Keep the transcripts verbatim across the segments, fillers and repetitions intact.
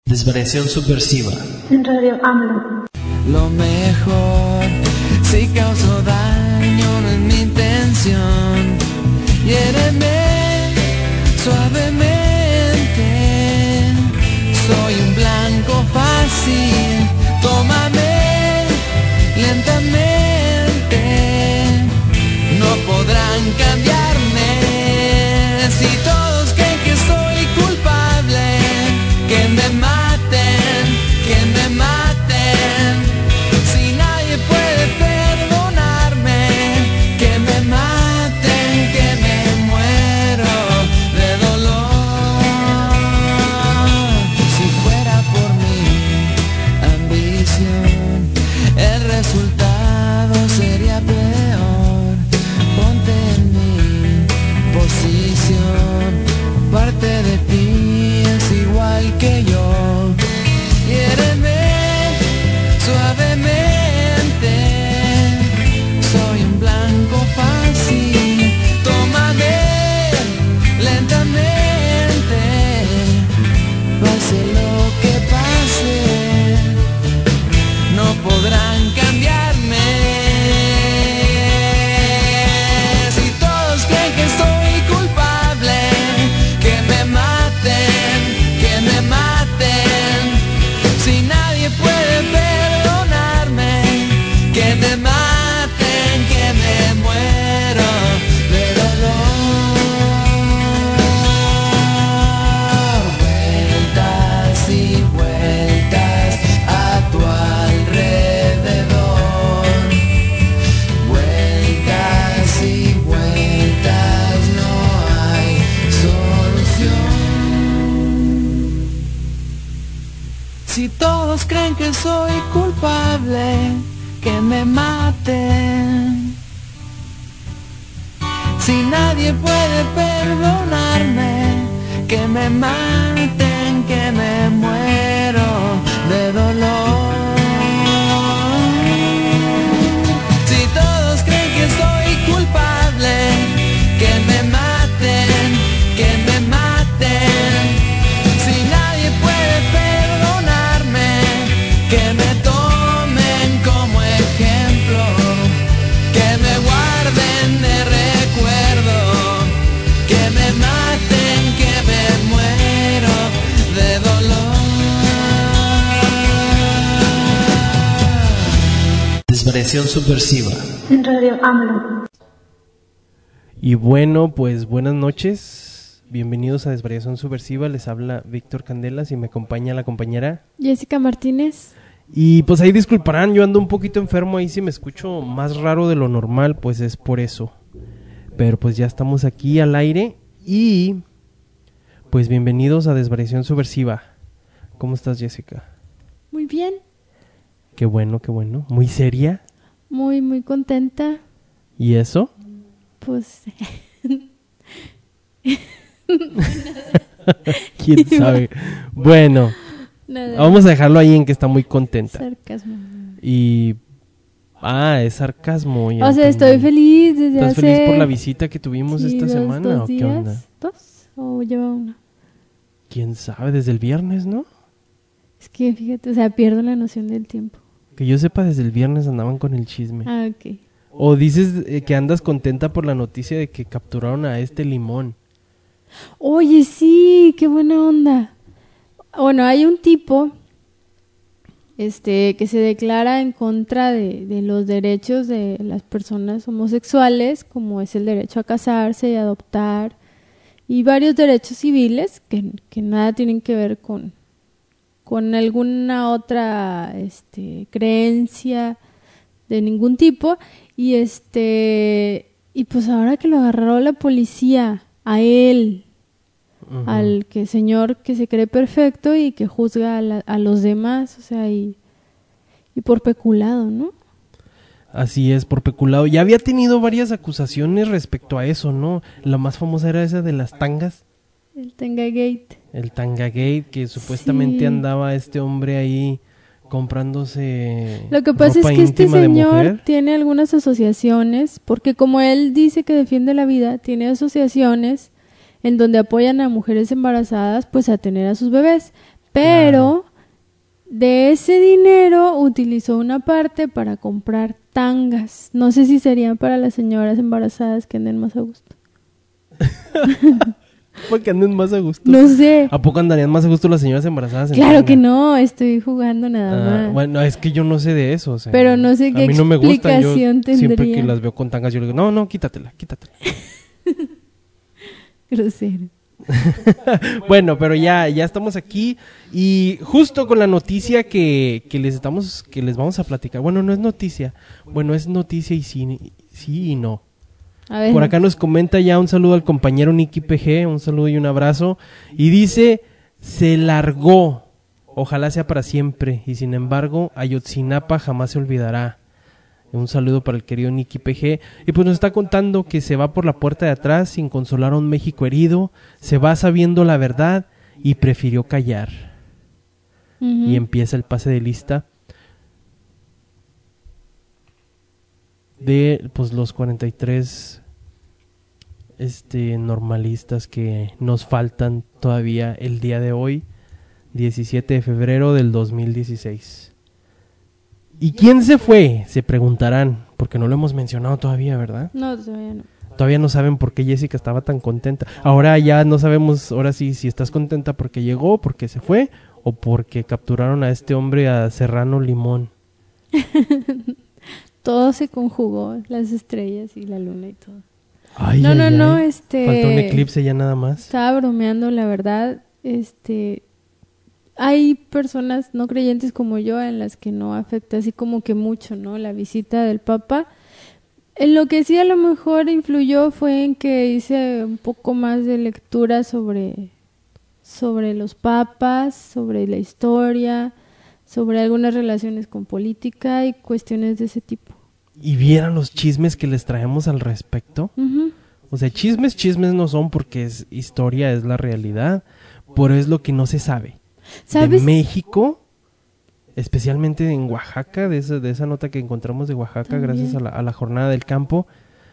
Desvariación subversiva. En Radio AMLO. Lo mejor, si causó daño, no es mi intención. Hiéreme suavemente. Soy un blanco fácil. Tómame lentamente. No podrán cambiarme. Si todos creen que soy culpable, que me maten, que me maten. Si nadie puede perdonarme, que me maten, que me muero de dolor. Si fuera por mi ambición, el resultado sería peor. Ponte en mi posición, parte de ti es igual que yo. Hiéreme suavemente, soy un blanco fácil. Tómame lentamente, pase lo que pase, no podrán cambiarme. Si todos creen que soy culpable, que me maten, que me maten. Si nadie puede perdonarme, que me maten, que me muero de dolor. Vueltas y vueltas a tu alrededor. Vueltas y vueltas, no hay solución. Si todos creen que soy culpable, que me maten. Si nadie puede perdonarme, que me maten, que me muero de dolor. Si todos creen que soy culpable, que me maten, que me maten. Si nadie puede perdonarme, que me tomen como ejemplo, que me guarden de recuerdo, que me maten, que me muero de dolor. Desvariación subversiva. En Radio AMLO. Y bueno, pues buenas noches, bienvenidos a Desvariación Subversiva, les habla Víctor Candelas y me acompaña la compañera. Jessica Martínez. Y pues ahí disculparán, yo ando un poquito enfermo, ahí si me escucho más raro de lo normal, pues es por eso. Pero pues ya estamos aquí al aire y pues bienvenidos a Desvariación Subversiva. ¿Cómo estás, Jessica? Muy bien, Qué bueno, qué bueno. Muy seria. muy, muy contenta. ¿Y eso? Pues, ¿Quién sabe? Bueno, nada. vamos a dejarlo ahí en que está muy contenta. Sarcasmo. Y... Ah, es sarcasmo. ya O sea, entendí. estoy feliz desde ¿Estás hace... feliz por la visita que tuvimos sí, esta dos- semana dos o qué días. onda? ¿Dos? ¿O lleva uno? ¿Quién sabe? Desde el viernes, ¿no? Es que fíjate, o sea, pierdo la noción del tiempo. Que yo sepa, desde el viernes andaban con el chisme. Ah, ok. O dices eh, que andas contenta por la noticia de que capturaron a este Limón. Oye, sí, qué buena onda. Bueno, hay un tipo este que se declara en contra de, de los derechos de las personas homosexuales, como es el derecho a casarse y adoptar, y varios derechos civiles que, que nada tienen que ver con, con alguna otra este, creencia de ningún tipo. Y este y pues ahora que lo agarró la policía, a él, Ujú. al que señor que se cree perfecto y que juzga a, la- a los demás, o sea, y, y por peculado, ¿no? Así es, por peculado. Ya había tenido varias acusaciones respecto a eso, ¿no? La más famosa era esa de las tangas. El Tenga Gate. El Tanga Gate, que supuestamente Sí. andaba este hombre ahí comprándose Lo que pasa es ropa que este íntima de señor mujer. tiene algunas asociaciones, porque como él dice que defiende la vida, tiene asociaciones en donde apoyan a mujeres embarazadas pues a tener a sus bebés, Pero de ese dinero utilizó una parte para comprar tangas. No sé si serían para las señoras embarazadas que anden más a gusto. Porque anden más a gusto. No sé. ¿A poco andarían más a gusto las señoras embarazadas? En Claro tanga? que no, estoy jugando nada Ah, más. bueno, es que yo no sé de eso. O sea, Pero no sé qué a mí no me gustan. Yo explicación siempre tendría. que las veo con tangas, yo le digo, no, no, quítatela, quítatela. Grosero. Bueno, pero ya, ya estamos aquí y justo con la noticia que, que les estamos, que les vamos a platicar. Bueno, no es noticia. Bueno, es noticia y sí, sí y no. A ver. Por acá nos comenta ya un saludo al compañero Nicky P G, un saludo y un abrazo. Y dice, se largó, ojalá sea para siempre. Y sin embargo, Ayotzinapa jamás se olvidará. Un saludo para el querido Nicky P G. Y pues nos está contando que se va por la puerta de atrás sin consolar a un México herido. Se va sabiendo la verdad y prefirió callar. Ujú. Y empieza el pase de lista de pues los cuarenta y tres este normalistas que nos faltan todavía el día de hoy, diecisiete de febrero del dos mil dieciséis. ¿Y quién se fue? Se preguntarán, porque no lo hemos mencionado todavía, ¿verdad? No, todavía no. Todavía no saben por qué Jessica estaba tan contenta. Ahora ya no sabemos, ahora sí, si estás contenta porque llegó, porque se fue, o porque capturaron a este hombre, a Serrano Limón. Todo se conjugó, las estrellas y la luna y todo. Ay, No, ay, no, ay. no, este... Falta un eclipse ya nada más. Estaba bromeando, la verdad. Este... Hay personas no creyentes como yo en las que no afecta así como que mucho, ¿no? La visita del Papa. En lo que sí a lo mejor influyó fue en que hice un poco más de lectura sobre, sobre los papas, sobre la historia, sobre algunas relaciones con política y cuestiones de ese tipo. Y vieran los chismes que les traemos al respecto. Ujú. O sea, chismes, chismes no son porque es historia, es la realidad. Pero es lo que no se sabe. ¿Sabes? De México, especialmente en Oaxaca, de esa, de esa nota que encontramos de Oaxaca También. gracias a la, a la jornada del campo.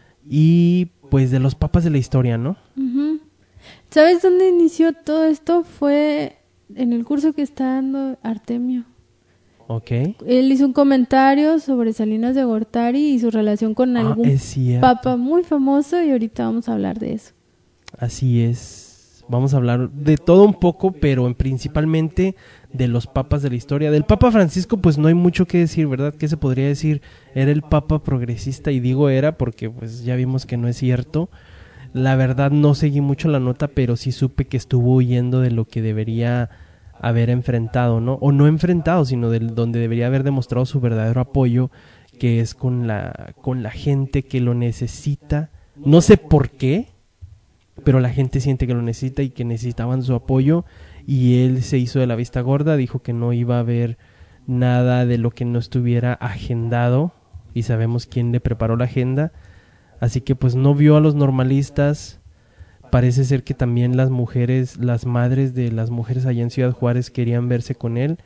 Y pues de los papas de la historia, ¿no? Ujú. ¿Sabes dónde inició todo esto? Fue en el curso que está dando Artemio. Ok. Él hizo un comentario sobre Salinas de Gortari y su relación con Ah, algún es cierto. papa muy famoso y ahorita vamos a hablar de eso. Así es. Vamos a hablar de todo un poco, pero en principalmente de los papas de la historia. Del Papa Francisco, pues no hay mucho que decir, ¿verdad? ¿Qué se podría decir? Era el papa progresista, y digo era porque pues ya vimos que no es cierto. La verdad no seguí mucho la nota, pero sí supe que estuvo huyendo de lo que debería haber enfrentado, ¿no? O no enfrentado, sino de donde debería haber demostrado su verdadero apoyo, que es con la, con la gente que lo necesita. No sé por qué, pero la gente siente que lo necesita y que necesitaban su apoyo, y él se hizo de la vista gorda, dijo que no iba a haber nada de lo que no estuviera agendado, y sabemos quién le preparó la agenda, así que pues no vio a los normalistas. Parece ser que también las mujeres, las madres de las mujeres allá en Ciudad Juárez querían verse con él.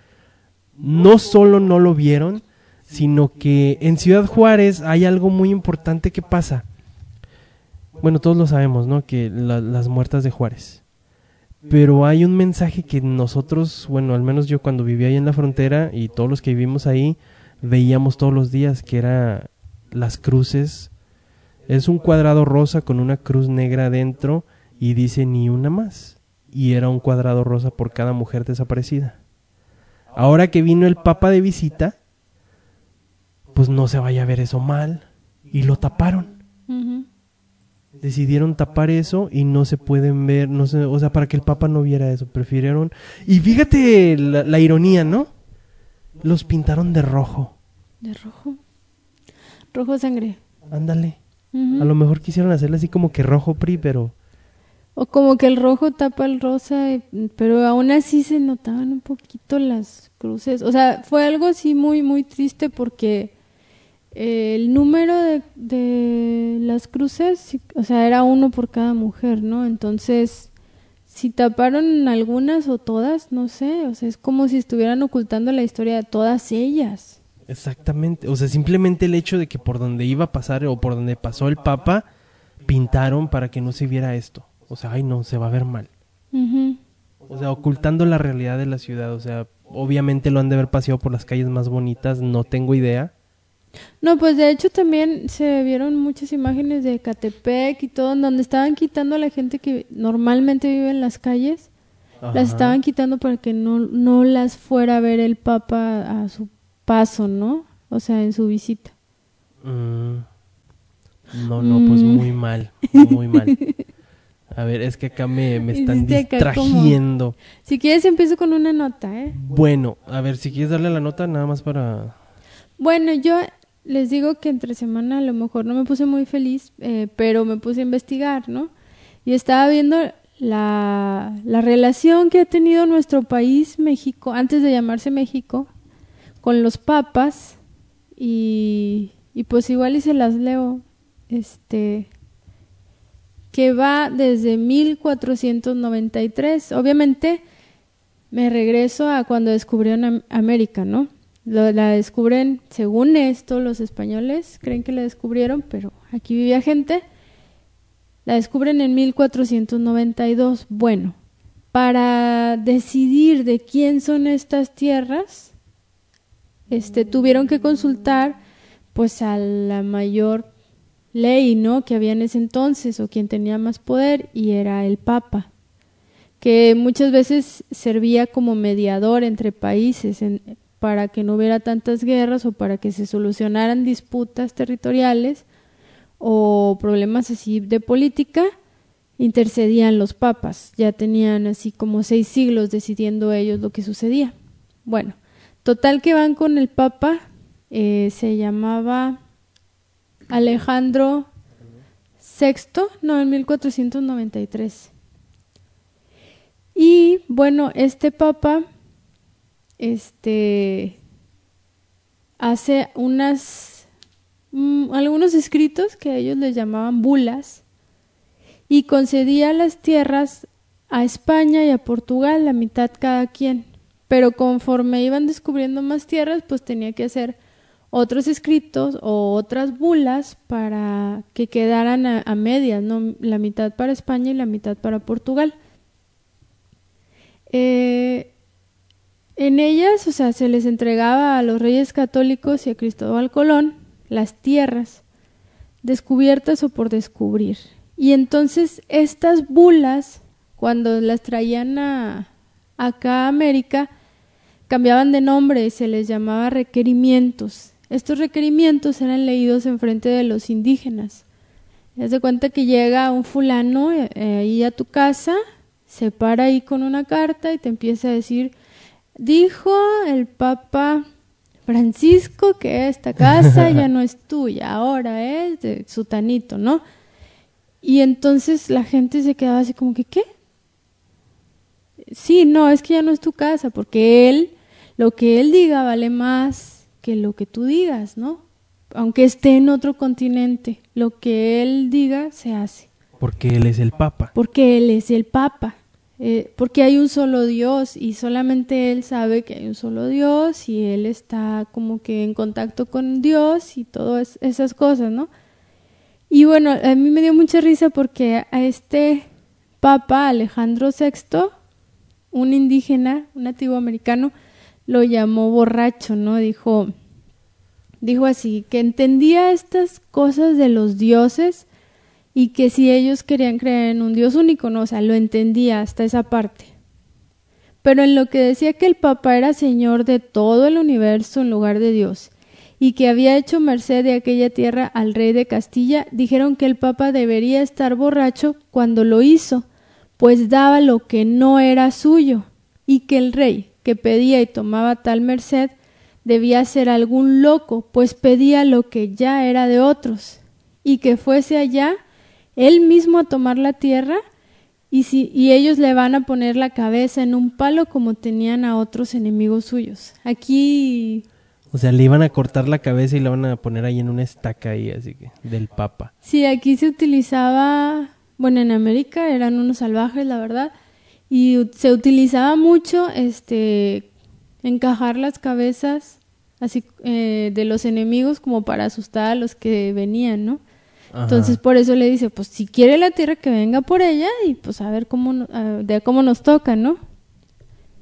No solo no lo vieron, sino que en Ciudad Juárez hay algo muy importante que pasa. Bueno, todos lo sabemos, ¿no? Que la, las muertas de Juárez. Pero hay un mensaje que nosotros, bueno, al menos yo cuando vivía ahí en la frontera y todos los que vivimos ahí, veíamos todos los días, que era las cruces. Es un cuadrado rosa con una cruz negra adentro y dice ni una más. Y era un cuadrado rosa por cada mujer desaparecida. Ahora que vino el Papa de visita, pues no se vaya a ver eso mal, y lo taparon. Ujú. Decidieron tapar eso y no se pueden ver, no sé, o sea, para que el Papa no viera eso, prefirieron. Y fíjate la, la ironía, ¿no? Los pintaron de rojo. De rojo. Rojo sangre. Ándale. Ujú. A lo mejor quisieron hacerle así como que rojo P R I, pero O como que el rojo tapa el rosa, y- pero aún así se notaban un poquito las cruces. O sea, fue algo así muy, muy triste porque eh, el número de, de las cruces, sí, o sea, era uno por cada mujer, ¿no? Entonces, si taparon algunas o todas, no sé, o sea, es como si estuvieran ocultando la historia de todas ellas. exactamente, o sea, simplemente el hecho de que por donde iba a pasar o por donde pasó el Papa, pintaron para que no se viera esto. O sea, ay no, se va a ver mal. Ujú. O sea, ocultando la realidad de la ciudad. O sea, obviamente lo han de haber paseado por las calles más bonitas, no tengo idea. No, pues de hecho también se vieron muchas imágenes de Ecatepec y todo, en donde estaban quitando a la gente que normalmente vive en las calles. Ajá. Las estaban quitando para que no, no las fuera a ver el Papa a su paso, ¿no? O sea, en su visita. Mm. No, no, pues muy mal, muy mal. A ver, es que acá me, me están Hiciste acá distrajiendo. como- Si quieres empiezo con una nota, ¿eh? Bueno, a ver, si quieres darle la nota, nada más para... Bueno, yo les digo que entre semana a lo mejor no me puse muy feliz, eh, pero me puse a investigar, ¿no? Y estaba viendo la, la relación que ha tenido nuestro país, México, antes de llamarse México, con los papas, y, y pues igual y se las leo, este, que va desde mil cuatrocientos noventa y tres. Obviamente me regreso a cuando descubrieron Am- América, ¿no? Lo, la descubren, según esto, los españoles creen que la descubrieron, pero aquí vivía gente. La descubren en mil cuatrocientos noventa y dos. Bueno, para decidir de quién son estas tierras, este, tuvieron que consultar, pues, a la mayor ley, ¿no?, que había en ese entonces, o quien tenía más poder, y era el Papa, que muchas veces servía como mediador entre países en, para que no hubiera tantas guerras o para que se solucionaran disputas territoriales o problemas así de política. Intercedían los papas, ya tenían así como seis siglos decidiendo ellos lo que sucedía. Bueno, total que van con el Papa, eh, se llamaba Alejandro sexto, no, en mil cuatrocientos noventa y tres. Y bueno, este Papa este hace unas mm, algunos escritos que ellos les llamaban bulas y concedía las tierras a España y a Portugal, la mitad cada quien, pero conforme iban descubriendo más tierras, pues tenía que hacer otros escritos o otras bulas para que quedaran a, a medias, ¿no? La mitad para España y la mitad para Portugal. Eh, en ellas, o sea, se les entregaba a los reyes católicos y a Cristóbal Colón las tierras descubiertas o por descubrir. Y entonces estas bulas, cuando las traían a, acá a América, cambiaban de nombre, se les llamaba requerimientos. Estos requerimientos eran leídos en frente de los indígenas. Haz de cuenta que llega un fulano eh, ahí a tu casa, se para ahí con una carta y te empieza a decir: dijo el Papa Francisco que esta casa ya no es tuya, ahora es de sutanito, ¿no? Y entonces la gente se quedaba así como que, ¿qué? Sí, no, es que ya no es tu casa, porque él, lo que él diga vale más que lo que tú digas, ¿no? Aunque esté en otro continente, lo que él diga se hace. Porque él es el Papa. Porque él es el Papa. Eh, porque hay un solo Dios y solamente él sabe que hay un solo Dios y él está como que en contacto con Dios y todas esas cosas, ¿no? Y bueno, a mí me dio mucha risa porque a este Papa, Alejandro sexto, un indígena, un nativo americano, lo llamó borracho, ¿no? Dijo, dijo así, que entendía estas cosas de los dioses y que si ellos querían creer en un Dios único, no, o sea, lo entendía hasta esa parte. Pero en lo que decía que el Papa era señor de todo el universo en lugar de Dios y que había hecho merced de aquella tierra al rey de Castilla, dijeron que el Papa debería estar borracho cuando lo hizo, pues daba lo que no era suyo, y que el rey, que pedía y tomaba tal merced, debía ser algún loco, pues pedía lo que ya era de otros, y que fuese allá él mismo a tomar la tierra, y, si, y ellos le van a poner la cabeza en un palo como tenían a otros enemigos suyos. Aquí... O sea, le iban a cortar la cabeza y la van a poner ahí en una estaca ahí, así que, del Papa. Sí, aquí se utilizaba, bueno, en América eran unos salvajes, la verdad, y se utilizaba mucho este encajar las cabezas así eh, de los enemigos como para asustar a los que venían, ¿no? Ajá. Entonces por eso le dice, pues si quiere la tierra que venga por ella y pues a ver cómo, uh, de cómo nos toca, ¿no?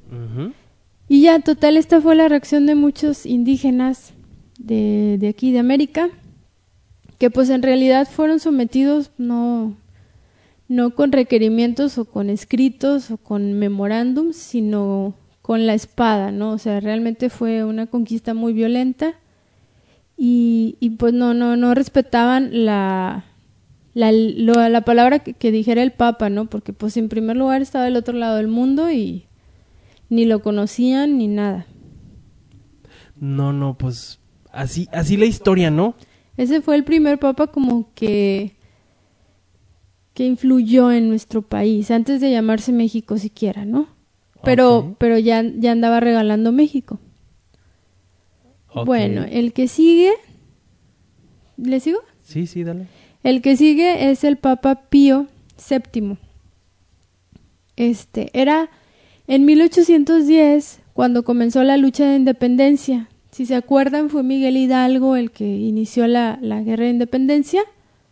Ujú. Y ya, total, esta fue la reacción de muchos indígenas de, de aquí, de América, que pues en realidad fueron sometidos no, no con requerimientos o con escritos o con memorándums, sino con la espada, ¿no? O sea, realmente fue una conquista muy violenta y, y pues no, no, no respetaban la, la, lo- la palabra que, que dijera el Papa, ¿no? Porque pues en primer lugar estaba del otro lado del mundo y ni lo conocían ni nada. No, no, pues así, así la historia, ¿no? Ese fue el primer papa como que que influyó en nuestro país antes de llamarse México siquiera, ¿no? Pero Ok. pero ya ya andaba regalando México. Ok. Bueno, el que sigue, ¿le sigo? Sí, sí, dale. El que sigue es el Papa Pío séptimo. Este era en mil ochocientos diez cuando comenzó la lucha de independencia. Si se acuerdan, fue Miguel Hidalgo el que inició la, la guerra de independencia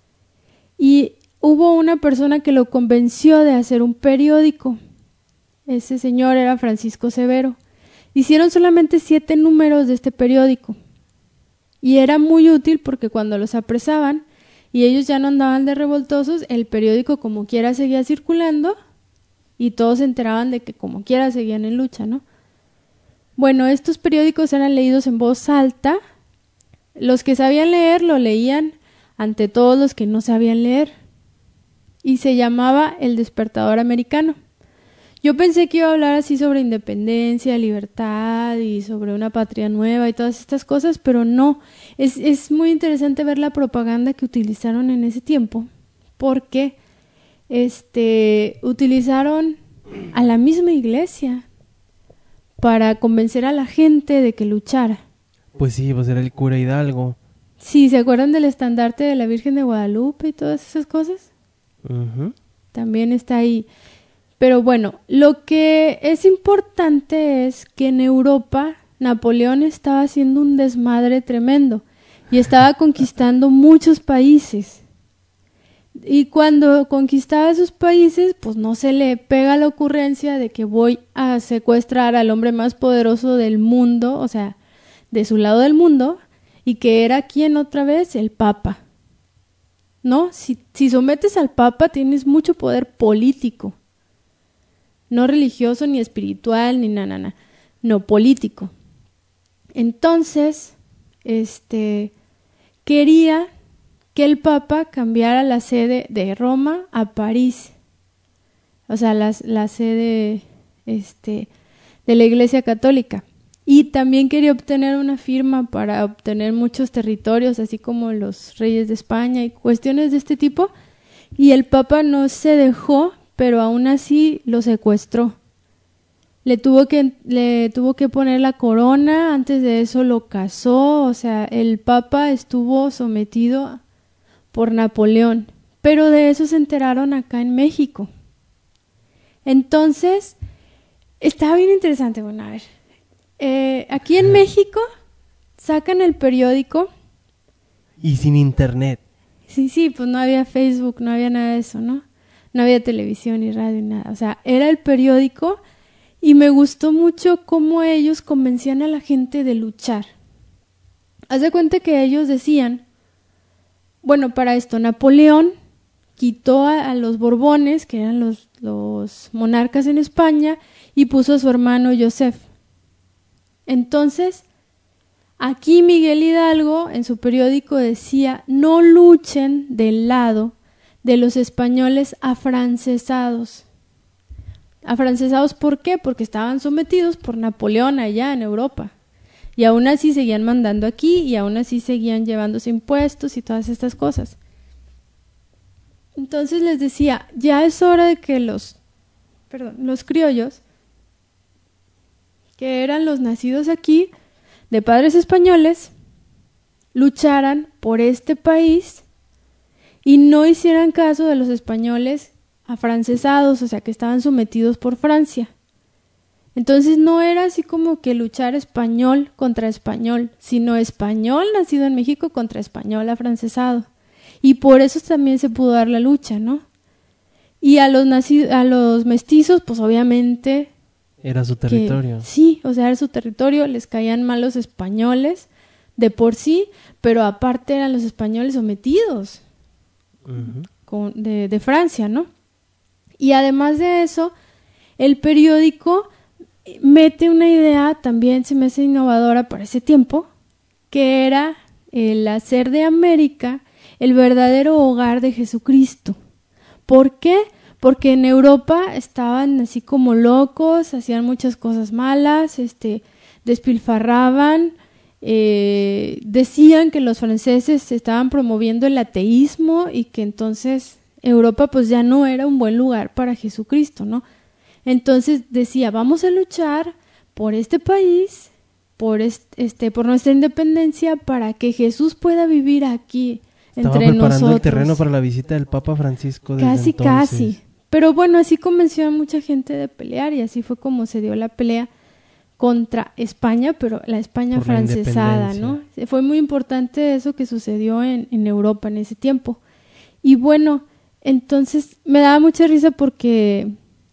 y hubo una persona que lo convenció de hacer un periódico. Ese señor era Francisco Severo. Hicieron solamente siete números de este periódico y era muy útil porque cuando los apresaban y ellos ya no andaban de revoltosos, el periódico como quiera seguía circulando y todos se enteraban de que como quiera seguían en lucha, ¿no? Bueno, estos periódicos eran leídos en voz alta. Los que sabían leer lo leían ante todos los que no sabían leer. Y se llamaba El Despertador Americano. Yo pensé que iba a hablar así sobre independencia, libertad y sobre una patria nueva y todas estas cosas, pero no. Es, es muy interesante ver la propaganda que utilizaron en ese tiempo, porque este, utilizaron a la misma iglesia para convencer a la gente de que luchara. Pues sí, pues era el cura Hidalgo. Sí, ¿se acuerdan del estandarte de la Virgen de Guadalupe y todas esas cosas? Ujú. También está ahí. Pero bueno, lo que es importante es que en Europa Napoleón estaba haciendo un desmadre tremendo y estaba conquistando muchos países. Y cuando conquistaba esos países, pues no se le pega la ocurrencia de que voy a secuestrar al hombre más poderoso del mundo, o sea, de su lado del mundo, y que era ¿quién otra vez? El Papa. ¿No? Si, si sometes al Papa tienes mucho poder político. No religioso, ni espiritual, ni nada, nada. No, político. Entonces, este, quería que el Papa cambiara la sede de Roma a París. O sea, la, la sede este, de la Iglesia Católica. Y también quería obtener una firma para obtener muchos territorios, así como los reyes de España y cuestiones de este tipo. Y el Papa no se dejó, pero aún así lo secuestró. Le tuvo que, le tuvo que poner la corona, antes de eso lo casó, o sea, el Papa estuvo sometido por Napoleón, pero de eso se enteraron acá en México. Entonces, estaba bien interesante, bueno, a ver, eh, aquí en México sacan el periódico. Y sin internet. Sí, sí, pues no había Facebook, no había nada de eso, ¿no? No había televisión ni radio ni nada, o sea, era el periódico y me gustó mucho cómo ellos convencían a la gente de luchar. Haz de cuenta que ellos decían, bueno, para esto, Napoleón quitó a, a los Borbones, que eran los, los monarcas en España, y puso a su hermano Joseph. Entonces, aquí Miguel Hidalgo en su periódico decía, no luchen del lado de los españoles afrancesados. ¿Afrancesados por qué? Porque estaban sometidos por Napoleón allá en Europa. Y aún así seguían mandando aquí y aún así seguían llevándose impuestos y todas estas cosas. Entonces les decía, ya es hora de que los, perdón, los criollos, que eran los nacidos aquí, de padres españoles, lucharan por este país y no hicieran caso de los españoles afrancesados, o sea, que estaban sometidos por Francia. Entonces no era así como que luchar español contra español, sino español nacido en México contra español afrancesado. Y por eso también se pudo dar la lucha, ¿no? Y a los nacidos, a los mestizos, pues obviamente Era su que- territorio. sí, o sea, era su territorio, les caían mal los españoles de por sí, pero aparte eran los españoles sometidos Ujú. con- de, de Francia, ¿no? Y además de eso, el periódico mete una idea, también se me hace innovadora para ese tiempo, que era el hacer de América el verdadero hogar de Jesucristo. ¿Por qué? Porque en Europa estaban así como locos, hacían muchas cosas malas, este, despilfarraban, eh, decían que los franceses estaban promoviendo el ateísmo y que entonces Europa pues ya no era un buen lugar para Jesucristo, ¿no? Entonces decía, vamos a luchar por este país, por este, este, por nuestra independencia, para que Jesús pueda vivir aquí Estaba entre preparando nosotros. el terreno para la visita del Papa Francisco desde Casi, entonces. casi. Pero bueno, así convenció a mucha gente de pelear y así fue como se dio la pelea contra España, pero la España Por la francesada, ¿no? independencia. Fue muy importante eso que sucedió en, en Europa en ese tiempo. Y bueno, entonces me daba mucha risa porque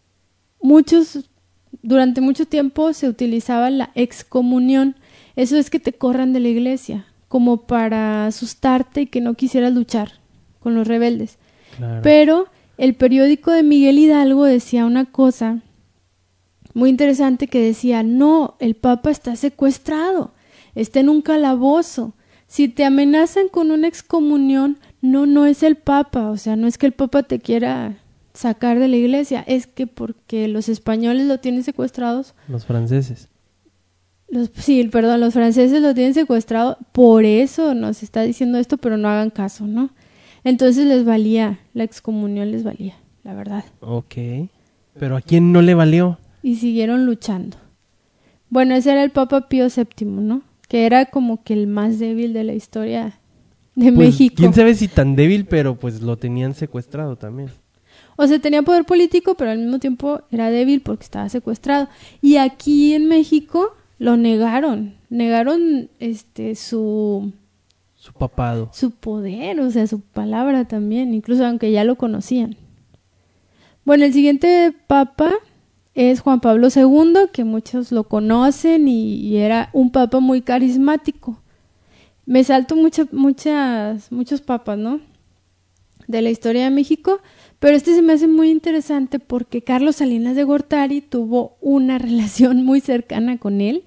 muchos, durante mucho tiempo se utilizaba la excomunión. Eso es que te corran de la iglesia, como para asustarte y que no quisieras luchar con los rebeldes. Claro. Pero el periódico de Miguel Hidalgo decía una cosa muy interesante que decía, no, el Papa está secuestrado, está en un calabozo. Si te amenazan con una excomunión, no, no es el Papa, o sea, no es que el Papa te quiera sacar de la iglesia, es que porque los españoles lo tienen secuestrados, Los franceses. los, sí, perdón, los franceses lo tienen secuestrado, por eso nos está diciendo esto, pero no hagan caso, ¿no? Entonces les valía, la excomunión les valía, la verdad. Ok. Pero ¿a quién no le valió? Y siguieron luchando. Bueno, ese era el Papa Pío séptimo, ¿no? Que era como que el más débil de la historia de Pues, México. quién sabe si tan débil, pero pues lo tenían secuestrado también. O sea, tenía poder político, pero al mismo tiempo era débil porque estaba secuestrado. Y aquí en México lo negaron. Negaron este su, Su papado. su poder, o sea, su palabra también, incluso aunque ya lo conocían. Bueno, el siguiente papa es Juan Pablo segundo, que muchos lo conocen y, y era un papa muy carismático. Me salto muchas, muchas, muchos papas, ¿no? De la historia de México, pero este se me hace muy interesante porque Carlos Salinas de Gortari tuvo una relación muy cercana con él.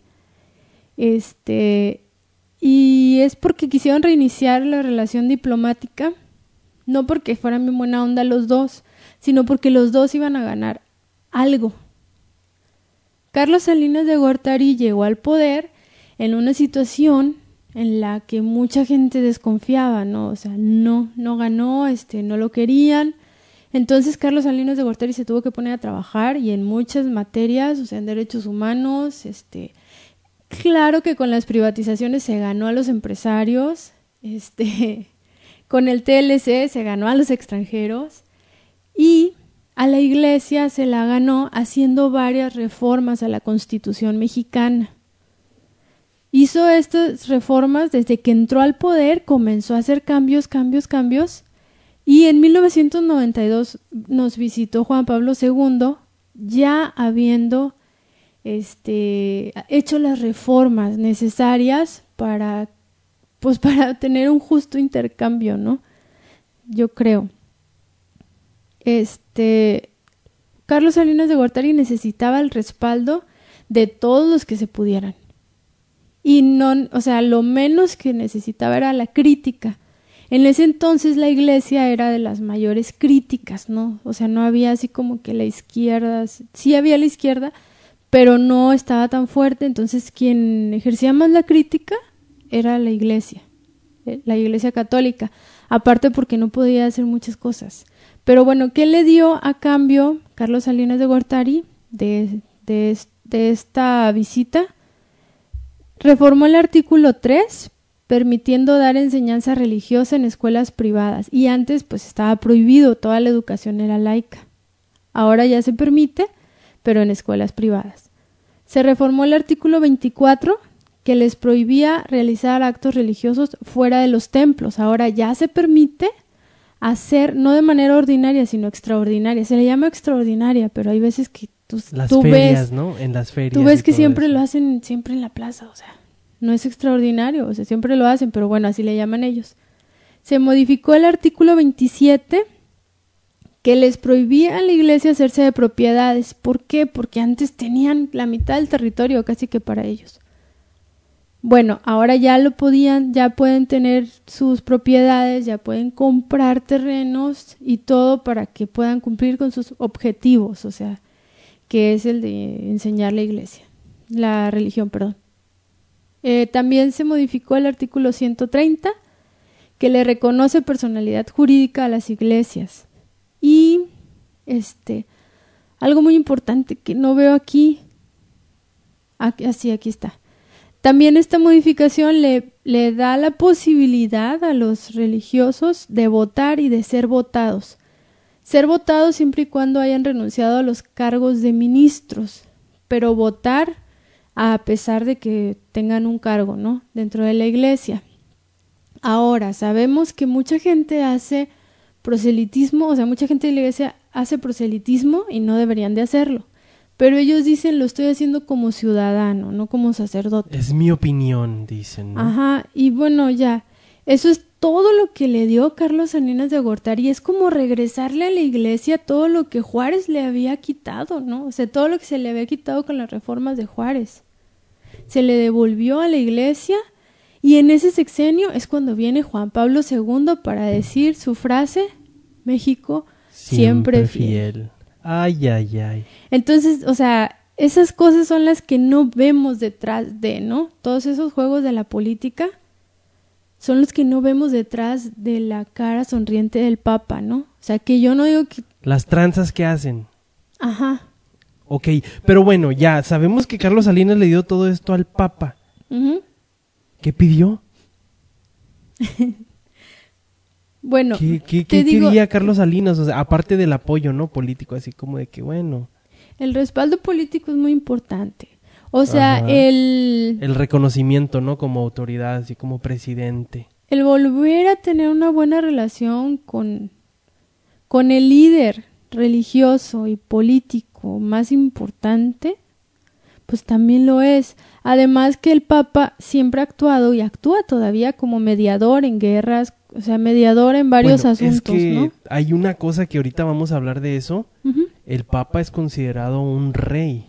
Este, y es porque quisieron reiniciar la relación diplomática, no porque fueran bien buena onda los dos, sino porque los dos iban a ganar algo. Carlos Salinas de Gortari llegó al poder en una situación en la que mucha gente desconfiaba, ¿no? O sea, no, no ganó, este, no lo querían. Entonces Carlos Salinas de Gortari se tuvo que poner a trabajar y en muchas materias, o sea, en derechos humanos, este, claro que con las privatizaciones se ganó a los empresarios, este, con el T L C se ganó a los extranjeros y a la iglesia se la ganó haciendo varias reformas a la Constitución mexicana. Hizo estas reformas desde que entró al poder, comenzó a hacer cambios, cambios, cambios, y en mil novecientos noventa y dos nos visitó Juan Pablo segundo, ya habiendo este, hecho las reformas necesarias para, pues, para tener un justo intercambio, ¿no? Yo creo. Este, Carlos Salinas de Gortari necesitaba el respaldo de todos los que se pudieran. Y no, o sea, lo menos que necesitaba era la crítica. En ese entonces la iglesia era de las mayores críticas, ¿no? O sea, no había así como que la izquierda, sí había la izquierda, pero no estaba tan fuerte, entonces quien ejercía más la crítica era la iglesia, la iglesia católica, aparte porque no podía hacer muchas cosas. Pero bueno, ¿qué le dio a cambio Carlos Salinas de Gortari de, de, de esta visita? Reformó el artículo tres, permitiendo dar enseñanza religiosa en escuelas privadas. Y antes, pues, estaba prohibido, toda la educación era laica. Ahora ya se permite, pero en escuelas privadas. Se reformó el artículo veinticuatro, que les prohibía realizar actos religiosos fuera de los templos. Ahora ya se permite hacer, no de manera ordinaria, sino extraordinaria. Se le llama extraordinaria, pero hay veces que tú, Las tú ferias, ves, ¿no? En las ferias. tú ves y que todo siempre eso. lo hacen siempre en la plaza, o sea, no es extraordinario, o sea, siempre lo hacen, pero bueno, así le llaman ellos. Se modificó el artículo veintisiete que les prohibía a la iglesia hacerse de propiedades. ¿Por qué? Porque antes tenían la mitad del territorio casi que para ellos. Bueno, ahora ya lo podían, ya pueden tener sus propiedades, ya pueden comprar terrenos y todo para que puedan cumplir con sus objetivos, o sea, que es el de enseñar la iglesia, la religión, perdón. Eh, también se modificó el artículo ciento treinta, que le reconoce personalidad jurídica a las iglesias. Y este, algo muy importante que no veo aquí, aquí así, aquí está. También esta modificación le, le da la posibilidad a los religiosos de votar y de ser votados. Ser votados siempre y cuando hayan renunciado a los cargos de ministros, pero votar a pesar de que tengan un cargo, ¿no?, dentro de la iglesia. Ahora, sabemos que mucha gente hace proselitismo, o sea, mucha gente de la iglesia hace proselitismo y no deberían de hacerlo. Pero ellos dicen, lo estoy haciendo como ciudadano, no como sacerdote. Es mi opinión, dicen, ¿no? Ajá, y bueno, ya, eso es todo lo que le dio Carlos Salinas de Gortari. Es como regresarle a la iglesia todo lo que Juárez le había quitado, ¿no? O sea, todo lo que se le había quitado con las reformas de Juárez. Se le devolvió a la iglesia y en ese sexenio es cuando viene Juan Pablo segundo para decir su frase, México siempre, siempre fiel. fiel. Ay, ay, ay. Entonces, o sea, esas cosas son las que no vemos detrás de, ¿no? Todos esos juegos de la política son los que no vemos detrás de la cara sonriente del Papa, ¿no? O sea, que yo no digo que... Las tranzas que hacen. Ajá. Ok, pero bueno, ya sabemos que Carlos Salinas le dio todo esto al Papa. Uh-huh. ¿Qué pidió? Bueno, ¿Qué, qué, te qué digo, quería Carlos Salinas? O sea, aparte del apoyo, ¿no?, político, así como de que, bueno... El respaldo político es muy importante. O sea, Ajá. el... El reconocimiento, ¿no?, como autoridad, así como presidente. El volver a tener una buena relación con, con el líder religioso y político más importante, pues también lo es. Además que el Papa siempre ha actuado y actúa todavía como mediador en guerras, o sea, mediador en varios bueno, asuntos, es que ¿no? hay una cosa que ahorita vamos a hablar de eso. Uh-huh. El Papa es considerado un rey.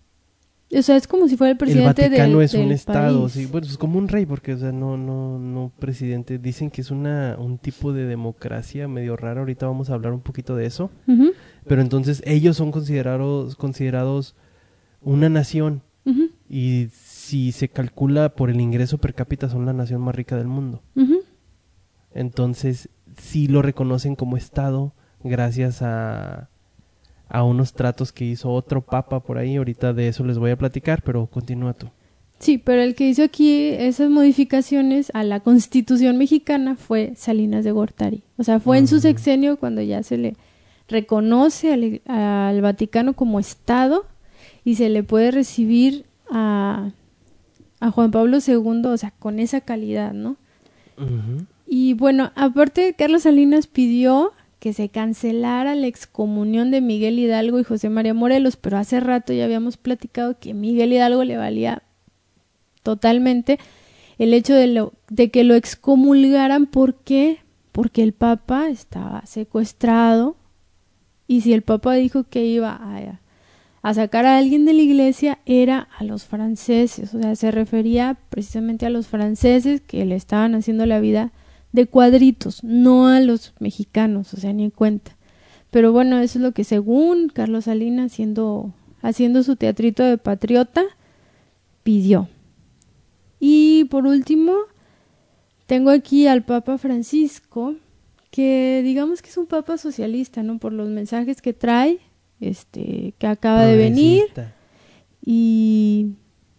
O sea, es como si fuera el El presidente Vaticano del, es un del estado, país. sí, bueno, es como un rey porque, o sea, no, no, no presidente. Dicen que es una, un tipo de democracia medio rara. Ahorita vamos a hablar un poquito de eso. Uh-huh. Pero entonces ellos son considerados, considerados una nación. Uh-huh. Y si se calcula por el ingreso per cápita son la nación más rica del mundo. Uh-huh. Entonces sí lo reconocen como estado gracias a, a unos tratos que hizo otro papa por ahí. Ahorita de eso les voy a platicar, pero continúa tú. Sí, pero el que hizo aquí esas modificaciones a la Constitución mexicana fue Salinas de Gortari. O sea, fue uh-huh. en su sexenio cuando ya se le reconoce al, al Vaticano como estado y se le puede recibir a, a Juan Pablo segundo, o sea, con esa calidad, ¿no? Uh-huh. Y bueno, aparte Carlos Salinas pidió que se cancelara la excomunión de Miguel Hidalgo y José María Morelos, pero hace rato ya habíamos platicado que Miguel Hidalgo le valía totalmente el hecho de, lo, de que lo excomulgaran. ¿Por qué? Porque el Papa estaba secuestrado y si el Papa dijo que iba a, a sacar a alguien de la iglesia era a los franceses, o sea, se refería precisamente a los franceses que le estaban haciendo la vida de cuadritos, no a los mexicanos, o sea, ni en cuenta. Pero bueno, eso es lo que según Carlos Salinas, haciendo, haciendo su teatrito de patriota, pidió. Y por último, tengo aquí al Papa Francisco, que digamos que es un papa socialista, ¿no? Por los mensajes que trae, este, que acaba de venir. Y...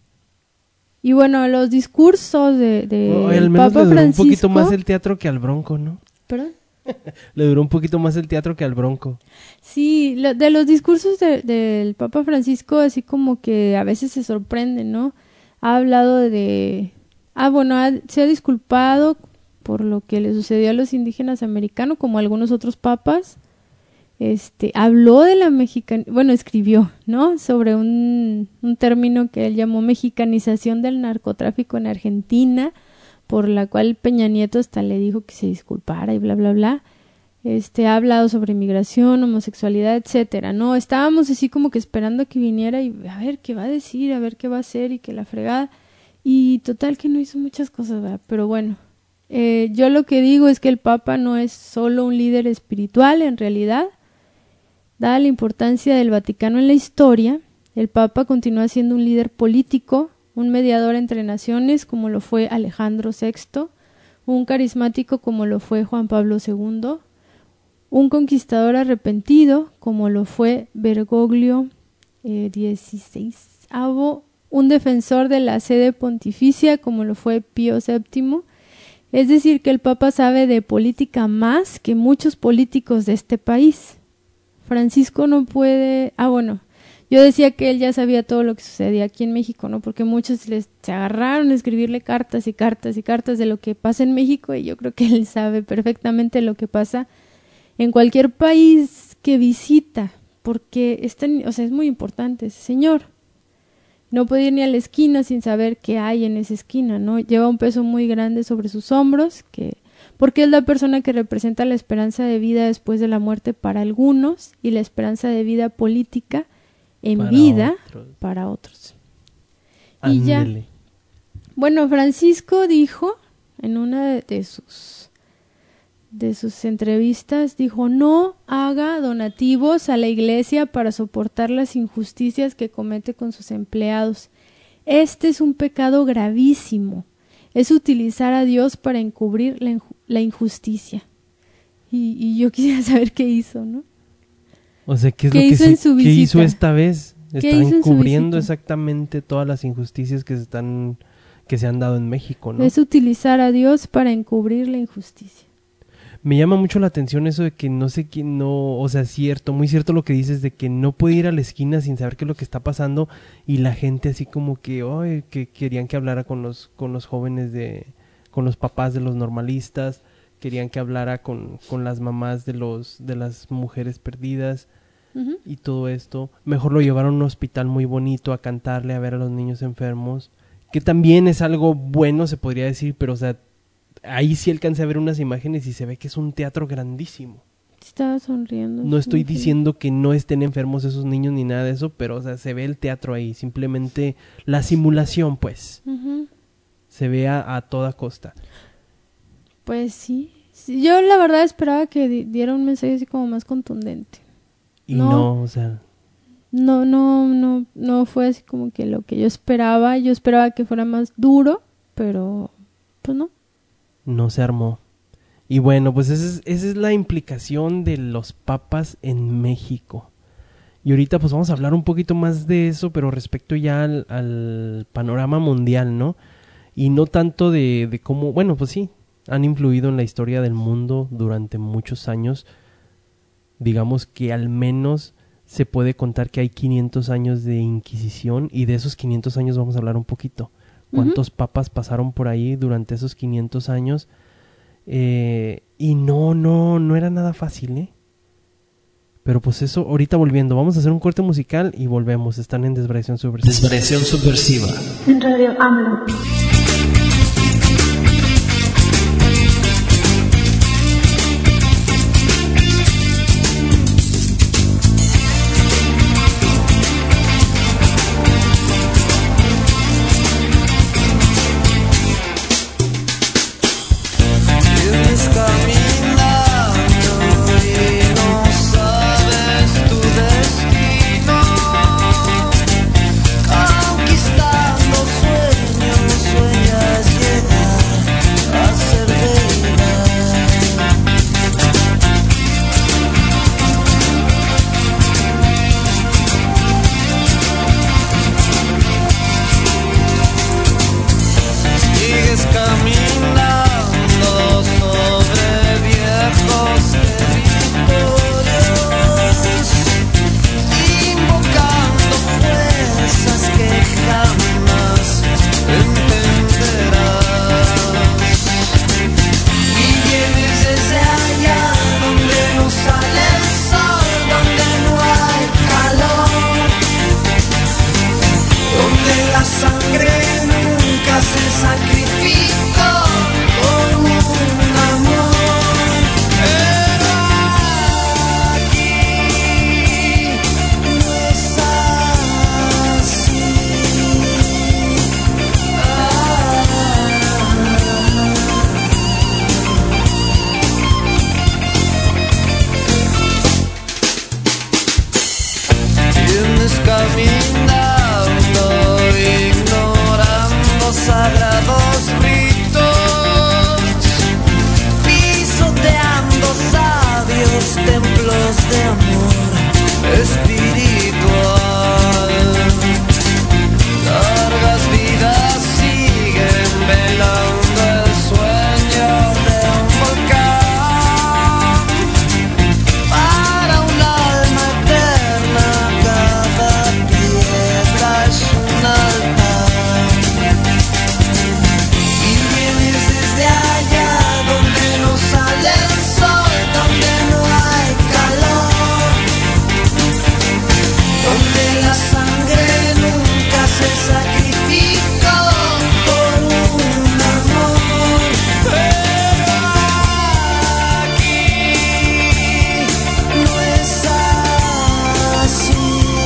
Y bueno, los discursos de, de oh, al menos Papa le duró Francisco... un poquito más el teatro que al Bronco, ¿no? ¿Perdón? Le duró un poquito más el teatro que al Bronco. Sí, lo, de los discursos de, del Papa Francisco, así como que a veces se sorprende, ¿no? Ha hablado de... Ah, bueno, ha, se ha disculpado por lo que le sucedió a los indígenas americanos, como algunos otros papas. este, habló de la mexican, bueno, escribió, ¿no? Sobre un, un término que él llamó mexicanización del narcotráfico en Argentina, por la cual Peña Nieto hasta le dijo que se disculpara y bla, bla, bla. Este, ha hablado sobre inmigración, homosexualidad, etcétera, ¿no? Estábamos así como que esperando a que viniera y a ver qué va a decir, a ver qué va a hacer y que la fregada. Y total que no hizo muchas cosas, ¿verdad? Pero bueno, eh, yo lo que digo es que el Papa no es solo un líder espiritual, en realidad. Dada la importancia del Vaticano en la historia, el Papa continúa siendo un líder político, un mediador entre naciones como lo fue Alejandro sexto, un carismático como lo fue Juan Pablo segundo, un conquistador arrepentido como lo fue Bergoglio eh, dieciséisavo, un defensor de la sede pontificia como lo fue Pío séptimo. Es decir, que el Papa sabe de política más que muchos políticos de este país. Francisco no puede... Ah, bueno, yo decía que él ya sabía todo lo que sucedía aquí en México, ¿no? Porque muchos les, se agarraron a escribirle cartas y cartas y cartas de lo que pasa en México, y yo creo que él sabe perfectamente lo que pasa en cualquier país que visita, porque es, tan, o sea, es muy importante ese señor. No puede ir ni a la esquina sin saber qué hay en esa esquina, ¿no? Lleva un peso muy grande sobre sus hombros, que... porque es la persona que representa la esperanza de vida después de la muerte para algunos y la esperanza de vida política en Para vida otros. para otros. Ándele. Y ya. Bueno, Francisco dijo en una de sus de sus entrevistas, dijo: no haga donativos a la iglesia para soportar las injusticias que comete con sus empleados. Este es un pecado gravísimo. Es utilizar a Dios para encubrir la, inju- la injusticia. Y, y yo quisiera saber qué hizo, ¿no? O sea, ¿qué es ¿Qué lo que hizo se- en su qué visita? hizo esta vez? ¿Qué Está hizo en su encubriendo visita? exactamente todas las injusticias que se están que se han dado en México, ¿no? Es utilizar a Dios para encubrir la injusticia. Me llama mucho la atención eso de que no sé quién no, o sea, cierto, muy cierto lo que dices de que no puede ir a la esquina sin saber qué es lo que está pasando, y la gente así como que, ay, que querían que hablara con los con los jóvenes de con los papás de los normalistas, querían que hablara con con las mamás de los de las mujeres perdidas. Uh-huh. Y todo esto, mejor lo llevaron a un hospital muy bonito a cantarle, a ver a los niños enfermos, que también es algo bueno, se podría decir, pero o sea, ahí sí alcancé a ver unas imágenes y se ve que es un teatro grandísimo. Estaba sonriendo. No estoy muy feliz. diciendo que no estén enfermos esos niños ni nada de eso, pero o sea, se ve el teatro ahí, simplemente la simulación, pues, Uh-huh. se ve a, a toda costa. Pues sí. Sí, yo la verdad esperaba que di- diera un mensaje así como más contundente. Y No. no, o sea, No, no, no, no fue así como que lo que yo esperaba. Yo esperaba que fuera más duro, pero pues no. no se armó. Y bueno, pues esa es, esa es la implicación de los papas en México. Y ahorita pues vamos a hablar un poquito más de eso, pero respecto ya al, al panorama mundial, ¿no? Y no tanto de, de cómo, bueno, pues sí, han influido en la historia del mundo durante muchos años. Digamos que al menos se puede contar que hay quinientos años de Inquisición, y de esos quinientos años vamos a hablar un poquito. ¿Cuántos uh-huh. papas pasaron por ahí durante esos quinientos años? Eh, y no, no, no era nada fácil, ¿eh? Pero pues eso, ahorita volviendo, vamos a hacer un corte musical y volvemos. Están en Desvariación Subversiva. Desvariación Subversiva. En Radio AMLO. Conquistando sueños. sagrados ritos, pisoteando sabios templos de amor espiritual. Largas vidas siguen velando el sueño de un volcán. Para un alma eterna cada piedra es un altar. Y vienes desde allá donde no sale el sol, donde no hay calor, donde la sangre nunca se sacrificó por un amor. Pero aquí no es así.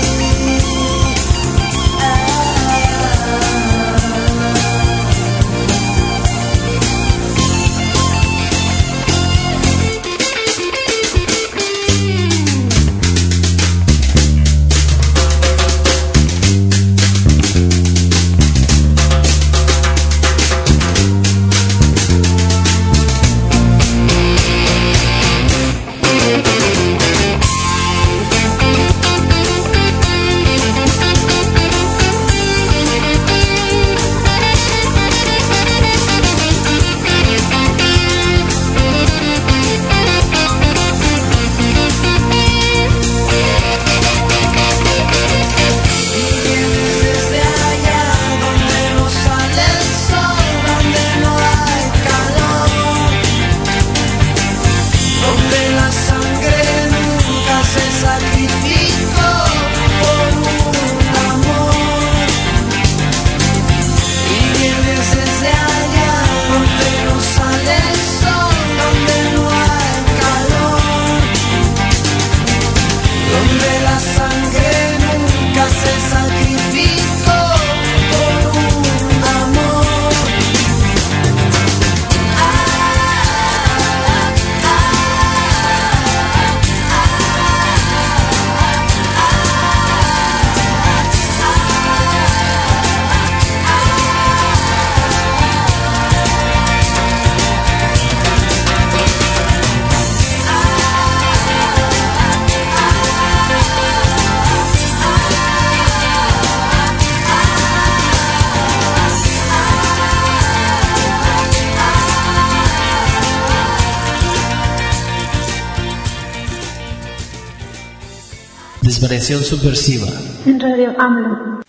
Desvariación subversiva. En Radio AMLO.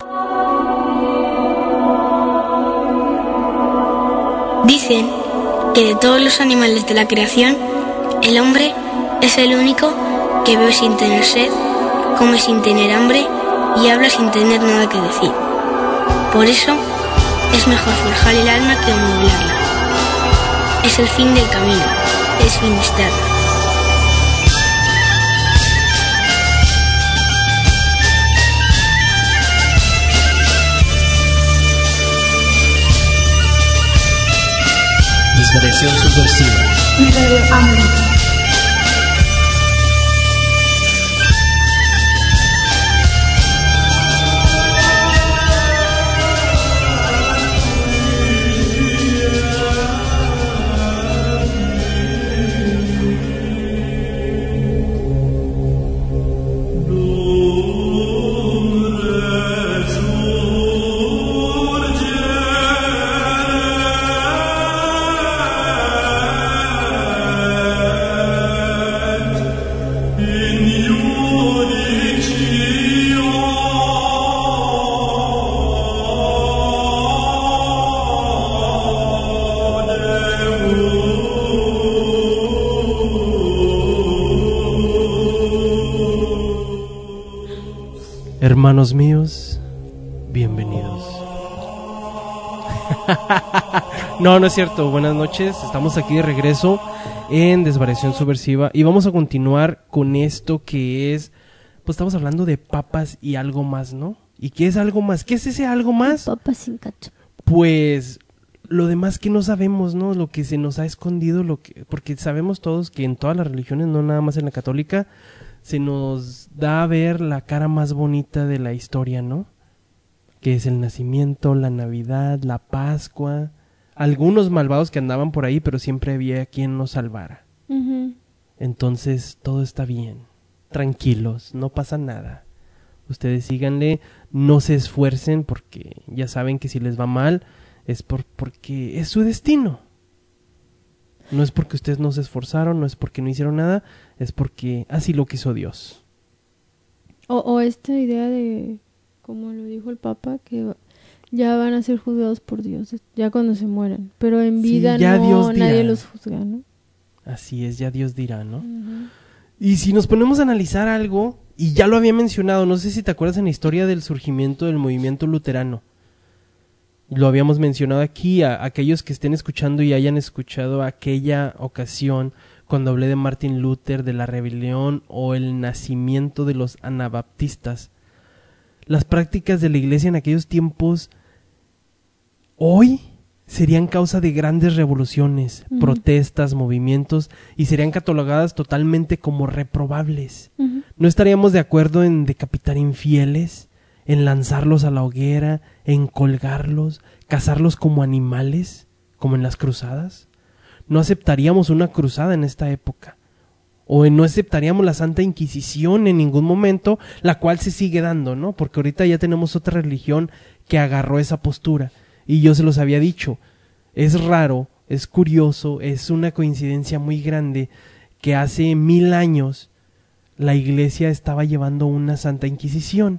Dicen que de todos los animales de la creación, el hombre es el único que bebe sin tener sed, come sin tener hambre y habla sin tener nada que decir. Por eso es mejor forjar el alma que amueblarla. Es el fin del camino, es Finisterre. Desvariación subversiva. En Radio AMLO. Hermanos míos, bienvenidos. No, no es cierto. Buenas noches. Estamos aquí de regreso en Desvariación Subversiva y vamos a continuar con esto que es, pues estamos hablando de papas y algo más, ¿no? ¿Y qué es algo más? ¿Qué es ese algo más? Papas sin cacho. Pues lo demás que no sabemos, ¿no? Lo que se nos ha escondido, lo que, porque sabemos todos que en todas las religiones, no nada más en la católica, se nos da a ver la cara más bonita de la historia, ¿no? que es el nacimiento, la Navidad, la Pascua, algunos malvados que andaban por ahí, pero siempre había quien nos salvara. Ujú. Entonces todo está bien, tranquilos, no pasa nada. Ustedes síganle, no se esfuercen porque ya saben que si les va mal es por, porque es su destino. No es porque ustedes no se esforzaron, no es porque no hicieron nada, es porque así lo quiso Dios. O, o esta idea de, como lo dijo el Papa, que ya van a ser juzgados por Dios, ya cuando se mueran. Pero en Sí, vida ya no, Dios dirá. nadie los juzga, ¿no? Así es, ya Dios dirá, ¿no? Ujú. Y si nos ponemos a analizar algo, y ya lo había mencionado, no sé si te acuerdas en la historia del surgimiento del movimiento luterano. Lo habíamos mencionado aquí, a aquellos que estén escuchando y hayan escuchado aquella ocasión cuando hablé de Martin Luther, de la rebelión o el nacimiento de los anabaptistas. Las prácticas de la iglesia en aquellos tiempos hoy serían causa de grandes revoluciones, Ujú. protestas, movimientos, y serían catalogadas totalmente como reprobables. Ujú. No estaríamos de acuerdo en decapitar infieles, en lanzarlos a la hoguera, en colgarlos, cazarlos como animales, como en las cruzadas. No aceptaríamos una cruzada en esta época. O no aceptaríamos la Santa Inquisición en ningún momento, la cual se sigue dando, ¿no? Porque ahorita ya tenemos otra religión que agarró esa postura. Y yo se los había dicho, es raro, es curioso, es una coincidencia muy grande que hace mil años la iglesia estaba llevando una Santa Inquisición.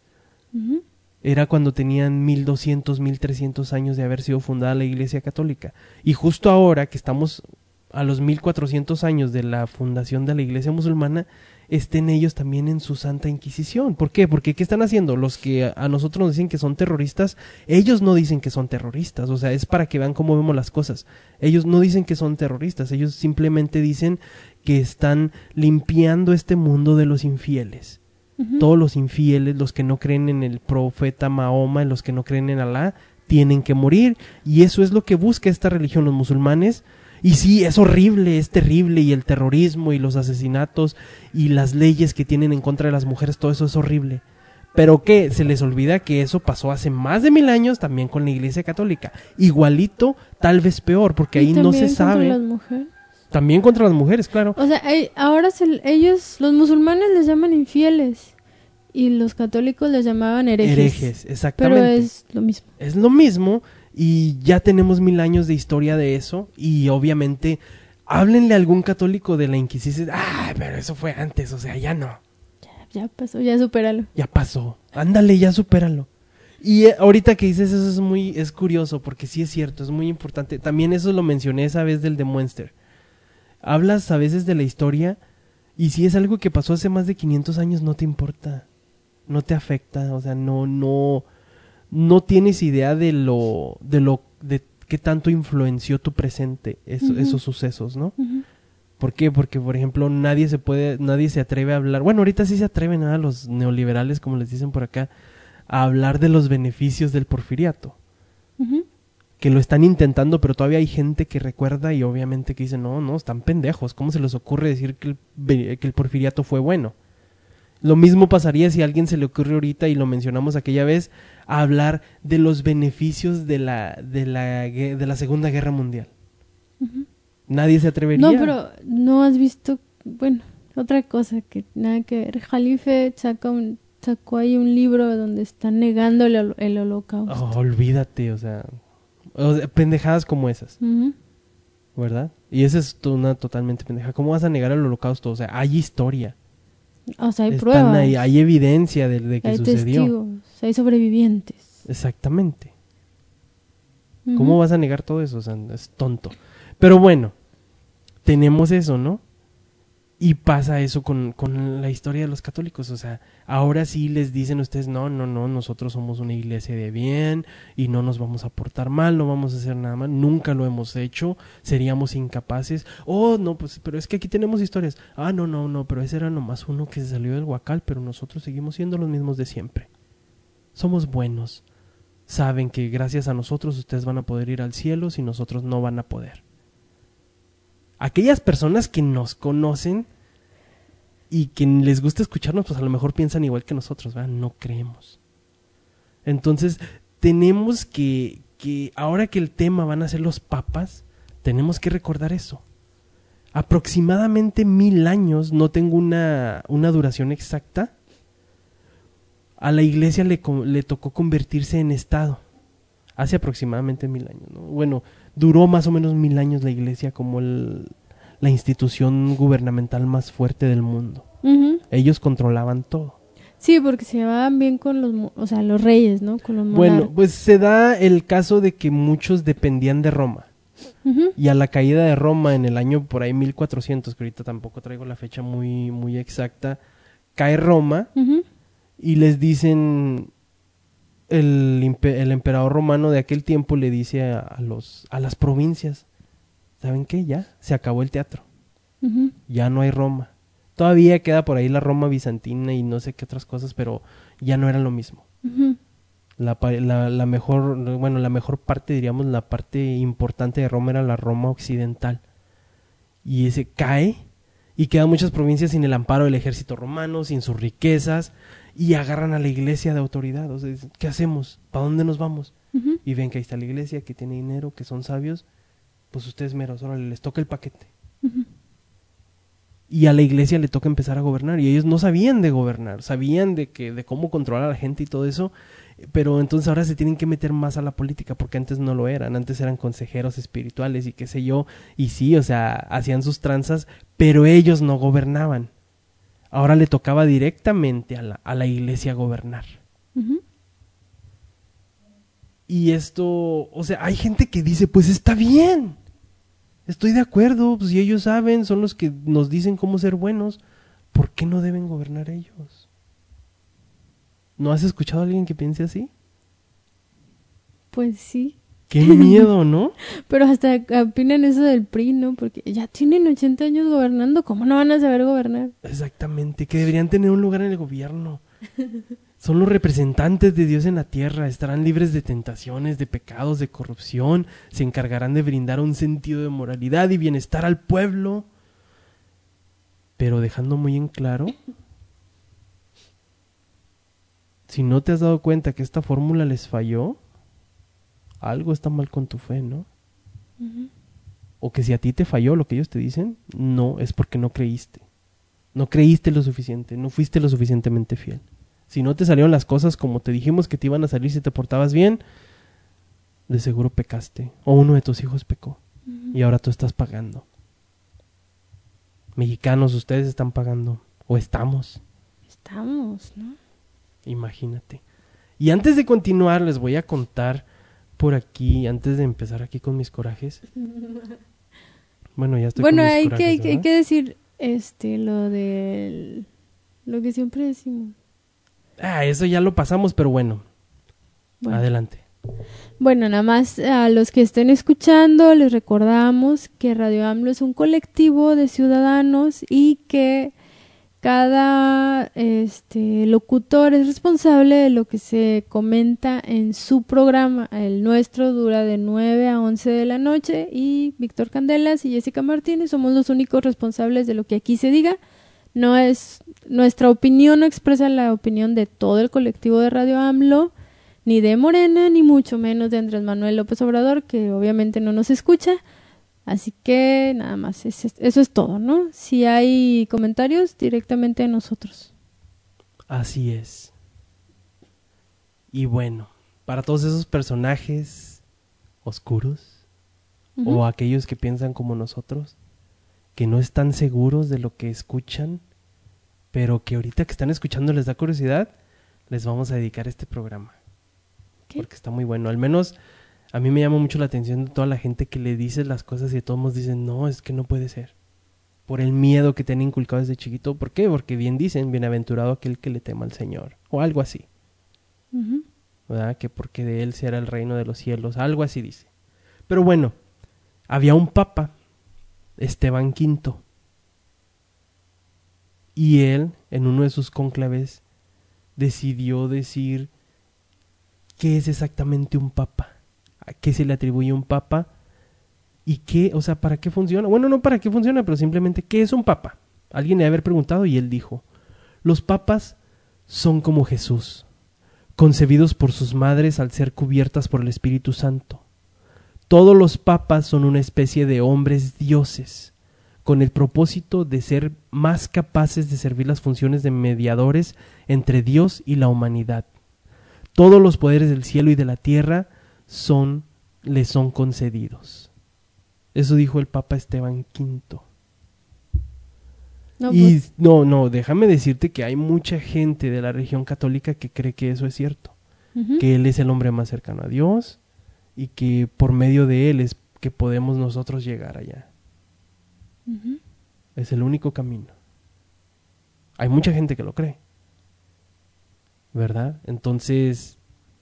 Ujú. Era cuando tenían mil doscientos, mil trescientos años de haber sido fundada la Iglesia Católica. Y justo ahora que estamos a los mil cuatrocientos años de la fundación de la Iglesia Musulmana, estén ellos también en su Santa Inquisición. ¿Por qué? Porque ¿qué están haciendo? Los que a nosotros nos dicen que son terroristas, ellos no dicen que son terroristas. O sea, es para que vean cómo vemos las cosas. Ellos no dicen que son terroristas, ellos simplemente dicen que están limpiando este mundo de los infieles. Ujú. Todos los infieles, los que no creen en el profeta Mahoma, los que no creen en Alá, tienen que morir. Y eso es lo que busca esta religión, los musulmanes. Y sí, es horrible, es terrible, y el terrorismo y los asesinatos y las leyes que tienen en contra de las mujeres, todo eso es horrible. Pero que se les olvida que eso pasó hace más de mil años también con la Iglesia Católica. Igualito, tal vez peor, porque Y ahí no se también contra sabe. las mujeres. También contra las mujeres, claro. O sea, hay- ahora se- ellos, los musulmanes les llaman infieles y los católicos les llamaban herejes. Herejes, exactamente. Pero es lo mismo. Es lo mismo y ya tenemos mil años de historia de eso y obviamente háblenle a algún católico de la Inquisición. Ah, pero eso fue antes, o sea, ya no, Ya pasó, ya supéralo. ya pasó. Ándale, ya supéralo. Y eh, ahorita que dices eso es muy, es curioso porque sí es cierto, es muy importante. También eso lo mencioné esa vez del de Muenster. Hablas a veces de la historia y si es algo que pasó hace más de quinientos años no te importa, no te afecta, o sea, no, no, no tienes idea de lo, de lo, de qué tanto influenció tu presente eso- Ujú. esos sucesos, ¿no? Ujú. ¿Por qué? Porque, por ejemplo, nadie se puede, nadie se atreve a hablar, bueno, ahorita sí se atreven a los neoliberales, como les dicen por acá, a hablar de los beneficios del porfiriato, Ujú. que lo están intentando, pero todavía hay gente que recuerda y obviamente que dice, no, no, están pendejos, ¿cómo se les ocurre decir que el, be- que el porfiriato fue bueno? Lo mismo pasaría si a alguien se le ocurre ahorita, y lo mencionamos aquella vez, a hablar de los beneficios de la, de la, gue- de la Segunda Guerra Mundial. Ujú. Nadie se atrevería. No, pero no has visto, bueno, otra cosa que nada que ver. Jalife saca un, sacó ahí un libro donde está negando el, hol- el holocausto. Oh, olvídate, o sea, o sea, pendejadas como esas, Ujú. ¿verdad? Y esa es to- una totalmente pendeja. ¿Cómo vas a negar el holocausto? O sea, hay historia. O sea, hay Están pruebas, ahí, hay evidencia de, de que hay sucedió. testigos, hay sobrevivientes. Exactamente. Ujú. ¿Cómo vas a negar todo eso? O sea, es tonto. Pero bueno, tenemos eso, ¿no? Y pasa eso con, con la historia de los católicos. O sea, ahora sí les dicen ustedes, no, no, no, nosotros somos una iglesia de bien y no nos vamos a portar mal, no vamos a hacer nada mal, nunca lo hemos hecho, seríamos incapaces. Oh, no, pues, pero es que aquí tenemos historias. Ah, no, no, no, pero ese era nomás uno que se salió del huacal, pero nosotros seguimos siendo los mismos de siempre. Somos buenos. Saben que gracias a nosotros ustedes van a poder ir al cielo, si nosotros no van a poder. Aquellas personas que nos conocen y que les gusta escucharnos, pues a lo mejor piensan igual que nosotros, ¿verdad? No creemos. Entonces, tenemos que, que, ahora que el tema van a ser los papas, tenemos que recordar eso. Aproximadamente mil años, no tengo una, una duración exacta, a la iglesia le, le tocó convertirse en Estado. Hace aproximadamente mil años, ¿no? Bueno, duró más o menos mil años la iglesia como el, la institución gubernamental más fuerte del mundo. Uh-huh. Ellos controlaban todo. Sí, porque se llevaban bien con los, o sea, los reyes, ¿no? Con los monarcas. Bueno, pues se da el caso de que muchos dependían de Roma. Uh-huh. Y a la caída de Roma en el año por ahí mil cuatrocientos, que ahorita tampoco traigo la fecha muy, muy exacta, cae Roma Uh-huh. y les dicen, el, impe- el emperador romano de aquel tiempo le dice a, a, los, a las provincias, ¿saben qué? Ya, se acabó el teatro, Uh-huh. ya no hay Roma. Todavía queda por ahí la Roma bizantina y no sé qué otras cosas, pero ya no era lo mismo. Uh-huh. La, pa- la, la mejor, bueno, la mejor parte, diríamos, la parte importante de Roma era la Roma occidental. Y ese cae y quedan muchas provincias sin el amparo del ejército romano, sin sus riquezas, y agarran a la iglesia de autoridad. O sea, dicen, ¿qué hacemos? ¿Para dónde nos vamos? Uh-huh. Y ven que ahí está la iglesia, que tiene dinero, que son sabios, pues ustedes meros, órale, les toca el paquete. Uh-huh. Y a la iglesia le toca empezar a gobernar, y ellos no sabían de gobernar, sabían de que de cómo controlar a la gente y todo eso, pero entonces ahora se tienen que meter más a la política, porque antes no lo eran, antes eran consejeros espirituales y qué sé yo, y sí, o sea, hacían sus tranzas, pero ellos no gobernaban. Ahora le tocaba directamente a la, a la iglesia gobernar. Uh-huh. Y esto, o sea, hay gente que dice, pues está bien, estoy de acuerdo, pues si ellos saben, son los que nos dicen cómo ser buenos, ¿por qué no deben gobernar ellos? ¿No has escuchado a alguien que piense así? Pues sí. ¡Qué miedo!, ¿no? Pero hasta opinan eso del P R I, ¿no? Porque ya tienen ochenta años gobernando, ¿cómo no van a saber gobernar? Exactamente, que deberían tener un lugar en el gobierno. Son los representantes de Dios en la tierra, estarán libres de tentaciones, de pecados, de corrupción, se encargarán de brindar un sentido de moralidad y bienestar al pueblo, pero dejando muy en claro, si no te has dado cuenta que esta fórmula les falló, algo está mal con tu fe, ¿no? Uh-huh. O que si a ti te falló lo que ellos te dicen, no, es porque no creíste. No creíste lo suficiente, no fuiste lo suficientemente fiel. Si no te salieron las cosas como te dijimos que te iban a salir si te portabas bien, de seguro pecaste. O uno de tus hijos pecó. Uh-huh. Y ahora tú estás pagando. Mexicanos, ustedes están pagando. O estamos. Estamos, ¿no? Imagínate. Y antes de continuar, les voy a contar por aquí, antes de empezar aquí con mis corajes. Bueno, ya estoy Bueno, con mis hay corajes, que, hay, que, hay ¿verdad? que decir este lo del lo que siempre decimos. Ah, eso ya lo pasamos, pero bueno. Bueno. Adelante. Bueno, nada más a los que estén escuchando les recordamos que Radio AMLO es un colectivo de ciudadanos y que cada este locutor es responsable de lo que se comenta en su programa. El nuestro dura de nueve a once de la noche y Víctor Candelas y Jessica Martínez somos los únicos responsables de lo que aquí se diga. No es nuestra opinión, no expresa la opinión de todo el colectivo de Radio AMLO, ni de Morena, ni mucho menos de Andrés Manuel López Obrador, que obviamente no nos escucha. Así que nada más, es, es, eso es todo, ¿no? Si hay comentarios, directamente a nosotros. Así es. Y bueno, para todos esos personajes oscuros, Uh-huh. o aquellos que piensan como nosotros, que no están seguros de lo que escuchan, pero que ahorita que están escuchando les da curiosidad, les vamos a dedicar este programa. ¿Qué? Porque está muy bueno. Al menos a mí me llama mucho la atención de toda la gente que le dice las cosas y de todos modos dicen, no, es que no puede ser. Por el miedo que tienen inculcado desde chiquito. ¿Por qué? Porque bien dicen, bienaventurado aquel que le tema al Señor. O algo así. Uh-huh. ¿Verdad? Que porque de él será el reino de los cielos. Algo así dice. Pero bueno, había un papa, Esteban quinto. Y él, en uno de sus cónclaves, decidió decir qué es exactamente un papa. ¿A qué se le atribuye un papa? ¿Y qué? O sea, ¿para qué funciona? Bueno, no para qué funciona, pero simplemente, ¿qué es un papa? Alguien le había preguntado y él dijo, los papas son como Jesús. concebidos por sus madres al ser cubiertas por el Espíritu Santo. Todos los papas son una especie de hombres dioses, con el propósito de ser más capaces de servir las funciones de mediadores entre Dios y la humanidad. Todos los poderes del cielo y de la tierra son, les son concedidos. Eso dijo el Papa Esteban quinto. No, y pues, no, no, déjame decirte que hay mucha gente de la religión católica que cree que eso es cierto, ujú. que Él es el hombre más cercano a Dios y que por medio de Él es que podemos nosotros llegar allá. Ujú. Es el único camino. Hay mucha gente que lo cree, ¿verdad? Entonces,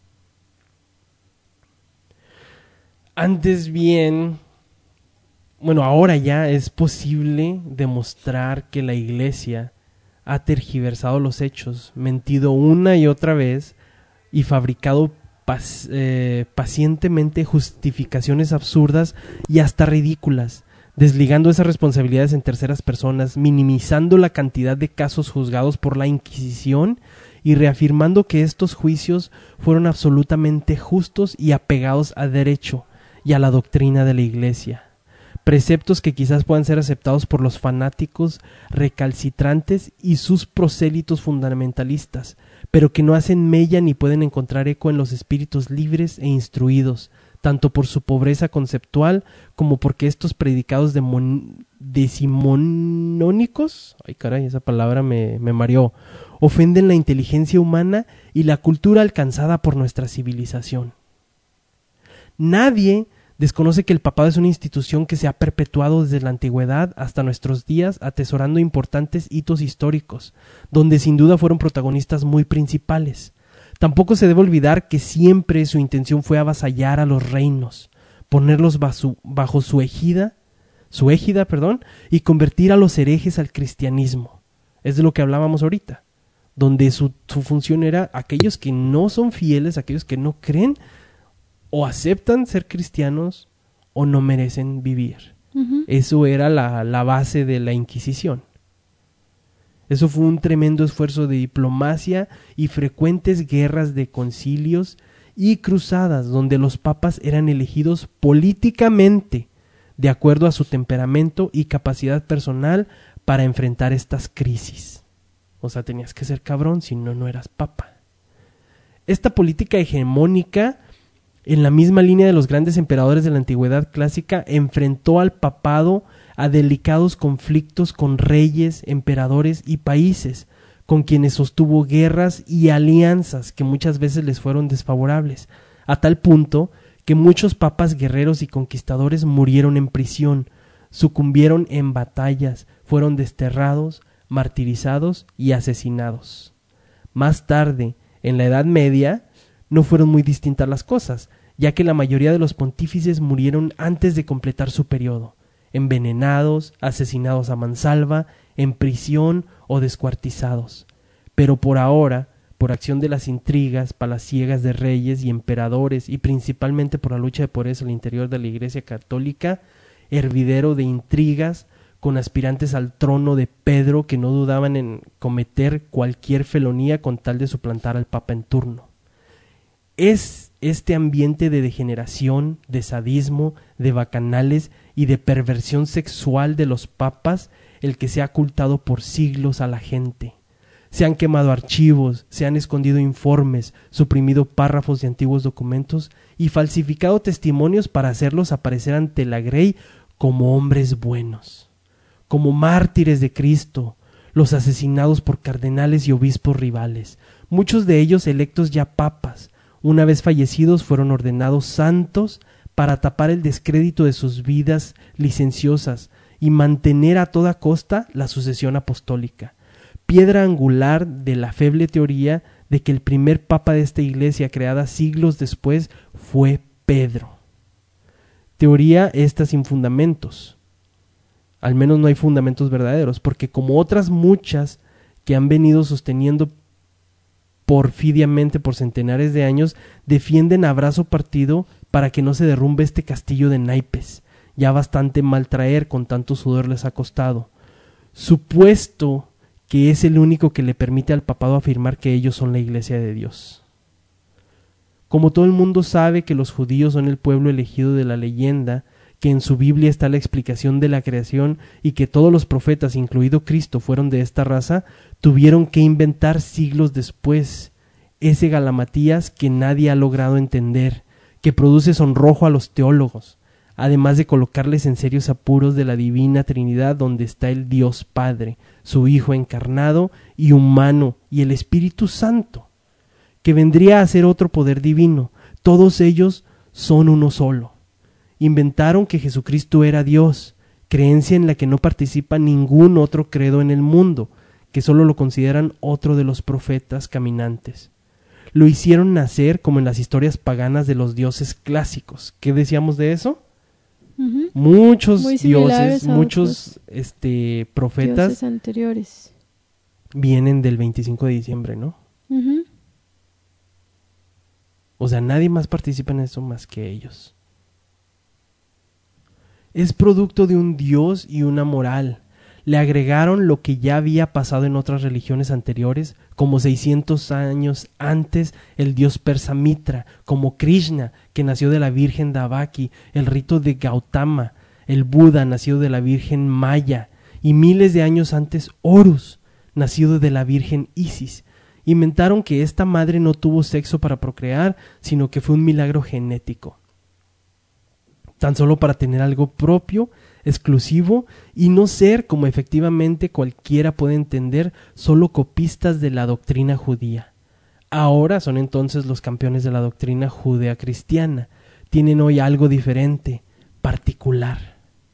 antes bien, bueno, ahora ya es posible demostrar que la Iglesia ha tergiversado los hechos, mentido una y otra vez y fabricado pac- eh, pacientemente justificaciones absurdas y hasta ridículas, desligando esas responsabilidades en terceras personas, minimizando la cantidad de casos juzgados por la Inquisición y reafirmando que estos juicios fueron absolutamente justos y apegados a derecho y a la doctrina de la Iglesia. Preceptos que quizás puedan ser aceptados por los fanáticos recalcitrantes y sus prosélitos fundamentalistas, pero que no hacen mella ni pueden encontrar eco en los espíritus libres e instruidos, tanto por su pobreza conceptual como porque estos predicados demon- decimonónicos, ay caray, esa palabra me, me mareó, ofenden la inteligencia humana y la cultura alcanzada por nuestra civilización. Nadie desconoce que el papado es una institución que se ha perpetuado desde la antigüedad hasta nuestros días, atesorando importantes hitos históricos, donde sin duda fueron protagonistas muy principales. Tampoco se debe olvidar que siempre su intención fue avasallar a los reinos, ponerlos bajo, bajo su égida, su égida, perdón, y convertir a los herejes al cristianismo. Es de lo que hablábamos ahorita, donde su, su función era aquellos que no son fieles, aquellos que no creen, o aceptan ser cristianos o no merecen vivir. Ujú. Eso era la, la base de la Inquisición. Eso fue un tremendo esfuerzo de diplomacia y frecuentes guerras de concilios y cruzadas donde los papas eran elegidos políticamente de acuerdo a su temperamento y capacidad personal para enfrentar estas crisis. O sea, tenías que ser cabrón, si no, no eras papa. Esta política hegemónica, en la misma línea de los grandes emperadores de la antigüedad clásica, enfrentó al papado a delicados conflictos con reyes, emperadores y países, con quienes sostuvo guerras y alianzas que muchas veces les fueron desfavorables, a tal punto que muchos papas guerreros y conquistadores murieron en prisión, sucumbieron en batallas, fueron desterrados, martirizados y asesinados. Más tarde, en la Edad Media, no fueron muy distintas las cosas, ya que la mayoría de los pontífices murieron antes de completar su periodo, envenenados, asesinados a mansalva, en prisión o descuartizados. Pero por ahora, por acción de las intrigas palaciegas de reyes y emperadores y principalmente por la lucha de poderes al interior de la Iglesia Católica, hervidero de intrigas con aspirantes al trono de Pedro que no dudaban en cometer cualquier felonía con tal de suplantar al Papa en turno. Es este ambiente de degeneración, de sadismo, de bacanales y de perversión sexual de los papas el que se ha ocultado por siglos a la gente. Se han quemado archivos, se han escondido informes, suprimido párrafos de antiguos documentos y falsificado testimonios para hacerlos aparecer ante la grey como hombres buenos, como mártires de Cristo, los asesinados por cardenales y obispos rivales, muchos de ellos electos ya papas. Una vez fallecidos fueron ordenados santos para tapar el descrédito de sus vidas licenciosas y mantener a toda costa la sucesión apostólica, piedra angular de la feble teoría de que el primer papa de esta iglesia creada siglos después fue Pedro. Teoría esta sin fundamentos, al menos no hay fundamentos verdaderos, porque como otras muchas que han venido sosteniendo porfidiamente por centenares de años, defienden a brazo partido para que no se derrumbe este castillo de naipes, ya bastante mal traer con tanto sudor les ha costado, supuesto que es el único que le permite al papado afirmar que ellos son la Iglesia de Dios. Como todo el mundo sabe que los judíos son el pueblo elegido de la leyenda, que en su Biblia está la explicación de la creación y que todos los profetas, incluido Cristo, fueron de esta raza, tuvieron que inventar siglos después ese Galamatías que nadie ha logrado entender, que produce sonrojo a los teólogos, además de colocarles en serios apuros de la divina Trinidad, donde está el Dios Padre, su Hijo encarnado y humano, y el Espíritu Santo, que vendría a ser otro poder divino. Todos ellos son uno solo. Inventaron que Jesucristo era Dios, creencia en la que no participa ningún otro credo en el mundo, que solo lo consideran otro de los profetas caminantes. Lo hicieron nacer como en las historias paganas de los dioses clásicos. ¿Qué decíamos de eso? Ujú. Muchos Muy similares dioses, a muchos otros este, profetas dioses anteriores. vienen del veinticinco de diciembre, ¿no? Ujú. O sea, nadie más participa en eso más que ellos. Es producto de un dios y una moral. Le agregaron lo que ya había pasado en otras religiones anteriores, como seiscientos años antes el dios persa Mitra, como Krishna, que nació de la Virgen Devaki, el rito de Gautama, el Buda, nacido de la Virgen Maya, y miles de años antes Horus, nacido de la Virgen Isis. Inventaron que esta madre no tuvo sexo para procrear, sino que fue un milagro genético, tan solo para tener algo propio, exclusivo, y no ser, como efectivamente cualquiera puede entender, solo copistas de la doctrina judía. Ahora son entonces los campeones de la doctrina judea-cristiana. Tienen hoy algo diferente, particular.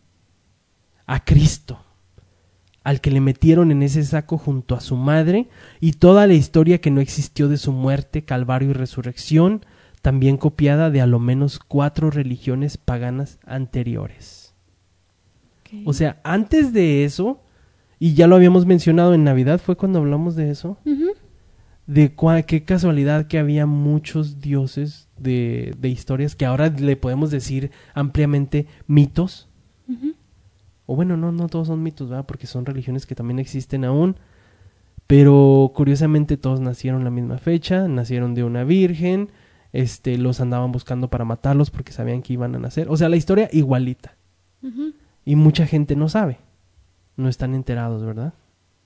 A Cristo, al que le metieron en ese saco junto a su madre, y toda la historia que no existió de su muerte, calvario y resurrección, también copiada de a lo menos cuatro religiones paganas anteriores. Okay. O sea, antes de eso, y ya lo habíamos mencionado en Navidad, fue cuando hablamos de eso, Ujú. de cua- qué casualidad que había muchos dioses de, de historias que ahora le podemos decir ampliamente mitos. Ujú. O bueno, no, no todos son mitos, ¿verdad? Porque son religiones que también existen aún. Pero curiosamente todos nacieron la misma fecha, nacieron de una virgen, este, los andaban buscando para matarlos porque sabían que iban a nacer. O sea, la historia igualita. Ujú. Y mucha gente no sabe. No están enterados, ¿verdad?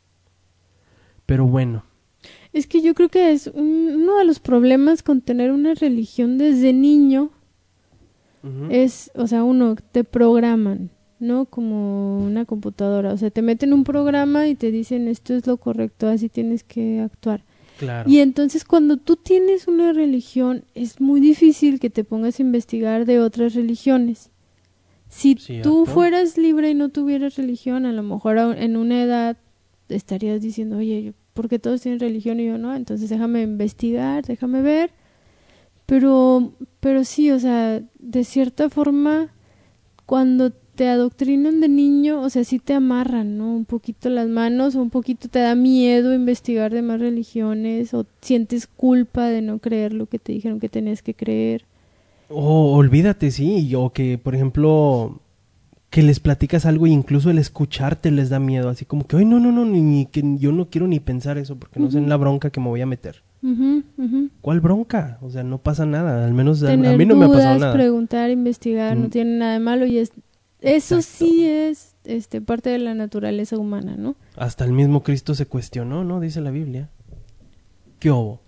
Pero bueno. Es que yo creo que es un- uno de los problemas con tener una religión desde niño. Ujú. Es, o sea, uno, te programan, ¿no? Como una computadora. O sea, te meten un programa y te dicen esto es lo correcto, así tienes que actuar. Claro. Y entonces cuando tú tienes una religión, es muy difícil que te pongas a investigar de otras religiones. Si Cierto. tú fueras libre y no tuvieras religión, a lo mejor a- en una edad estarías diciendo, oye, yo- ¿por qué todos tienen religión y yo no? Entonces déjame investigar, déjame ver. Pero, pero sí, o sea, de cierta forma, cuando te adoctrinan de niño, o sea, sí te amarran, ¿no? Un poquito las manos, o un poquito te da miedo investigar de más religiones, o sientes culpa de no creer lo que te dijeron que tenías que creer. O olvídate, sí. O que, por ejemplo, que les platicas algo y incluso el escucharte les da miedo. Así como que, ay, no, no, no, ni, ni que yo no quiero ni pensar eso porque no sé en la bronca que me voy a meter. Ujú, ujú. ¿Cuál bronca? O sea, no pasa nada. Al menos a, a Tener mí no me ha dudas, pasado nada. preguntar, investigar, no Mm. tiene nada de malo y es eso Exacto. sí es este parte de la naturaleza humana, ¿no? Hasta el mismo Cristo se cuestionó, ¿no? Dice la Biblia. ¿Qué hubo?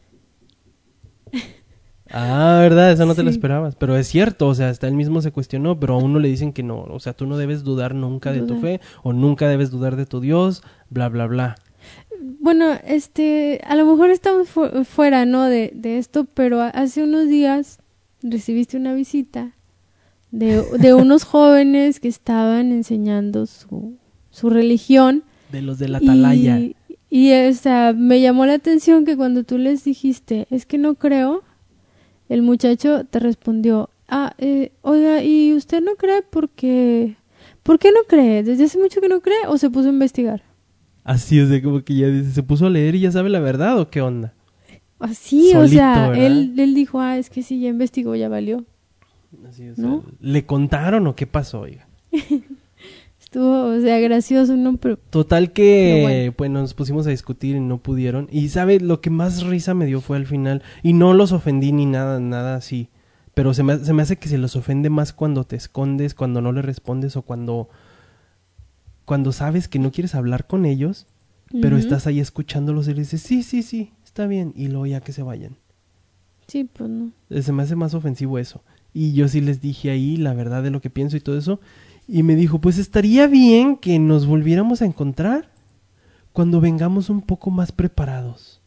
Ah, ¿verdad? Eso no te lo Sí. esperabas. Pero es cierto, o sea, hasta él mismo se cuestionó, pero a uno le dicen que no. O sea, tú no debes dudar nunca de tu Dudar. fe, o nunca debes dudar de tu Dios, bla, bla, bla. Bueno, este, a lo mejor estamos fu- fuera, ¿no? De, de esto, pero a- hace unos días recibiste una visita de, de unos jóvenes que estaban enseñando su, su religión. De los de la atalaya. Y, y o sea, me llamó la atención que cuando tú les dijiste, es que no creo, el muchacho te respondió, ah, eh, oiga, ¿y usted no cree porque... ¿Por qué no cree? ¿Desde hace mucho que no cree o se puso a investigar? Así, o sea, como que ya dice, se puso a leer y ya sabe la verdad, ¿o qué onda? Así, o Solito, sea, ¿verdad? él, él dijo, ah, es que sí, ya investigó, ya valió. Así, o sea, ¿No? ¿le contaron o qué pasó, oiga? Estuvo, o sea, gracioso, ¿no? Pero Total que, Pero bueno. pues nos pusimos a discutir y no pudieron. Y, ¿sabe? Lo que más risa me dio fue al final. Y no los ofendí ni nada, nada así. Pero se me, se me hace que se los ofende más cuando te escondes, cuando no le respondes o cuando... Cuando sabes que no quieres hablar con ellos, pero Ujú. estás ahí escuchándolos y le dices, sí, sí, sí, está bien. Y luego ya que se vayan. Sí, pues no. Eh, Se me hace más ofensivo eso. Y yo sí les dije ahí la verdad de lo que pienso y todo eso. Y me dijo, pues estaría bien que nos volviéramos a encontrar cuando vengamos un poco más preparados.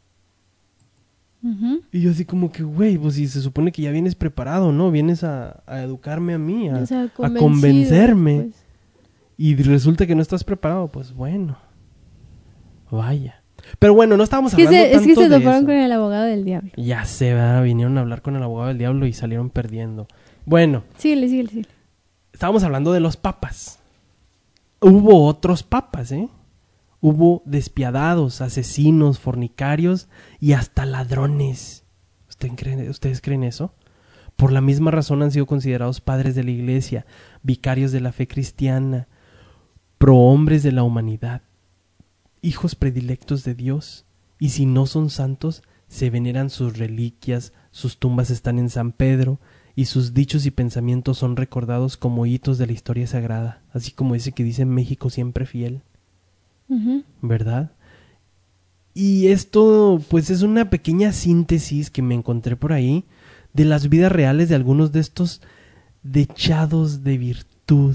Ujú. Y yo así como que, güey, pues si se supone que ya vienes preparado, ¿no? Vienes a, a educarme a mí, a, O sea, a convencido, convencerme. pues. Y resulta que no estás preparado, pues bueno. Vaya. Pero bueno, no estábamos Es que hablando se, es que tanto se de toparon eso. con el abogado del diablo. Ya sé, ¿verdad? Vinieron a hablar con el abogado del diablo y salieron perdiendo. Bueno, Síguele, síguele, síguele. estábamos hablando de los papas. Hubo otros papas, ¿eh? Hubo despiadados, asesinos, fornicarios y hasta ladrones. ¿Usted cree- ¿Ustedes creen eso? Por la misma razón han sido considerados padres de la iglesia, vicarios de la fe cristiana, prohombres de la humanidad, hijos predilectos de Dios. Y si no son santos, se veneran sus reliquias, sus tumbas están en San Pedro, y sus dichos y pensamientos son recordados como hitos de la historia sagrada, así como ese que dice México siempre fiel, Ujú. ¿verdad? Y esto, pues, es una pequeña síntesis que me encontré por ahí de las vidas reales de algunos de estos dechados de virtud,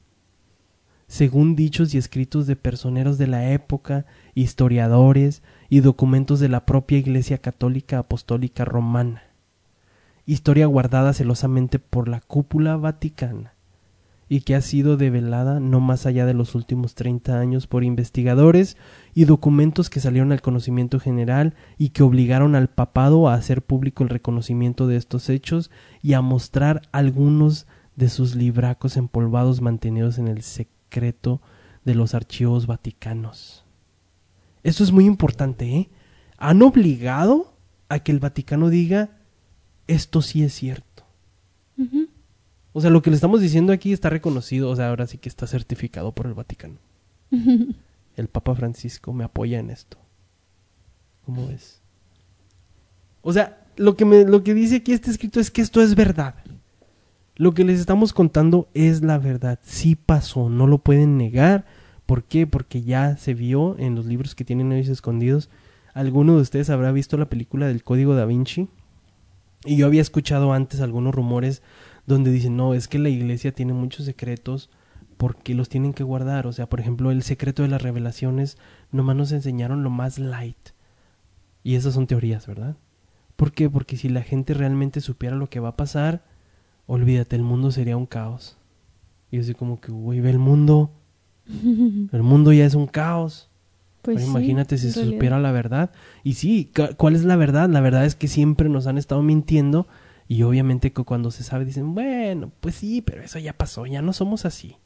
según dichos y escritos de personeros de la época, historiadores y documentos de la propia Iglesia Católica Apostólica Romana. Historia guardada celosamente por la cúpula vaticana y que ha sido develada no más allá de los últimos treinta años por investigadores y documentos que salieron al conocimiento general y que obligaron al papado a hacer público el reconocimiento de estos hechos y a mostrar algunos de sus libracos empolvados mantenidos en el secreto de los archivos vaticanos. Esto es muy importante, ¿eh? Han obligado a que el Vaticano diga esto sí es cierto. Ujú. O sea, lo que le estamos diciendo aquí está reconocido, o sea, ahora sí que está certificado por el Vaticano. El Papa Francisco me apoya en esto. ¿Cómo ves? O sea, lo que me, lo que dice aquí este escrito es que esto es verdad. Lo que les estamos contando es la verdad. Sí pasó, no lo pueden negar. ¿Por qué? Porque ya se vio en los libros que tienen ellos escondidos. Alguno de ustedes habrá visto la película del Código Da Vinci. Y yo había escuchado antes algunos rumores donde dicen, no, es que la iglesia tiene muchos secretos porque los tienen que guardar. O sea, por ejemplo, el secreto de las revelaciones nomás nos enseñaron lo más light. Y esas son teorías, ¿verdad? ¿Por qué? Porque si la gente realmente supiera lo que va a pasar, olvídate, el mundo sería un caos. Y yo así como que, güey, ve el mundo. El mundo ya es un caos. Pues Ahora sí, imagínate si en se realidad. supiera la verdad. Y sí, ca- ¿cuál es la verdad? La verdad es que siempre nos han estado mintiendo. Y obviamente que cuando se sabe dicen, bueno, pues sí, pero eso ya pasó, ya no somos así.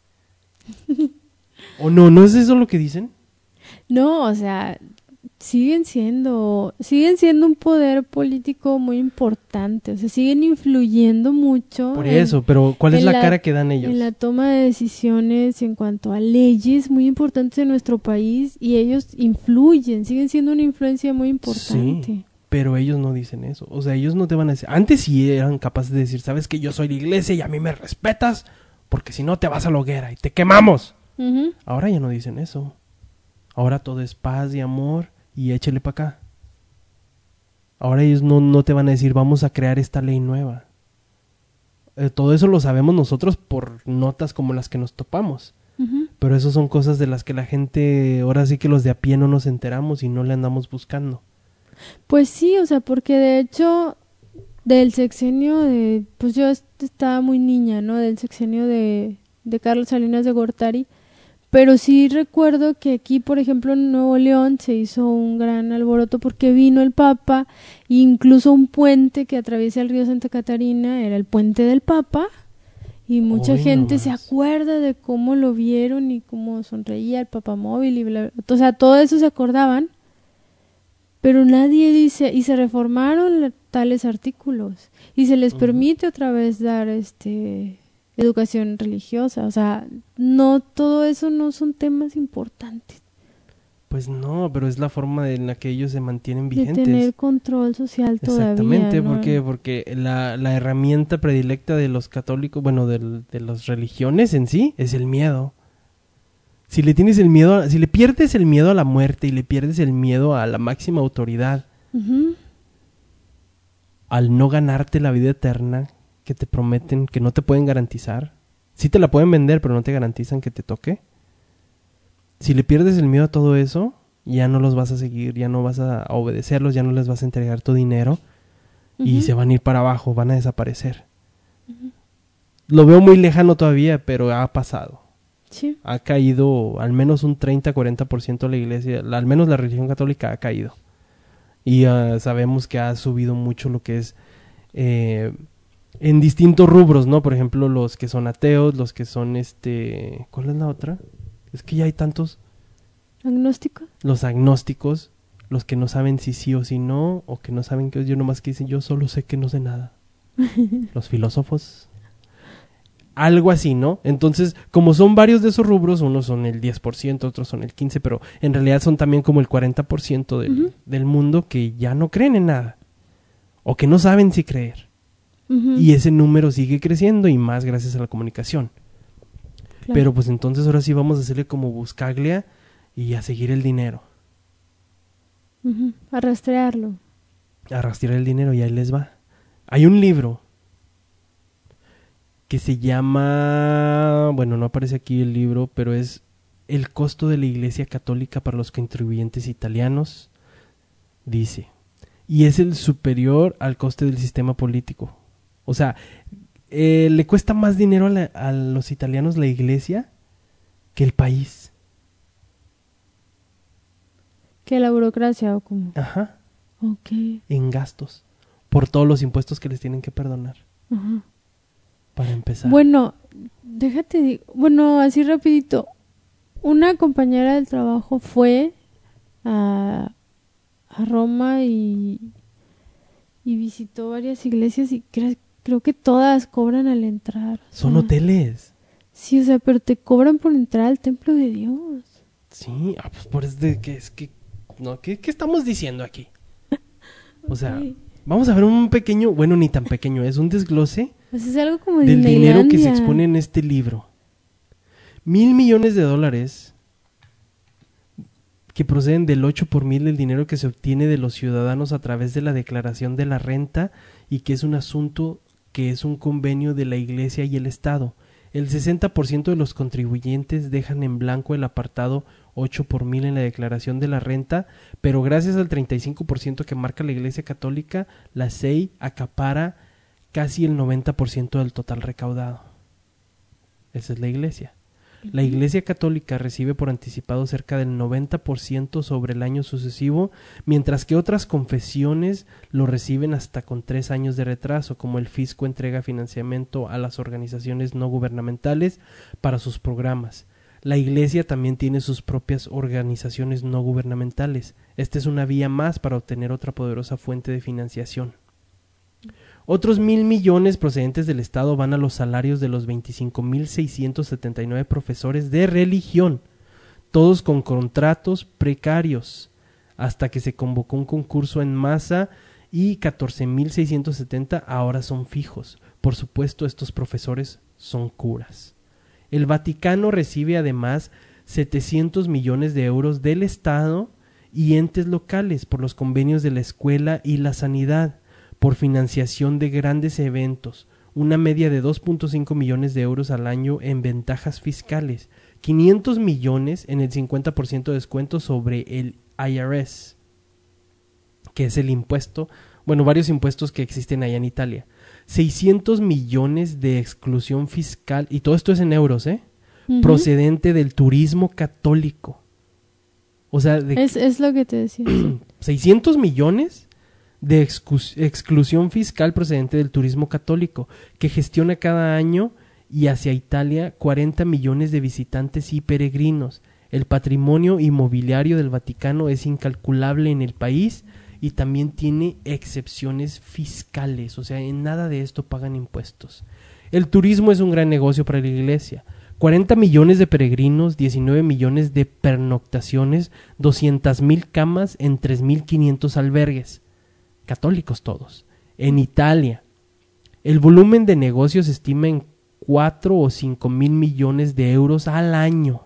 ¿O no? ¿No es eso lo que dicen? No, o sea, siguen siendo, siguen siendo un poder político muy importante, o sea, siguen influyendo mucho Por en- eso, pero ¿cuál es en la, la- cara que dan ellos? en la toma de decisiones en cuanto a leyes muy importantes en nuestro país y ellos influyen, siguen siendo una influencia muy importante. Sí, pero ellos no dicen eso. O sea, ellos no te van a decir. Antes sí eran capaces de decir, sabes que yo soy la iglesia y a mí me respetas, porque si no te vas a la hoguera y te quemamos. Ujú. Ahora ya no dicen eso. Ahora todo es paz y amor y échale para acá. Ahora ellos no, no te van a decir, vamos a crear esta ley nueva. Eh, todo eso lo sabemos nosotros por notas como las que nos topamos. Ujú. Pero eso son cosas de las que la gente, ahora sí que los de a pie no nos enteramos y no le andamos buscando. Pues sí, o sea, porque de hecho del sexenio de, pues yo est- estaba muy niña, ¿no? Del sexenio de, de Carlos Salinas de Gortari, pero sí recuerdo que aquí, por ejemplo, en Nuevo León se hizo un gran alboroto porque vino el Papa, e incluso un puente que atraviesa el río Santa Catarina era el puente del Papa, y mucha Hoy gente se nomás. acuerda de cómo lo vieron y cómo sonreía el papamóvil y bla, bla. O sea, todo eso se acordaban. Pero nadie dice, y se reformaron la- tales artículos, y se les Ujú. permite otra vez dar este educación religiosa. O sea, no, todo eso no son temas importantes. Pues no, pero es la forma en la que ellos se mantienen De vigentes. tener control social todavía. Exactamente, ¿no? ¿por qué? Porque la, la herramienta predilecta de los católicos, bueno, del- de las religiones en sí, es el miedo. Si le tienes el miedo, a- si le pierdes el miedo a la muerte y le pierdes el miedo a la máxima autoridad, Ujú. al no ganarte la vida eterna que te prometen, que no te pueden garantizar, sí te la pueden vender, pero no te garantizan que te toque. Si le pierdes el miedo a todo eso, ya no los vas a seguir, ya no vas a obedecerlos, ya no les vas a entregar tu dinero y Ujú. se van a ir para abajo, van a desaparecer. Lo veo muy lejano todavía, pero ha pasado. Sí. Ha caído al menos un treinta a cuarenta por ciento la iglesia, la- al menos la religión católica ha caído. Y ah, sabemos que ha subido mucho lo que es eh, en distintos rubros, ¿no? Por ejemplo, los que son ateos, los que son este... ¿Cuál es la otra? Es que ya hay tantos. ¿Agnóstico? Los agnósticos, los que no saben si sí o si no, o que no saben que yo nomás que dicen yo solo sé que no sé nada. Los filósofos. Algo así, ¿no? Entonces, como son varios de esos rubros, unos son el diez por ciento, otros son el quince por ciento, pero en realidad son también como el cuarenta por ciento del, Ujú. del mundo que ya no creen en nada. O que no saben si creer. Ujú. Y ese número sigue creciendo y más gracias a la comunicación. Claro. Pero pues entonces ahora sí vamos a hacerle como buscaglia y a seguir el dinero. Ujú. A rastrearlo. A rastrear el dinero y ahí les va. Hay un libro que se llama, bueno, no aparece aquí el libro, pero es El costo de la Iglesia Católica para los contribuyentes italianos, dice, y es el superior al coste del sistema político. O sea, eh, le cuesta más dinero a, la- a los italianos la Iglesia que el país. Que la burocracia o como. Ajá, Ok. en gastos, por todos los impuestos que les tienen que perdonar, Ajá. para empezar. Bueno, déjate, di- bueno, así rapidito. Una compañera del trabajo fue a, a Roma y, y visitó varias iglesias y cre- creo que todas cobran al entrar. o Son sea, hoteles. Sí, o sea, pero te cobran por entrar al templo de Dios. Sí, ah, pues por eso de que es que no, ¿qué, qué estamos diciendo aquí? O sea, Ok. vamos a ver un pequeño, bueno, ni tan pequeño, es un desglose Pues es algo como del dinero que se Disneylandia. expone en este libro. Mil millones de dólares que proceden del ocho por mil del dinero que se obtiene de los ciudadanos a través de la declaración de la renta y que es un asunto que es un convenio de la Iglesia y el Estado. El sesenta por ciento de los contribuyentes dejan en blanco el apartado ocho por mil en la declaración de la renta, pero gracias al treinta y cinco por ciento que marca la Iglesia Católica, la S E I acapara casi el noventa por ciento del total recaudado. Esa es la Iglesia. La Iglesia Católica recibe por anticipado cerca del noventa por ciento sobre el año sucesivo, mientras que otras confesiones lo reciben hasta con tres años de retraso, como el fisco entrega financiamiento a las organizaciones no gubernamentales para sus programas. La Iglesia también tiene sus propias organizaciones no gubernamentales. Esta es una vía más para obtener otra poderosa fuente de financiación. Otros mil millones procedentes del Estado van a los salarios de los veinticinco mil seiscientos setenta y nueve profesores de religión, todos con contratos precarios, hasta que se convocó un concurso en masa y catorce mil seiscientos setenta ahora son fijos. Por supuesto, estos profesores son curas. El Vaticano recibe además setecientos millones de euros del Estado y entes locales por los convenios de la escuela y la sanidad, por financiación de grandes eventos, una media de dos punto cinco millones de euros al año en ventajas fiscales, quinientos millones en el cincuenta por ciento de descuento sobre el I R S, que es el impuesto, bueno, varios impuestos que existen allá en Italia, seiscientos millones de exclusión fiscal, y todo esto es en euros, ¿eh? Ujú. Procedente del turismo católico. O sea, de Es, es lo que te decía. sí. seiscientos millones de excus- exclusión fiscal procedente del turismo católico, que gestiona cada año y hacia Italia cuarenta millones de visitantes y peregrinos. El patrimonio inmobiliario del Vaticano es incalculable en el país y también tiene excepciones fiscales, o sea, en nada de esto pagan impuestos. El turismo es un gran negocio para la iglesia. cuarenta millones de peregrinos, diecinueve millones de pernoctaciones, doscientas mil camas en tres mil quinientos albergues. Católicos todos. En Italia, el volumen de negocios se estima en cuatro o cinco mil millones de euros al año.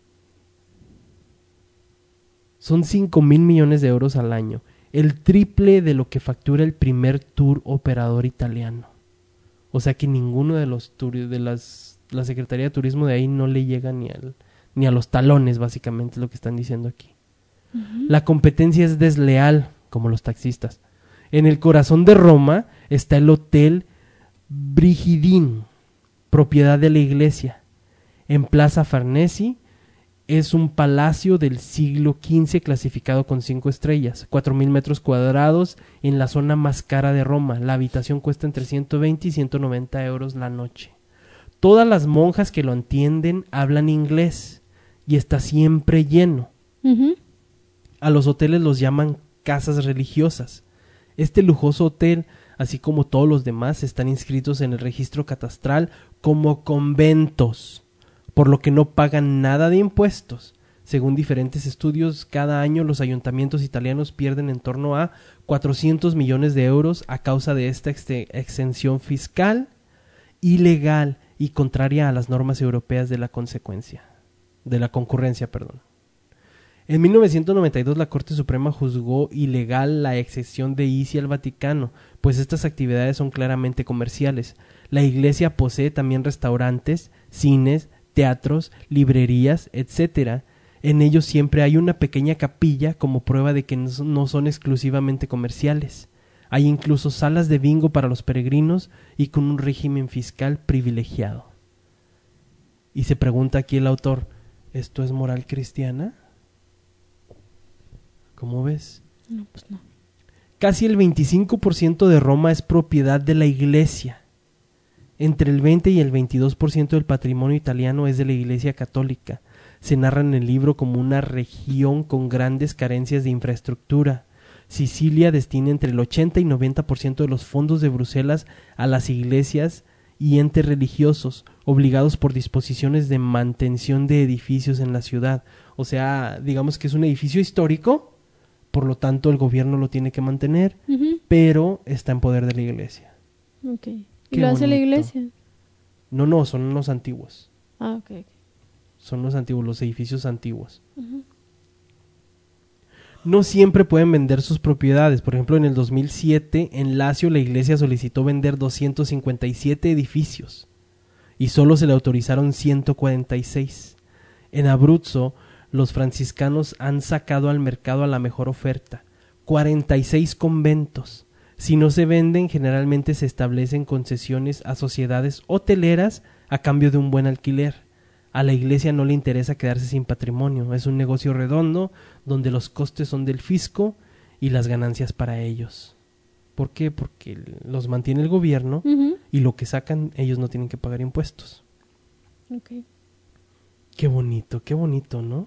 Son cinco mil millones de euros al año. El triple de lo que factura el primer tour operador italiano. O sea que ninguno de los tours de las la Secretaría de Turismo de ahí no le llega ni al ni a los talones, básicamente es lo que están diciendo aquí. Uh-huh. La competencia es desleal, como los taxistas. En el corazón de Roma está el Hotel Brigidin, propiedad de la iglesia. En Plaza Farnesi es un palacio del siglo quince clasificado con cinco estrellas, cuatro mil metros cuadrados en la zona más cara de Roma. La habitación cuesta entre ciento veinte y ciento noventa euros la noche. Todas las monjas que lo atienden hablan inglés y está siempre lleno. Uh-huh. A los hoteles los llaman casas religiosas. Este lujoso hotel, así como todos los demás, están inscritos en el registro catastral como conventos, por lo que no pagan nada de impuestos. Según diferentes estudios, cada año los ayuntamientos italianos pierden en torno a cuatrocientos millones de euros a causa de esta ex- exención fiscal ilegal y contraria a las normas europeas de la consecuencia, de la concurrencia, perdón. En mil novecientos noventa y dos la Corte Suprema juzgó ilegal la exención de I C I al Vaticano, pues estas actividades son claramente comerciales. La Iglesia posee también restaurantes, cines, teatros, librerías, etcétera. En ellos siempre hay una pequeña capilla como prueba de que no son exclusivamente comerciales. Hay incluso salas de bingo para los peregrinos y con un régimen fiscal privilegiado. Y se pregunta aquí el autor, ¿esto es moral cristiana? ¿Cómo ves? No, pues no. Casi el veinticinco por ciento de Roma es propiedad de la iglesia. Entre el veinte y el veintidós por ciento del patrimonio italiano es de la Iglesia Católica. Se narra en el libro como una región con grandes carencias de infraestructura. Sicilia destina entre el ochenta y noventa por ciento de los fondos de Bruselas a las iglesias y entes religiosos, obligados por disposiciones de mantención de edificios en la ciudad. O sea, digamos que es un edificio histórico, por lo tanto el gobierno lo tiene que mantener, uh-huh. pero está en poder de la iglesia. Okay. ¿Y lo hace la iglesia? No, no, son los antiguos. Ah, ok. okay. Son los antiguos, los edificios antiguos. Uh-huh. No siempre pueden vender sus propiedades. Por ejemplo, en el dos mil siete, en Lacio, la iglesia solicitó vender doscientos cincuenta y siete edificios y solo se le autorizaron ciento cuarenta y seis. En Abruzzo, los franciscanos han sacado al mercado a la mejor oferta, cuarenta y seis conventos. Si no se venden, generalmente se establecen concesiones a sociedades hoteleras a cambio de un buen alquiler. A la iglesia no le interesa quedarse sin patrimonio, es un negocio redondo donde los costes son del fisco y las ganancias para ellos. ¿Por qué? Porque los mantiene el gobierno uh-huh. y lo que sacan ellos no tienen que pagar impuestos. Okay. Qué bonito, qué bonito, ¿no?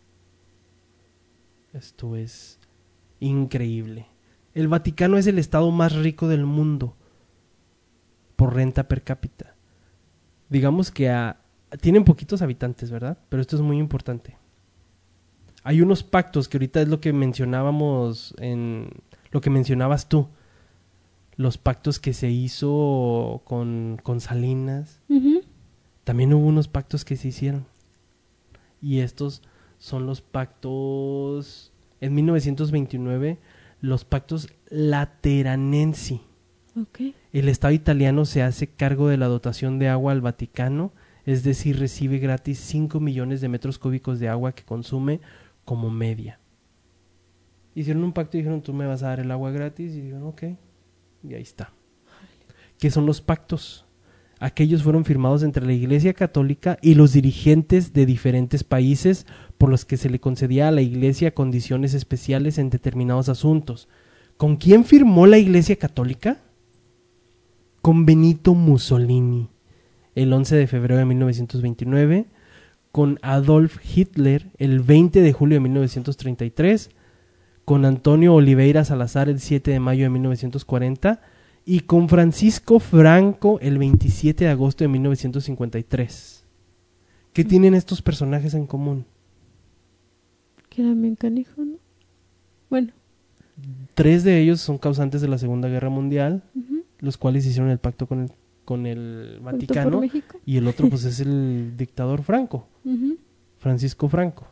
Esto es increíble. El Vaticano es el estado más rico del mundo por renta per cápita. Digamos que a tienen poquitos habitantes, ¿verdad? Pero esto es muy importante. Hay unos pactos que ahorita es lo que mencionábamos en lo que mencionabas tú. Los pactos que se hizo con, con Salinas. Uh-huh. También hubo unos pactos que se hicieron. Y estos son los pactos en mil novecientos veintinueve, los pactos Lateranensi. Okay. El Estado italiano se hace cargo de la dotación de agua al Vaticano. Es decir, recibe gratis cinco millones de metros cúbicos de agua que consume como media. Hicieron un pacto y dijeron, tú me vas a dar el agua gratis. Y dijeron, ok. Y ahí está. ¿Qué son los pactos? Aquellos fueron firmados entre la Iglesia Católica y los dirigentes de diferentes países por los que se le concedía a la Iglesia condiciones especiales en determinados asuntos. ¿Con quién firmó la Iglesia Católica? Con Benito Mussolini. El once de febrero de mil novecientos veintinueve, con Adolf Hitler el veinte de julio de mil novecientos treinta y tres, con Antonio Oliveira Salazar el siete de mayo de mil novecientos cuarenta y con Francisco Franco el veintisiete de agosto de mil novecientos cincuenta y tres. ¿Qué tienen estos personajes en común? Que era bien canijo, ¿no? Bueno. Tres de ellos son causantes de la Segunda Guerra Mundial, Uh-huh. los cuales hicieron el pacto con el, con el Vaticano, por México. y el otro pues es el dictador Franco, Uh-huh. Francisco Franco.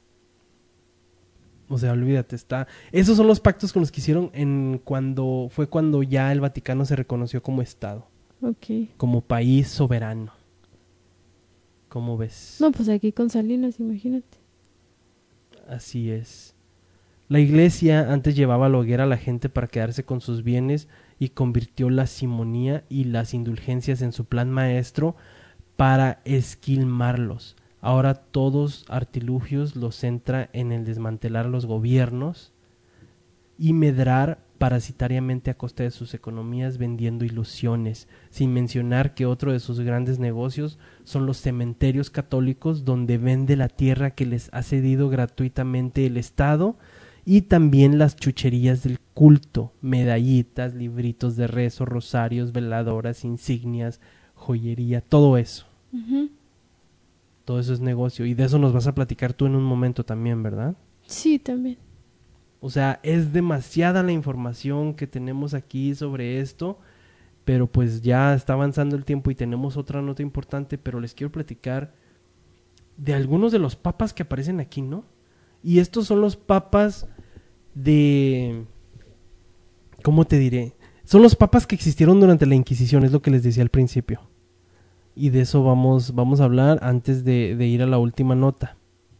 O sea, olvídate, está... Esos son los pactos con los que hicieron en cuando fue cuando ya el Vaticano se reconoció como Estado, Ok. como país soberano. ¿Cómo ves? No, pues aquí con Salinas, imagínate. Así es. La iglesia antes llevaba a la hoguera a la gente para quedarse con sus bienes y convirtió la simonía y las indulgencias en su plan maestro para esquilmarlos. Ahora todos artilugios los centra en el desmantelar los gobiernos y medrar parasitariamente a costa de sus economías vendiendo ilusiones, sin mencionar que otro de sus grandes negocios son los cementerios católicos donde vende la tierra que les ha cedido gratuitamente el Estado, y también las chucherías del culto, medallitas, libritos de rezo, rosarios, veladoras, insignias, joyería, todo eso. Uh-huh. Todo eso es negocio, y de eso nos vas a platicar tú en un momento también, ¿verdad? Sí, también. O sea, es demasiada la información que tenemos aquí sobre esto, pero pues ya está avanzando el tiempo y tenemos otra nota importante, pero les quiero platicar de algunos de los papas que aparecen aquí, ¿no? Y estos son los papas de... ¿Cómo te diré? Son los papas que existieron durante la Inquisición, es lo que les decía al principio. Y de eso vamos, vamos a hablar antes de, de ir a la última nota.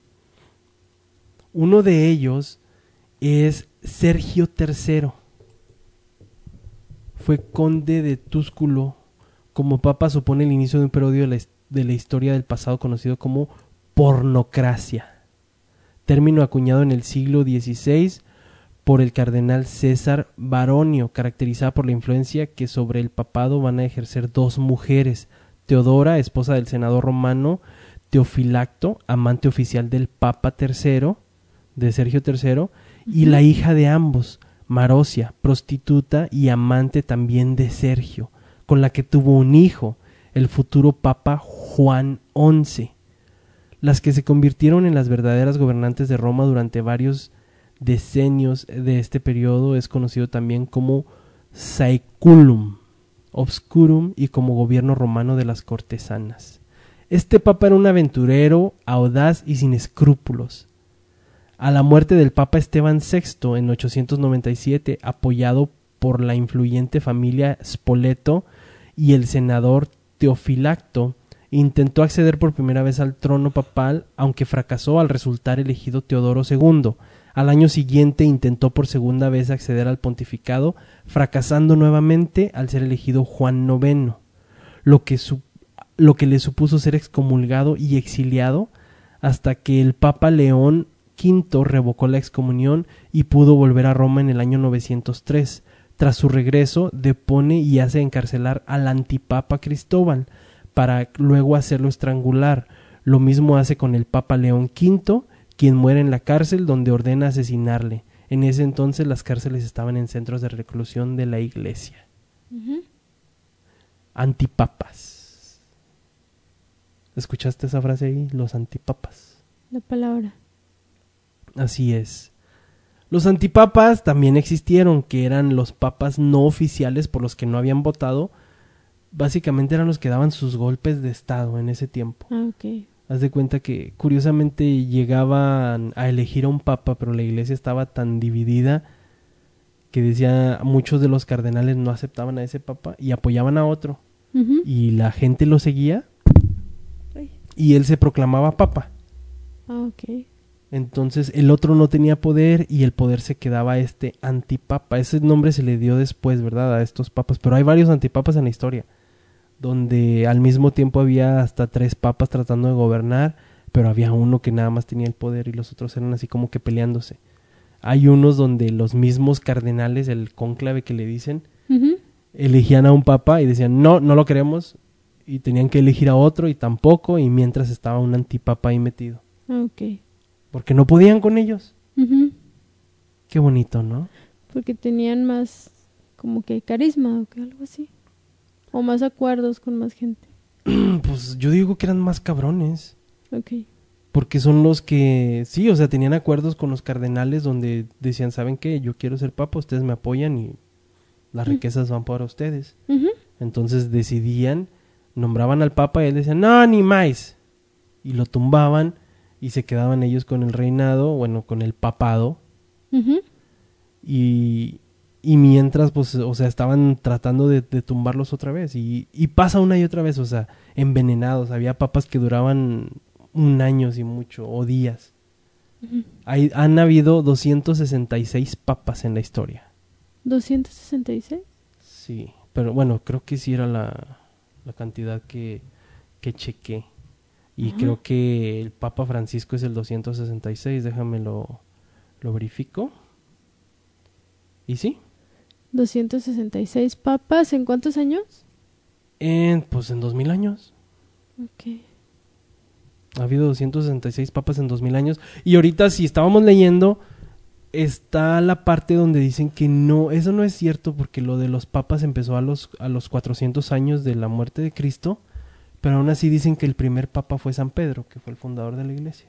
Uno de ellos es Sergio tercero. Fue conde de Túsculo. Como papa supone el inicio de un periodo de la, de la historia del pasado conocido como pornocracia, término acuñado en el siglo dieciséis por el cardenal César Baronio, caracterizada por la influencia que sobre el papado van a ejercer dos mujeres, Teodora, esposa del senador romano Teofilacto, amante oficial del Papa tercero, de Sergio tercero, y la hija de ambos, Marosia, prostituta y amante también de Sergio, con la que tuvo un hijo, el futuro Papa Juan once. Las que se convirtieron en las verdaderas gobernantes de Roma durante varios decenios de este periodo es conocido también como Saeculum Obscurum y como gobierno romano de las cortesanas. Este papa era un aventurero, audaz y sin escrúpulos. A la muerte del Papa Esteban sexto en ochocientos noventa y siete, apoyado por la influyente familia Spoleto y el senador Teofilacto, intentó acceder por primera vez al trono papal, aunque fracasó al resultar elegido Teodoro segundo. Al año siguiente intentó por segunda vez acceder al pontificado, fracasando nuevamente al ser elegido Juan noveno, lo que, su, lo que le supuso ser excomulgado y exiliado hasta que el Papa León quinto revocó la excomunión y pudo volver a Roma en el año novecientos tres. Tras su regreso, depone y hace encarcelar al antipapa Cristóbal, para luego hacerlo estrangular. Lo mismo hace con el Papa León quinto, quien muere en la cárcel donde ordena asesinarle. En ese entonces las cárceles estaban en centros de reclusión de la iglesia. Uh-huh. Antipapas. ¿Escuchaste esa frase ahí? Los antipapas. La palabra. Así es. Los antipapas también existieron, que eran los papas no oficiales por los que no habían votado. Básicamente eran los que daban sus golpes de estado en ese tiempo. Ah, ok. Haz de cuenta que curiosamente llegaban a elegir a un papa, pero la iglesia estaba tan dividida que decía muchos de los cardenales no aceptaban a ese papa y apoyaban a otro. Uh-huh. Y la gente lo seguía Ay. y él se proclamaba papa. Ah, ok. Entonces el otro no tenía poder y el poder se quedaba a este antipapa. Ese nombre se le dio después, ¿verdad? A estos papas. Pero hay varios antipapas en la historia, donde al mismo tiempo había hasta tres papas tratando de gobernar, pero había uno que nada más tenía el poder y los otros eran así como que peleándose. Hay unos donde los mismos cardenales, el cónclave que le dicen, Uh-huh. elegían a un papa y decían, no, no lo queremos, y tenían que elegir a otro y tampoco, y mientras estaba un antipapa ahí metido. Ah, ok. Porque no podían con ellos. Uh-huh. Qué bonito, ¿no? Porque tenían más como que carisma o que algo así. O más acuerdos con más gente. Pues yo digo que eran más cabrones. Ok. Porque son los que, sí, o sea, tenían acuerdos con los cardenales donde decían, ¿saben qué? Yo quiero ser papa, ustedes me apoyan y las Mm. riquezas van para ustedes. Ujú. Entonces decidían, nombraban al papa y él decía, no, ni más. Y lo tumbaban y se quedaban ellos con el reinado, bueno, con el papado. Ujú. Y, y mientras, pues, o sea, estaban tratando de, de tumbarlos otra vez. Y, y pasa una y otra vez, o sea, envenenados. Había papas que duraban un año, si mucho, o días. Ujú. Hay, han habido doscientos sesenta y seis papas en la historia. ¿doscientos sesenta y seis? Sí, pero bueno, creo que sí era la, la cantidad que, que chequé. Y Ajá. creo que el Papa Francisco es el doscientos sesenta y seis, déjame lo, lo verifico. ¿Y sí? doscientos sesenta y seis papas, ¿en cuántos años? En, pues en dos mil años. Ok. Ha habido doscientos sesenta y seis papas en dos mil años. Y ahorita si estábamos leyendo, está la parte donde dicen que no, eso no es cierto porque lo de los papas empezó a los, a los cuatrocientos años de la muerte de Cristo. Pero aún así dicen que el primer papa fue San Pedro, que fue el fundador de la iglesia.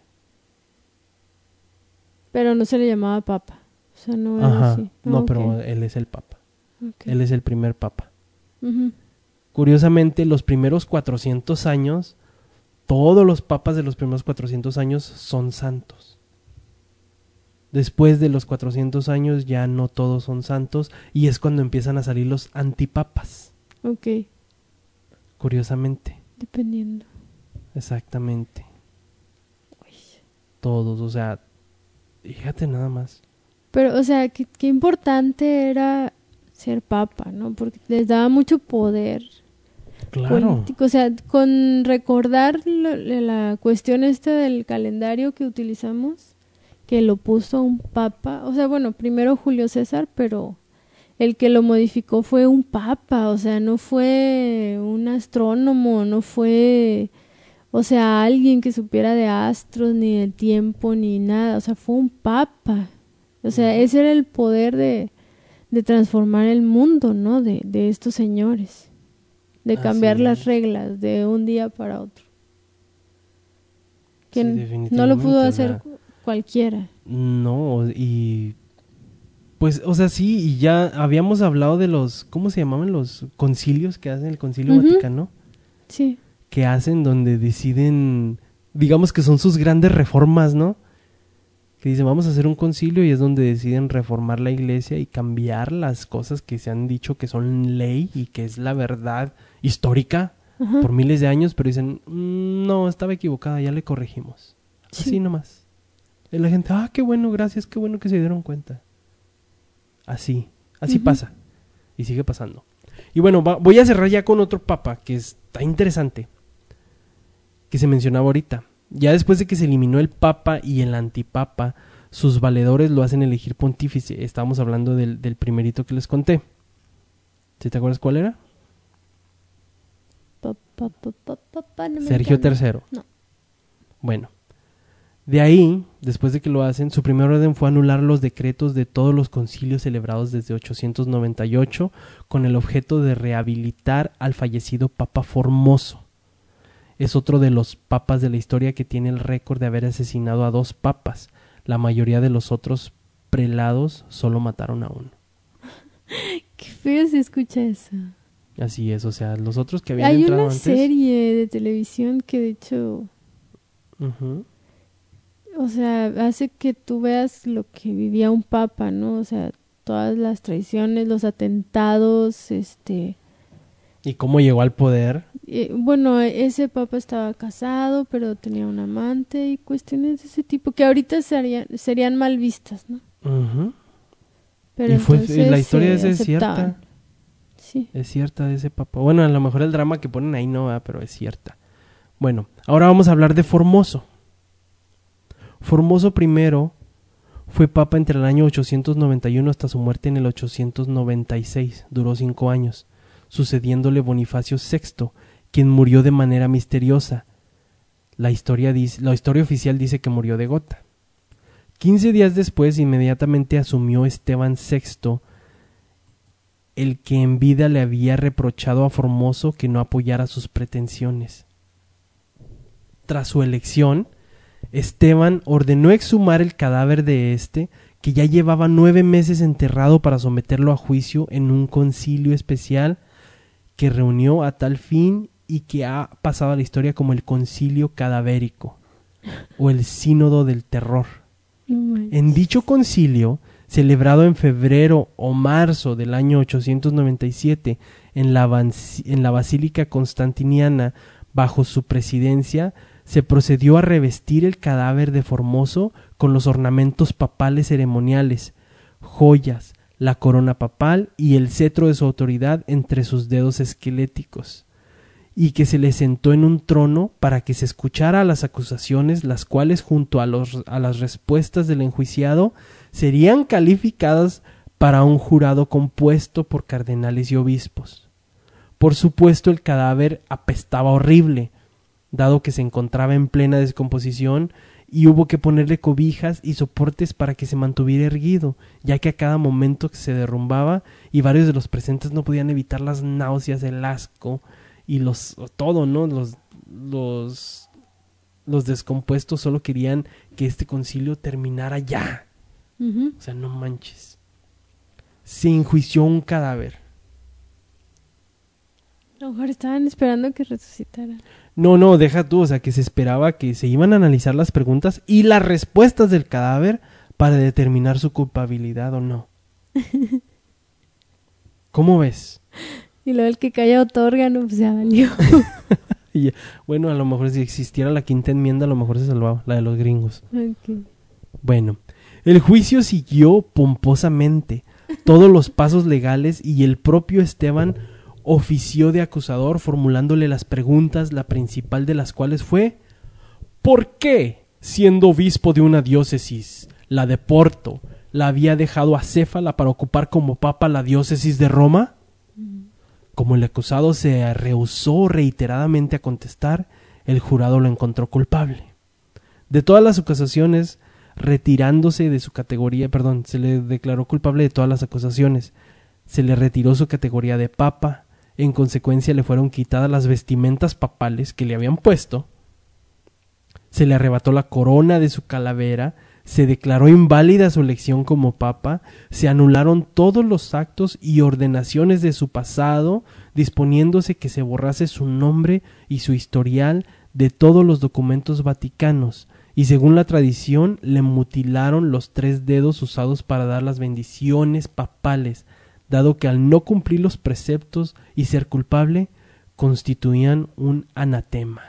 Pero no se le llamaba papa. O sea, no era Ajá, así. no, Ah, pero ok. él es el papa. Ok. Él es el primer papa. Ujú. Curiosamente, los primeros cuatrocientos años, todos los papas de los primeros cuatrocientos años son santos. Después de los cuatrocientos años ya no todos son santos y es cuando empiezan a salir los antipapas. Ok, Curiosamente, dependiendo. exactamente. Uy. Todos, o sea, fíjate nada más. Pero, o sea, qué, qué importante era ser papa, ¿no? Porque les daba mucho poder Claro. político. O sea, con recordar lo- la cuestión esta del calendario que utilizamos, que lo puso un papa. O sea, bueno, primero Julio César, pero el que lo modificó fue un papa. O sea, no fue un astrónomo, no fue... O sea, alguien que supiera de astros, ni del tiempo, ni nada. O sea, fue un papa. O sea, Ujú. ese era el poder de, de transformar el mundo, ¿no? De, de estos señores. De Así cambiar las es. reglas de un día para otro. Que Sí, n- no lo pudo definitivamente, o hacer sea, cu- cualquiera. No, y pues, o sea, sí, y ya habíamos hablado de los, ¿cómo se llamaban los concilios que hacen el Concilio Ujú. Vaticano? Sí. Que hacen donde deciden, digamos que son sus grandes reformas, ¿no? Que dicen, vamos a hacer un concilio y es donde deciden reformar la iglesia y cambiar las cosas que se han dicho que son ley y que es la verdad histórica Ajá. por miles de años, pero dicen, "Mm, no, estaba equivocada, ya le corregimos. Así Sí. nomás. Y la gente, ah, qué bueno, gracias, qué bueno que se dieron cuenta. Así, así Ujú. pasa. Y sigue pasando. Y bueno, va- voy a cerrar ya con otro papa que está interesante, que se mencionaba ahorita. Ya después de que se eliminó el papa y el antipapa, sus valedores lo hacen elegir pontífice. Estábamos hablando del, del primerito que les conté. ¿Sí te acuerdas cuál era? Pa, pa, pa, pa, pa, pa, no me Sergio llama. tercero. No. Bueno, de ahí, después de que lo hacen, su primer orden fue anular los decretos de todos los concilios celebrados desde ochocientos noventa y ocho con el objeto de rehabilitar al fallecido Papa Formoso. Es otro de los papas de la historia que tiene el récord de haber asesinado a dos papas. La mayoría de los otros prelados solo mataron a uno. Qué feo se escucha eso. Así es, o sea, los otros que habían Hay entrado una antes... serie de televisión que de hecho, Ujú. o sea, hace que tú veas lo que vivía un papa, ¿no? O sea, todas las traiciones, los atentados, este... ¿Y cómo llegó al poder? eh, bueno, ese papa estaba casado, pero tenía un amante y cuestiones de ese tipo que ahorita serían, serían mal vistas, ¿no? Ujú. Pero Y fue, entonces la historia se es cierta. aceptaban. Sí. Es cierta de ese papa. Bueno, a lo mejor el drama que ponen ahí no, ¿verdad? Pero es cierta. Bueno, ahora vamos a hablar de Formoso. Formoso primero fue papa entre el año ochocientos noventa y uno hasta su muerte en el ochocientos noventa y seis. Duró cinco años, sucediéndole Bonifacio sexto, quien murió de manera misteriosa. La historia, dice, la historia oficial dice que murió de gota. Quince días después, inmediatamente asumió Esteban sexto, el que en vida le había reprochado a Formoso que no apoyara sus pretensiones. Tras su elección, Esteban ordenó exhumar el cadáver de éste, que ya llevaba nueve meses enterrado, para someterlo a juicio en un concilio especial que reunió a tal fin y que ha pasado a la historia como el concilio cadavérico o el sínodo del terror. No En dicho concilio, celebrado en febrero o marzo del año ochocientos noventa y siete en la, en la Basílica Constantiniana bajo su presidencia, se procedió a revestir el cadáver de Formoso con los ornamentos papales ceremoniales, joyas, la corona papal y el cetro de su autoridad entre sus dedos esqueléticos, y que se le sentó en un trono para que se escuchara las acusaciones, las cuales, junto a, los, a las respuestas del enjuiciado, serían calificadas para un jurado compuesto por cardenales y obispos. Por supuesto, el cadáver apestaba horrible, dado que se encontraba en plena descomposición, y hubo que ponerle cobijas y soportes para que se mantuviera erguido, ya que a cada momento se derrumbaba y varios de los presentes no podían evitar las náuseas, el asco y los todo, ¿no? Los los los descompuestos solo querían que este concilio terminara ya. Uh-huh. O sea, no manches. Se enjuició un cadáver. A lo mejor estaban esperando que resucitara. No, no, deja tú, o sea, que se esperaba que se iban a analizar las preguntas y las respuestas del cadáver para determinar su culpabilidad o no. ¿Cómo ves? Y luego el que calla otorga, no, pues ya valió. Y, bueno, a lo mejor si existiera la quinta enmienda, a lo mejor se salvaba, la de los gringos. Okay. Bueno, el juicio siguió pomposamente todos los pasos legales y el propio Esteban ofició de acusador, formulándole las preguntas, la principal de las cuales fue: ¿por qué, siendo obispo de una diócesis, la de Porto, la había dejado acéfala para ocupar como papa la diócesis de Roma? Como el acusado se rehusó reiteradamente a contestar, el jurado lo encontró culpable de todas las acusaciones, retirándose de su categoría, perdón, se le declaró culpable de todas las acusaciones, se le retiró su categoría de papa. En consecuencia, le fueron quitadas las vestimentas papales que le habían puesto, se le arrebató la corona de su calavera, se declaró inválida su elección como papa, se anularon todos los actos y ordenaciones de su pasado, disponiéndose que se borrase su nombre y su historial de todos los documentos vaticanos, y según la tradición le mutilaron los tres dedos usados para dar las bendiciones papales, dado que al no cumplir los preceptos y ser culpable, constituían un anatema.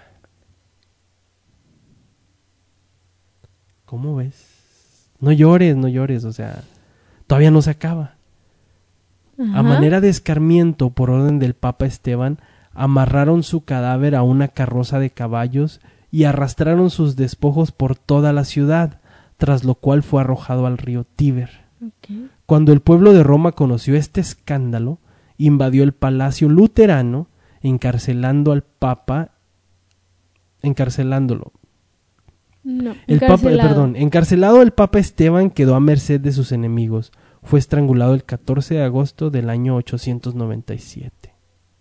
¿Cómo ves? No llores, no llores, o sea, todavía no se acaba. Ajá. A manera de escarmiento, por orden del Papa Esteban, amarraron su cadáver a una carroza de caballos y arrastraron sus despojos por toda la ciudad, tras lo cual fue arrojado al río Tíber. Okay. Cuando el pueblo de Roma conoció este escándalo, invadió el palacio luterano, encarcelando al Papa, encarcelándolo. No, El Papa, encarcelado. perdón, encarcelado el Papa Esteban quedó a merced de sus enemigos. Fue estrangulado el catorce de agosto del año ochocientos noventa y siete.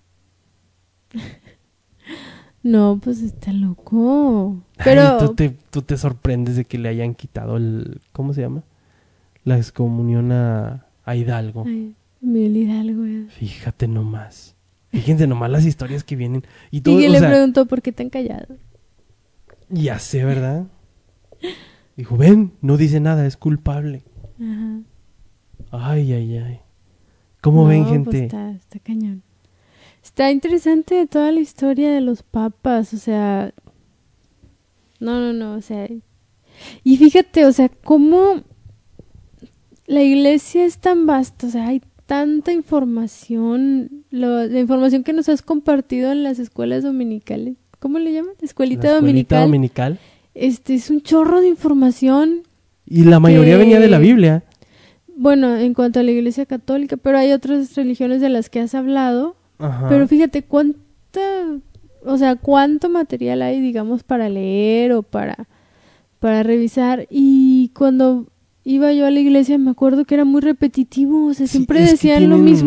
No, pues está loco. Pero Ay, tú te, tú te sorprendes de que le hayan quitado el, ¿cómo se llama? La excomunión a, a Hidalgo. Ay, Miguel Hidalgo. ya. Fíjate nomás. Fíjense nomás las historias que vienen. Y todo, Y que o le sea, preguntó por qué tan callado. ya sé, ¿verdad? Dijo, ven, no dice nada, es culpable. Ajá. Ay, ay, ay. ¿Cómo No, ven, pues gente? está, está cañón. Está interesante toda la historia de los papas, o sea... No, no, no, o sea... Y fíjate, o sea, cómo la iglesia es tan vasta, o sea, hay tanta información, lo, la información que nos has compartido en las escuelas dominicales. ¿Cómo le llaman? Escuelita, La escuelita dominical. dominical. Este es un chorro de información. Y la mayoría que- venía de la Biblia. Bueno, en cuanto a la iglesia católica, pero hay otras religiones de las que has hablado. Ajá. Pero fíjate cuánta, o sea, cuánto material hay, digamos, para leer o para, para revisar. Y cuando iba yo a la iglesia me acuerdo que era muy repetitivo, o sea, Sí, siempre es que decían lo tienen- mismo.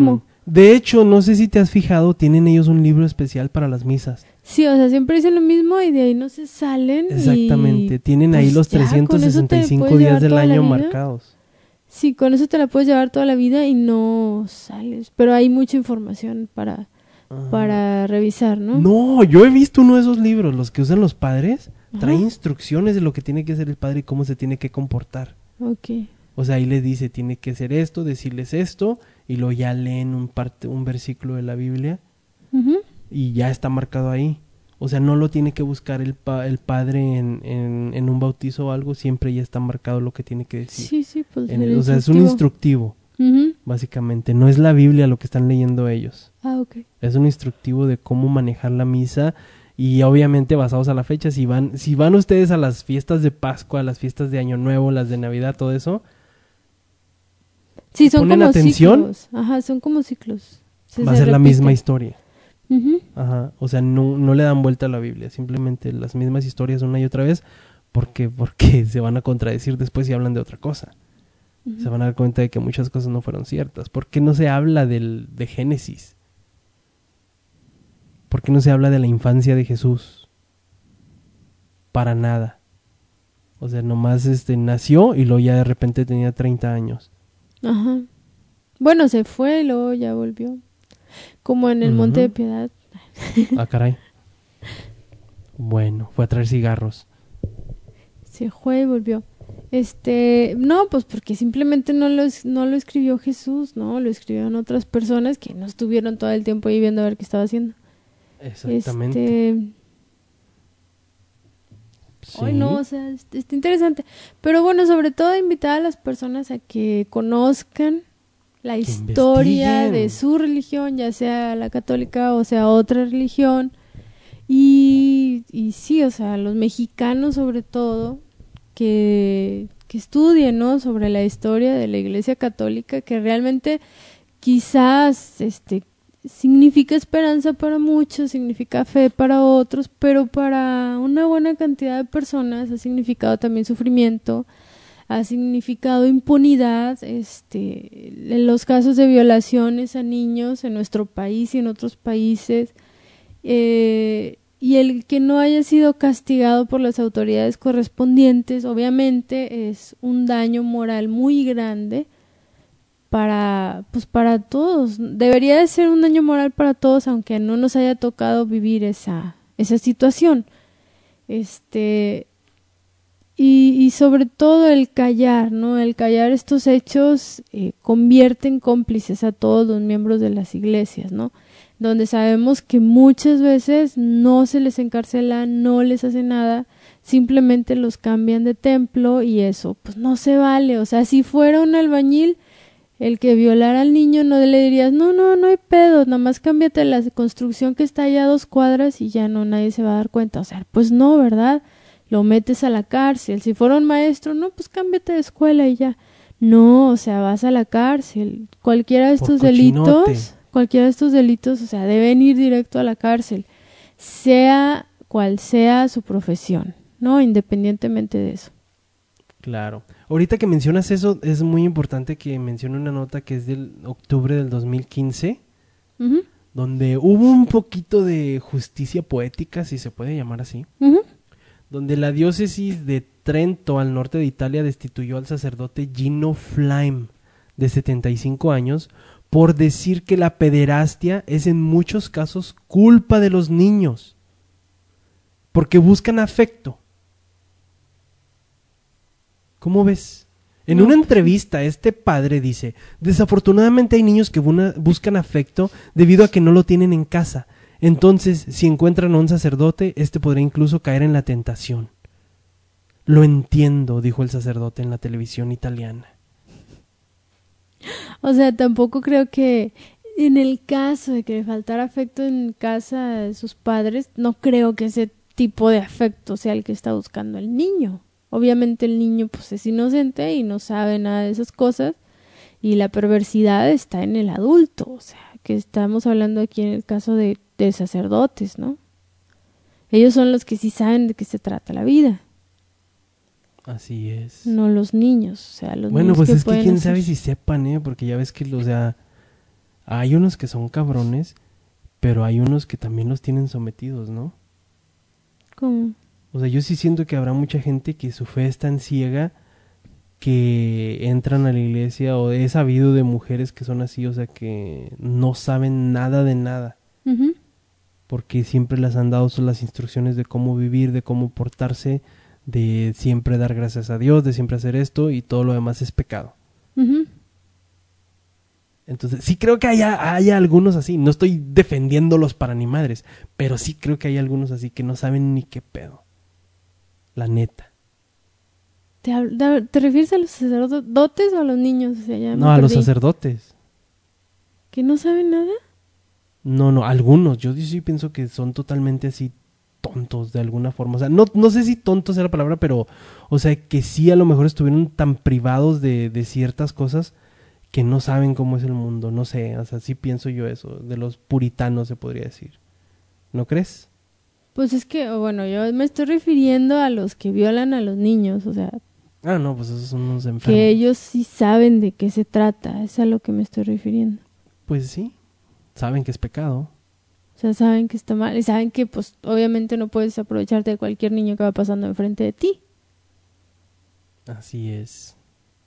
De hecho, no sé si te has fijado, tienen ellos un libro especial para las misas. Sí, o sea, siempre dicen lo mismo y de ahí no se salen. Exactamente, y, tienen pues, ahí los ya, trescientos sesenta y cinco con eso te puedes días llevar del toda la año vida. marcados. Sí, con eso te la puedes llevar toda la vida y no sales. Pero hay mucha información para, Ajá. para revisar, ¿no? No, yo he visto uno de esos libros, los que usan los padres, trae Ajá. instrucciones de lo que tiene que hacer el padre y cómo se tiene que comportar. Ok. O sea, ahí les dice, tiene que hacer esto, decirles esto, y luego ya leen un parte, un versículo de la Biblia Ujú. y ya está marcado ahí. O sea, no lo tiene que buscar el, pa- el padre en, en, en un bautizo o algo, siempre ya está marcado lo que tiene que decir. Sí, sí, pues En el el- o sea, es un instructivo. instructivo, Ujú. básicamente. No es la Biblia lo que están leyendo ellos. Ah, ok. Es un instructivo de cómo manejar la misa y obviamente basados a la fecha. Si van, si van ustedes a las fiestas de Pascua, a las fiestas de Año Nuevo, las de Navidad, todo eso, Sí, son ¿ponen como atención? ciclos. Ajá, son como ciclos. Se- va a se ser la repite. misma historia. Ujú. Ajá. O sea, no, no le dan vuelta a la Biblia, simplemente las mismas historias una y otra vez, porque, porque se van a contradecir después y hablan de otra cosa. Ujú. Se van a dar cuenta de que muchas cosas no fueron ciertas. ¿Por qué no se habla del, de Génesis? ¿Por qué no se habla de la infancia de Jesús? Para nada. O sea, nomás este, nació y luego ya de repente tenía treinta años. Ajá. Bueno, se fue y luego ya volvió. Como en el Monte de Ujú. Piedad. Ah, caray. Bueno, fue a traer cigarros. Se fue y volvió. Este, no, pues porque simplemente no lo, es- no lo escribió Jesús, ¿no? Lo escribieron otras personas que no estuvieron todo el tiempo ahí viendo a ver qué estaba haciendo. Exactamente. Este, Sí. ay, no, o sea, es- está interesante. Pero bueno, sobre todo invitar a las personas a que conozcan la Que historia investiguen. de su religión, ya sea la católica o sea otra religión. Y, y sí, o sea, los mexicanos sobre todo, que, que estudien, ¿no? Sobre la historia de la Iglesia Católica, que realmente quizás este significa esperanza para muchos, significa fe para otros, pero para una buena cantidad de personas ha significado también sufrimiento, ha significado impunidad, este, en los casos de violaciones a niños en nuestro país y en otros países, eh, y el que no haya sido castigado por las autoridades correspondientes, obviamente es un daño moral muy grande para, pues para todos. Debería de ser un daño moral para todos, aunque no nos haya tocado vivir esa, esa situación. Este, y, y sobre todo el callar, ¿no? El callar estos hechos eh, convierte en cómplices a todos los miembros de las iglesias, ¿no? Donde sabemos que muchas veces no se les encarcela, no les hace nada, simplemente los cambian de templo y eso pues no se vale. O sea, si fuera un albañil el que violara al niño, no le dirías, no, no, no hay pedo, nada más cámbiate la construcción que está allá a dos cuadras y ya no, nadie se va a dar cuenta. O sea, pues no, ¿verdad? Lo metes a la cárcel. Si fuera un maestro, no, pues cámbiate de escuela y ya. No, o sea, vas a la cárcel. Cualquiera de Por estos cochinote. delitos, cualquiera de estos delitos, o sea, deben ir directo a la cárcel, sea cual sea su profesión, ¿no? Independientemente de eso. Claro. Ahorita que mencionas eso, es muy importante que mencione una nota que es del octubre del dos mil quince, Ujú, donde hubo un poquito de justicia poética, si se puede llamar así, ujú. donde la diócesis de Trento, al norte de Italia, destituyó al sacerdote Gino Flaim, de setenta y cinco años, por decir que la pederastia es en muchos casos culpa de los niños, porque buscan afecto. ¿Cómo ves? En No, una pues, entrevista, este padre dice, desafortunadamente hay niños que buna- buscan afecto debido a que no lo tienen en casa. Entonces, si encuentran a un sacerdote, este podría incluso caer en la tentación. Lo entiendo, dijo el sacerdote en la televisión italiana. O sea, tampoco creo que en el caso de que le faltara afecto en casa de sus padres, no creo que ese tipo de afecto sea el que está buscando el niño. Obviamente el niño pues es inocente y no sabe nada de esas cosas y la perversidad está en el adulto, o sea, que estamos hablando aquí en el caso de, de sacerdotes, ¿no? Ellos son los que sí saben de qué se trata la vida, Así es. no los niños, o sea, los Bueno, niños pues que es que pueden quién hacer- sabe si sepan, ¿eh? Porque ya ves que, o sea, hay unos que son cabrones, pero hay unos que también los tienen sometidos, ¿no? ¿Cómo? O sea, yo sí siento que habrá mucha gente que su fe es tan ciega que entran a la iglesia, o he sabido de mujeres que son así, o sea, que no saben nada de nada, Ujú. porque siempre les han dado las instrucciones de cómo vivir, de cómo portarse, de siempre dar gracias a Dios, de siempre hacer esto, y todo lo demás es pecado. Ujú. Entonces, sí creo que haya, haya algunos así. No estoy defendiéndolos para ni madres, pero sí creo que hay algunos así que no saben ni qué pedo. La neta. ¿Te, hab- ¿Te refieres a los sacerdotes o a los niños? O sea, ya me No, a los perdí. sacerdotes. ¿Que no saben nada? No, no, algunos. Yo sí pienso que son totalmente así tontos de alguna forma. O sea, no, no sé si tontos es la palabra, pero, o sea, que sí a lo mejor estuvieron tan privados de, de ciertas cosas que no saben cómo es el mundo. No sé, o sea, sí pienso yo eso. De los puritanos se podría decir. ¿No crees? Pues es que, bueno, yo me estoy refiriendo a los que violan a los niños, o sea, Ah, no, pues esos son unos enfermos. que ellos sí saben de qué se trata, es a lo que me estoy refiriendo. Pues sí, saben que es pecado. O sea, saben que está mal y saben que, pues, obviamente no puedes aprovecharte de cualquier niño que va pasando enfrente de ti. Así es.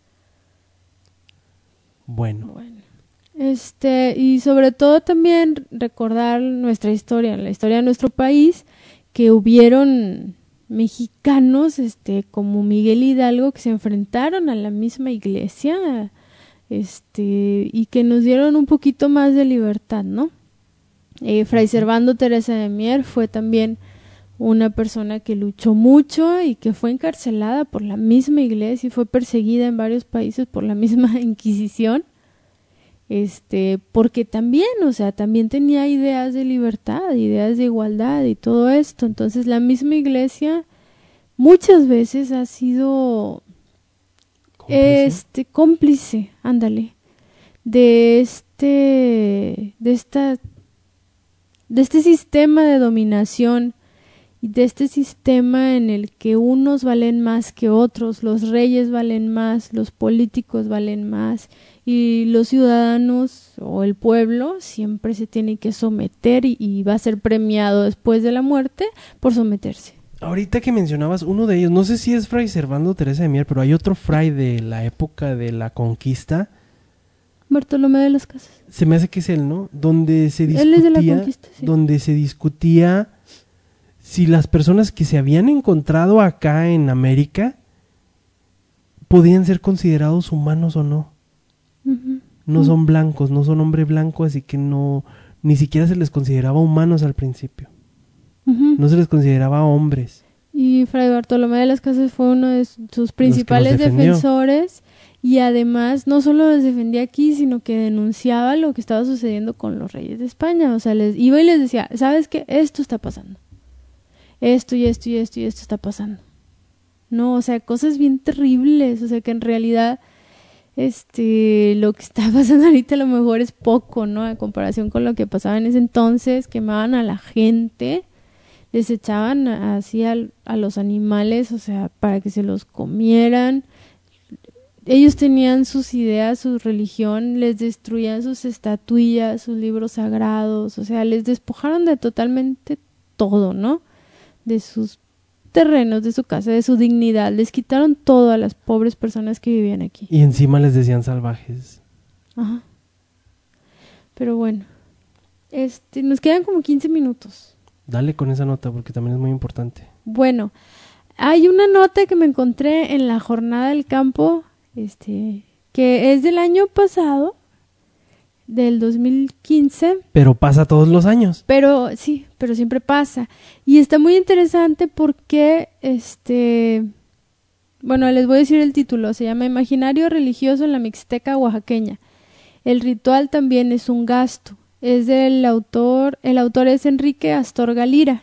Bueno, Bueno, este, y sobre todo también recordar nuestra historia, la historia de nuestro país, que hubieron mexicanos, este, como Miguel Hidalgo, que se enfrentaron a la misma iglesia, este, y que nos dieron un poquito más de libertad, ¿no? Eh, Fray Servando Teresa de Mier fue también una persona que luchó mucho y que fue encarcelada por la misma iglesia y fue perseguida en varios países por la misma Inquisición, este, porque también, o sea, también tenía ideas de libertad, ideas de igualdad y todo esto. Entonces la misma iglesia muchas veces ha sido cómplice. este cómplice, ándale, de este, de esta, de este sistema de dominación y de este sistema en el que unos valen más que otros, los reyes valen más, los políticos valen más y los ciudadanos o el pueblo siempre se tiene que someter y, y va a ser premiado después de la muerte por someterse. Ahorita que mencionabas uno de ellos, no sé si es Fray Servando Teresa de Mier, pero hay otro fray de la época de la conquista. Bartolomé de las Casas. Se me hace que es él, ¿no? Donde se discutía, Él es de la conquista, sí. donde se discutía si las personas que se habían encontrado acá en América podían ser considerados humanos o no. Uh-huh. No son blancos, no son hombre blanco, así que no, ni siquiera se les consideraba humanos al principio. Uh-huh. No se les consideraba hombres. Y Fray Bartolomé de las Casas fue uno de sus principales defendió. defensores y además no solo los defendía aquí, sino que denunciaba lo que estaba sucediendo con los reyes de España. O sea, les iba y les decía, ¿sabes qué? Esto está pasando. Esto y esto y esto y esto está pasando. No, o sea, cosas bien terribles. O sea, que en realidad este lo que está pasando ahorita a lo mejor es poco, ¿no? En comparación con lo que pasaba en ese entonces, quemaban a la gente, les echaban así a, a los animales, o sea, para que se los comieran. Ellos tenían sus ideas, su religión, les destruían sus estatuillas, sus libros sagrados, o sea, les despojaron de totalmente todo, ¿no? De sus terrenos, de su casa, de su dignidad, les quitaron todo a las pobres personas que vivían aquí. Y encima les decían salvajes. Ajá. Pero bueno, este, nos quedan como quince minutos. Dale con esa nota porque también es muy importante. Bueno, hay una nota que me encontré en la Jornada del Campo, este, que es del año pasado, del dos mil quince. Pero pasa todos los años. Pero sí, pero siempre pasa. Y está muy interesante porque, este, bueno, les voy a decir el título. Se llama Imaginario religioso en la Mixteca oaxaqueña. El ritual también es un gasto. Es del autor, el autor es Enrique Astorga Lira.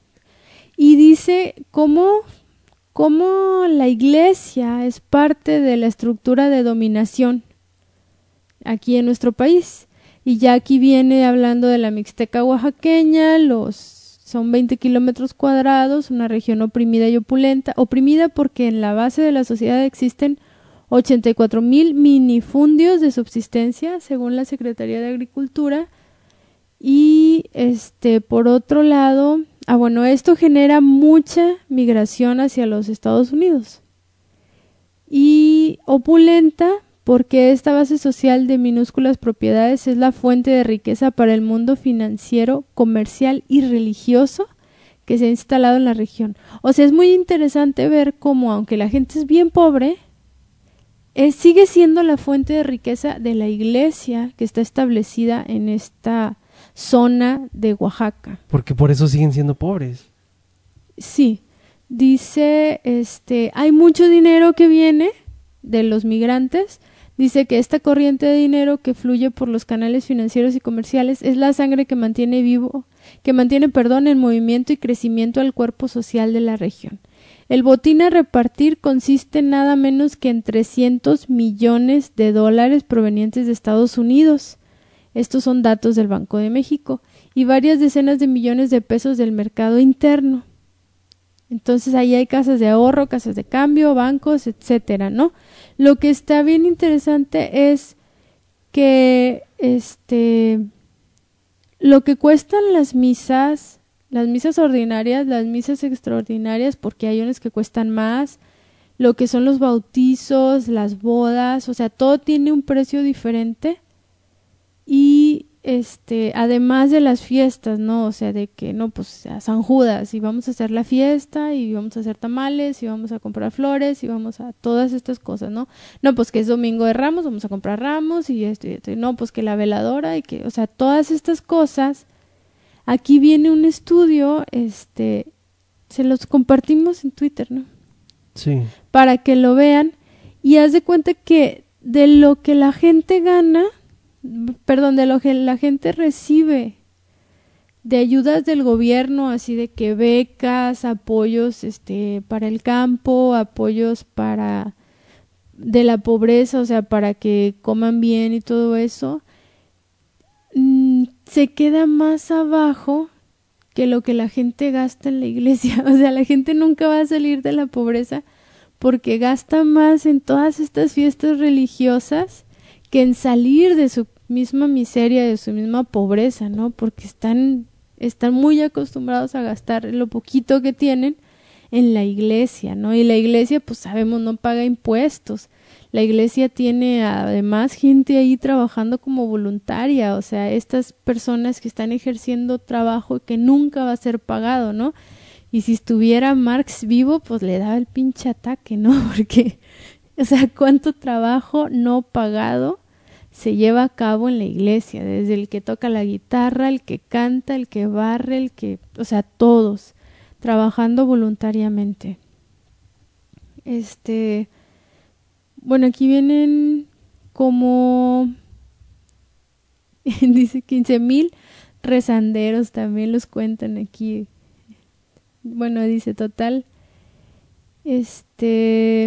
Y dice cómo, cómo la iglesia es parte de la estructura de dominación aquí en nuestro país. Y ya aquí viene hablando de la Mixteca oaxaqueña, los son veinte kilómetros cuadrados, una región oprimida y opulenta, oprimida porque en la base de la sociedad existen ochenta y cuatro mil minifundios de subsistencia, según la Secretaría de Agricultura. Y este, por otro lado, ah, bueno, esto genera mucha migración hacia los Estados Unidos. Y opulenta, porque esta base social de minúsculas propiedades es la fuente de riqueza para el mundo financiero, comercial y religioso que se ha instalado en la región. O sea, es muy interesante ver cómo, aunque la gente es bien pobre, es, sigue siendo la fuente de riqueza de la iglesia que está establecida en esta zona de Oaxaca. Porque por eso siguen siendo pobres. Sí, dice, este, hay mucho dinero que viene de los migrantes. Dice que esta corriente de dinero que fluye por los canales financieros y comerciales es la sangre que mantiene vivo, que mantiene, perdón, en movimiento y crecimiento al cuerpo social de la región. El botín a repartir consiste nada menos que en trescientos millones de dólares provenientes de Estados Unidos. Estos son datos del Banco de México, y varias decenas de millones de pesos del mercado interno. Entonces ahí hay casas de ahorro, casas de cambio, bancos, etcétera, ¿no? Lo que está bien interesante es que este lo que cuestan las misas, las misas ordinarias, las misas extraordinarias, porque hay unas que cuestan más, lo que son los bautizos, las bodas, o sea, todo tiene un precio diferente. Y este, además de las fiestas, ¿no? O sea, de que, no, pues a San Judas, y vamos a hacer la fiesta, y vamos a hacer tamales, y vamos a comprar flores, y vamos a todas estas cosas, ¿no? No, pues que es Domingo de Ramos, vamos a comprar ramos, y esto, y esto, y no, pues que la veladora, y que, o sea, todas estas cosas. Aquí viene un estudio, este, se los compartimos en Twitter, ¿no? Sí. Para que lo vean, y haz de cuenta que de lo que la gente gana, perdón, de lo que la gente recibe de ayudas del gobierno, así de que becas, apoyos este para el campo, apoyos para de la pobreza, o sea, para que coman bien y todo eso, mmm, se queda más abajo que lo que la gente gasta en la iglesia. O sea, la gente nunca va a salir de la pobreza porque gasta más en todas estas fiestas religiosas que en salir de su misma miseria, de su misma pobreza, ¿no? Porque están, están muy acostumbrados a gastar lo poquito que tienen en la iglesia, ¿no? Y la iglesia, pues sabemos, no paga impuestos. La iglesia tiene además gente ahí trabajando como voluntaria, o sea, estas personas que están ejerciendo trabajo que nunca va a ser pagado, ¿no? Y si estuviera Marx vivo, pues le daba el pinche ataque, ¿no? Porque, o sea, cuánto trabajo no pagado se lleva a cabo en la iglesia, desde el que toca la guitarra, el que canta, el que barre, el que, o sea, todos trabajando voluntariamente. Este, bueno, aquí vienen como, dice quince mil rezanderos, también los cuentan aquí. Bueno, dice total, este,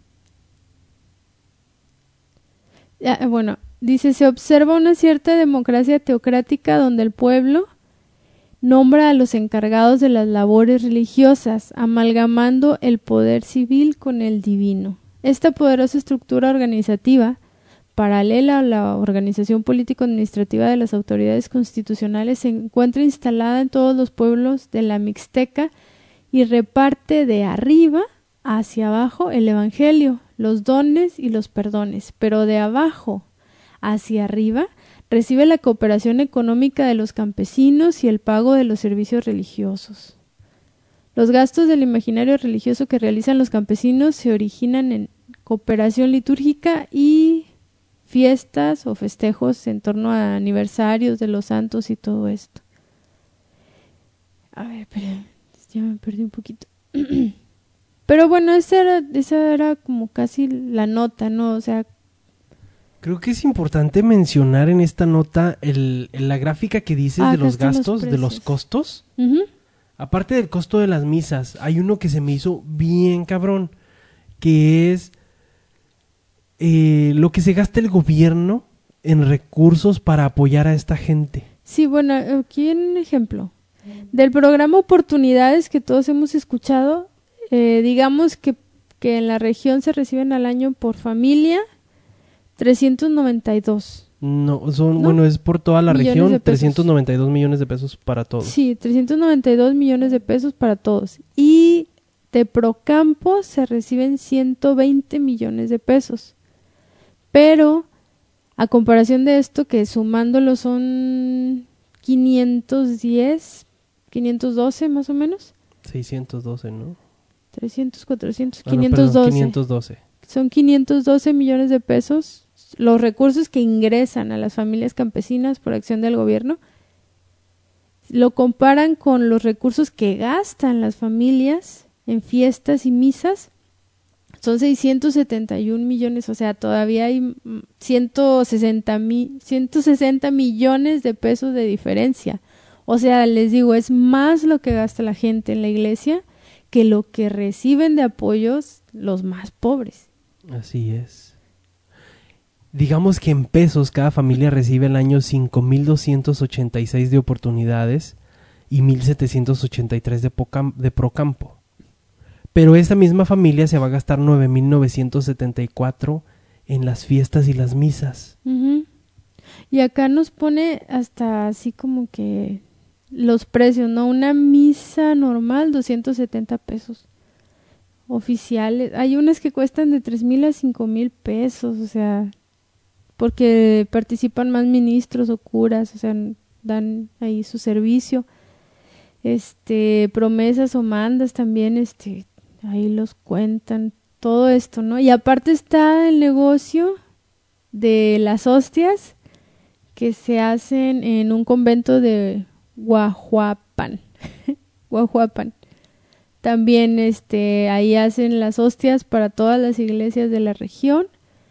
ah, bueno, dice, se observa una cierta democracia teocrática donde el pueblo nombra a los encargados de las labores religiosas, amalgamando el poder civil con el divino. Esta poderosa estructura organizativa, paralela a la organización político-administrativa de las autoridades constitucionales, se encuentra instalada en todos los pueblos de la Mixteca y reparte de arriba hacia abajo el evangelio, los dones y los perdones, pero de abajo hacia arriba recibe la cooperación económica de los campesinos y el pago de los servicios religiosos. Los gastos del imaginario religioso que realizan los campesinos se originan en cooperación litúrgica y fiestas o festejos en torno a aniversarios de los santos y todo esto. A ver, espera, ya me perdí un poquito. Pero bueno, esa era, esa era como casi la nota, ¿no? O sea, creo que es importante mencionar en esta nota el, el la gráfica que dices ah, de los gastos, los de los costos. Uh-huh. Aparte del costo de las misas, hay uno que se me hizo bien cabrón, que es eh, lo que se gasta el gobierno en recursos para apoyar a esta gente. Sí, bueno, aquí en un ejemplo del programa Oportunidades que todos hemos escuchado, eh, digamos que que en la región se reciben al año por familia, trescientos noventa y dos. No, son, ¿No? bueno, es por toda la Millones región, de pesos. trescientos noventa y dos millones de pesos para todos. Sí, trescientos noventa y dos millones de pesos para todos. Y de Procampo se reciben ciento veinte millones de pesos. Pero, a comparación de esto, que sumándolo son quinientos diez, quinientos doce más o menos. seiscientos doce, ¿no? trescientos, cuatrocientos, Ah, no, quinientos doce. perdón, quinientos doce. Son quinientos doce millones de pesos los recursos que ingresan a las familias campesinas por acción del gobierno. Lo comparan con los recursos que gastan las familias en fiestas y misas. Son seiscientos setenta y un millones, o sea, todavía hay ciento sesenta, mi, ciento sesenta millones de pesos de diferencia. O sea, les digo, es más lo que gasta la gente en la iglesia que lo que reciben de apoyos los más pobres. Así es. Digamos que en pesos cada familia recibe al año cinco mil doscientos ochenta y seis de oportunidades y mil setecientos ochenta y tres de, Pocam- de Procampo. Pero esta misma familia se va a gastar nueve mil novecientos setenta y cuatro en las fiestas y las misas. Uh-huh. Y acá nos pone hasta así como que los precios, ¿no? Una misa normal, doscientos setenta pesos. Oficiales. Hay unas que cuestan de tres mil a cinco mil pesos, o sea, porque participan más ministros o curas, o sea, dan ahí su servicio. Este, promesas o mandas también, este, ahí los cuentan, todo esto, ¿no? Y aparte está el negocio de las hostias que se hacen en un convento de Guajuapan. Guajuapan. También este ahí hacen las hostias para todas las iglesias de la región.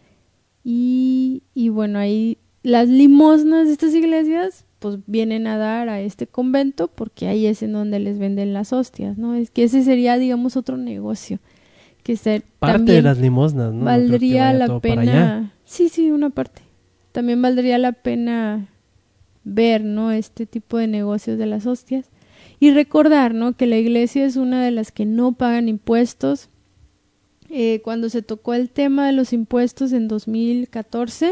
Y, y bueno, ahí las limosnas de estas iglesias pues vienen a dar a este convento porque ahí es en donde les venden las hostias, ¿no? Es que ese sería, digamos, otro negocio que se, Parte también de las limosnas, ¿no? No creo que valdría vaya la todo para allá. pena. Sí, sí, una parte. También valdría la pena ver, ¿no? Este tipo de negocios de las hostias y recordar, ¿no? Que la iglesia es una de las que no pagan impuestos. Eh, cuando se tocó el tema de los impuestos en dos mil catorce,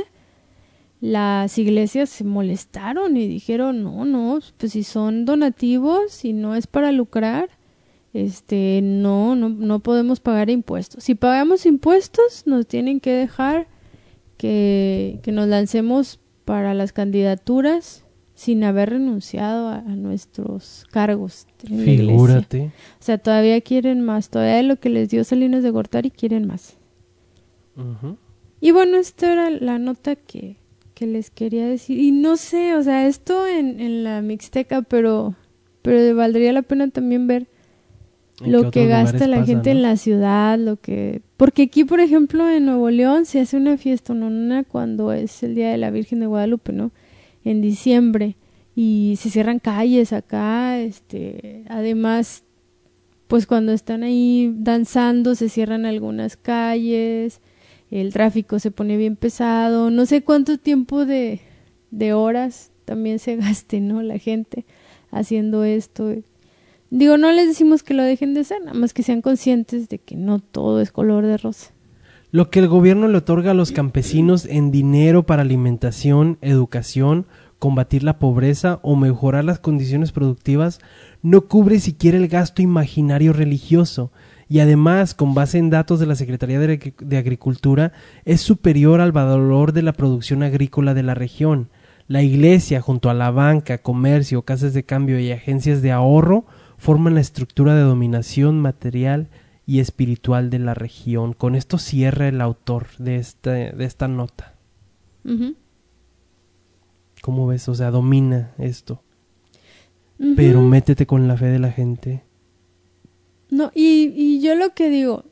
las iglesias se molestaron y dijeron, no, no, pues si son donativos y no es para lucrar, este, no, no, no podemos pagar impuestos. Si pagamos impuestos, nos tienen que dejar que, que nos lancemos para las candidaturas sin haber renunciado a, a nuestros cargos en la iglesia. Figúrate. O sea, todavía quieren más, todavía lo que les dio Salinas de Gortari quieren más. Ujú. Y bueno, esta era la nota que, que les quería decir. Y no sé, o sea, esto en, en la Mixteca, pero, pero valdría la pena también ver ¿En qué lo otros que gasta lugares la pasa, gente no? en la ciudad, lo que... Porque aquí, por ejemplo, en Nuevo León se hace una fiesta, no una cuando es el Día de la Virgen de Guadalupe, ¿no? En diciembre, y se cierran calles acá, este, además, pues cuando están ahí danzando se cierran algunas calles, el tráfico se pone bien pesado, no sé cuánto tiempo de, de horas también se gaste, ¿no? La gente haciendo esto. Digo, no les decimos que lo dejen de hacer, nada más que sean conscientes de que no todo es color de rosa. Lo que el gobierno le otorga a los campesinos en dinero para alimentación, educación, combatir la pobreza o mejorar las condiciones productivas no cubre siquiera el gasto imaginario religioso y además, con base en datos de la Secretaría de, de Agricultura, es superior al valor de la producción agrícola de la región. La iglesia, junto a la banca, comercio, casas de cambio y agencias de ahorro, forman la estructura de dominación material y espiritual de la región. Con esto cierra el autor de esta, de esta nota. Uh-huh. ¿Cómo ves? O sea, domina esto. Uh-huh. Pero métete con la fe de la gente. No, y, y yo lo que digo,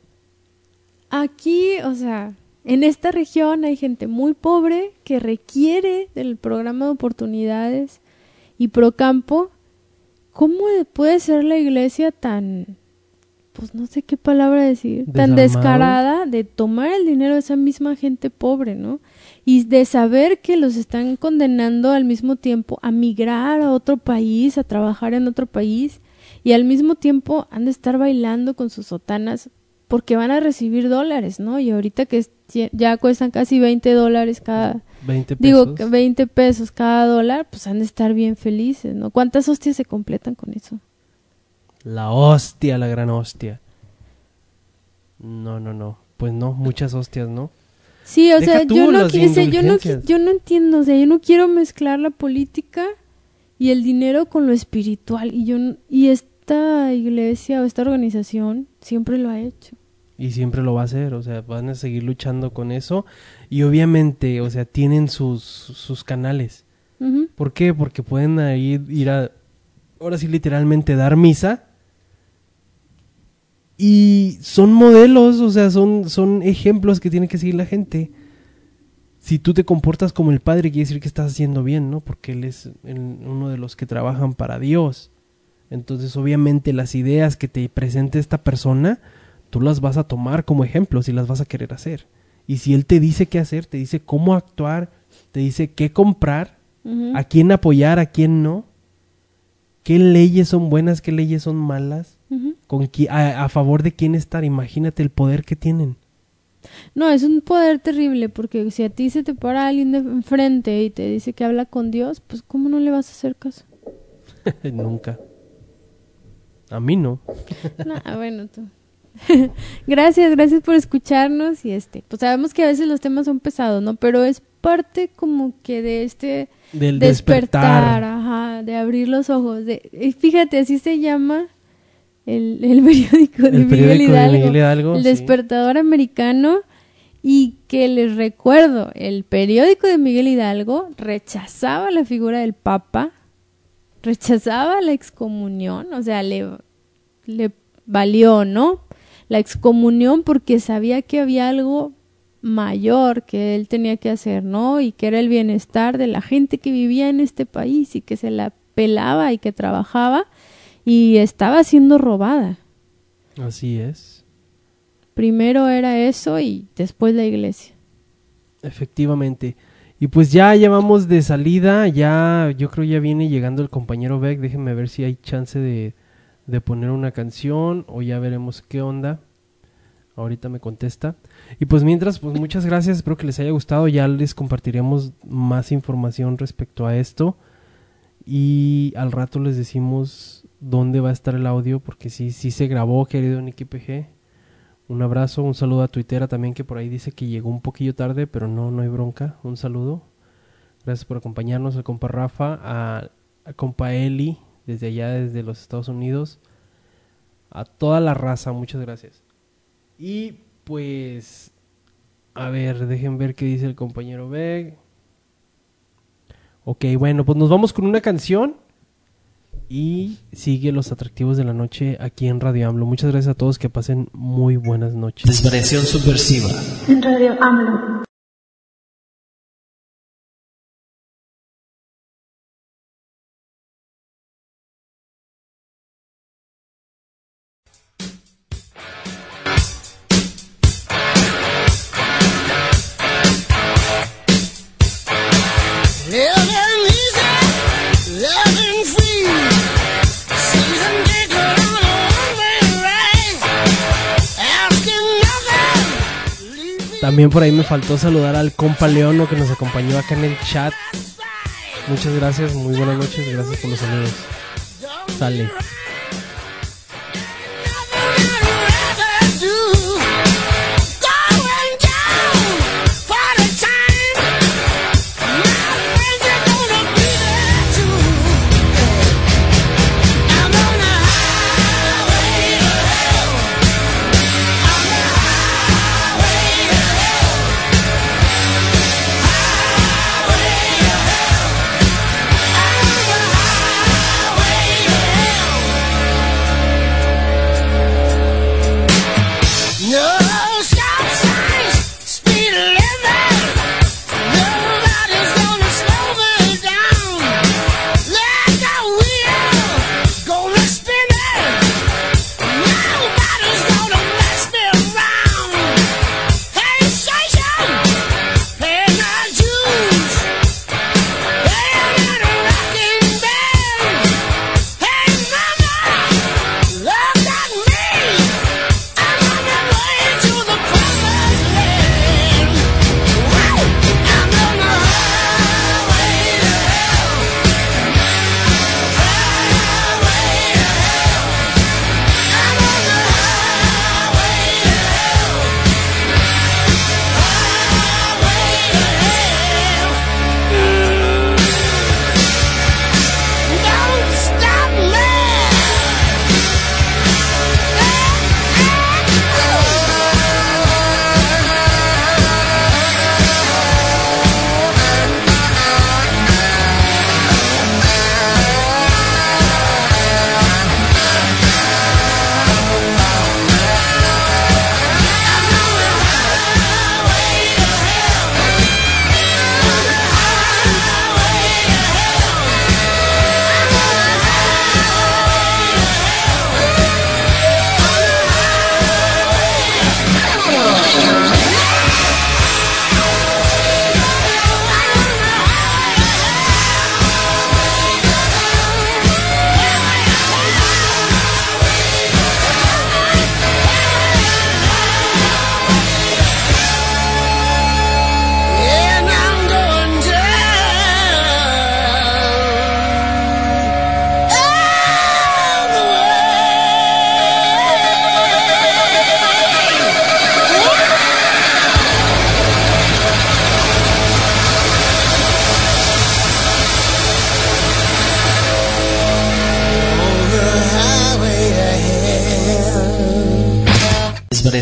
aquí, o sea, en esta región hay gente muy pobre que requiere del programa de oportunidades y Procampo. ¿Cómo puede ser la iglesia tan, pues no sé qué palabra decir, tan Desarmado. descarada de tomar el dinero de esa misma gente pobre, ¿no? Y de saber que los están condenando al mismo tiempo a migrar a otro país, a trabajar en otro país, y al mismo tiempo han de estar bailando con sus sotanas porque van a recibir dólares, ¿no? Y ahorita que es- ya cuestan casi veinte dólares cada, veinte pesos. digo, que veinte pesos cada dólar, pues han de estar bien felices, ¿no? ¿Cuántas hostias se completan con eso? La hostia, la gran hostia. No, no, no. Pues no, muchas hostias, ¿no? Sí, o Deja sea, tú yo no, las qui- o sea, yo no, qui- indulgencias. yo no entiendo, o sea, yo no quiero mezclar la política y el dinero con lo espiritual, y yo n- y esta iglesia o esta organización siempre lo ha hecho. Y siempre lo va a hacer, o sea, van a seguir luchando con eso. Y obviamente, o sea, tienen sus, sus canales. Ujú. ¿Por qué? Porque pueden ir, ir a, ahora sí literalmente, dar misa. Y son modelos, o sea, son, son ejemplos que tiene que seguir la gente. Si tú te comportas como el Padre, quiere decir que estás haciendo bien, ¿no? Porque Él es el- uno de los que trabajan para Dios. Entonces, obviamente, las ideas que te presente esta persona, tú las vas a tomar como ejemplos y las vas a querer hacer. Y si Él te dice qué hacer, te dice cómo actuar, te dice qué comprar, Ujú. a quién apoyar, a quién no, qué leyes son buenas, qué leyes son malas, Ujú. con qui- a, a favor de quién estar. Imagínate el poder que tienen. No, es un poder terrible, porque si a ti se te para alguien de enfrente y te dice que habla con Dios, pues ¿cómo no le vas a hacer caso? Nunca. A mí no. Ah, bueno, tú. Gracias, gracias por escucharnos y este, pues sabemos que a veces los temas son pesados, ¿no? Pero es parte como que de este Del despertar, despertar. ajá, de abrir los ojos. De, y fíjate, así se llama el, el periódico de El Miguel periódico de Hidalgo, Miguel Hidalgo, el sí. despertador americano. Y que les recuerdo, el periódico de Miguel Hidalgo rechazaba la figura del Papa, rechazaba la excomunión, o sea, le, le valió, ¿no? La excomunión porque sabía que había algo mayor que él tenía que hacer, ¿no? Y que era el bienestar de la gente que vivía en este país y que se la pelaba y que trabajaba y estaba siendo robada. Así es. Primero era eso y después la iglesia. Efectivamente. Y pues ya llevamos de salida, ya yo creo ya viene llegando el compañero Beck. Déjenme ver si hay chance de, de poner una canción o ya veremos qué onda. Ahorita me contesta. Y pues mientras, pues muchas gracias, espero que les haya gustado. Ya les compartiremos más información respecto a esto. Y al rato les decimos dónde va a estar el audio, porque sí, sí se grabó, querido Nicky P G. Un abrazo, un saludo a Tuitera también, que por ahí dice que llegó un poquillo tarde, pero no, no hay bronca. Un saludo. Gracias por acompañarnos, al compa Rafa, a, a compa Eli, desde allá, desde los Estados Unidos. A toda la raza, muchas gracias. Y pues, a ver, dejen ver qué dice el compañero Beg. Ok, bueno, pues nos vamos con una canción. Y sigue los atractivos de la noche aquí en Radio AMLO. Muchas gracias a todos, que pasen muy buenas noches. Desvariación subversiva. En Radio AMLO. Living easy, living free. Season ticket on a one-way ride. Asking nothing, leaving También por ahí me faltó saludar al compa Leono, que nos acompañó acá en el chat. Muchas gracias, muy buenas noches, gracias por los saludos. Sale. Highway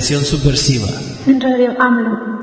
Desvariación subversiva. En Radio AMLO.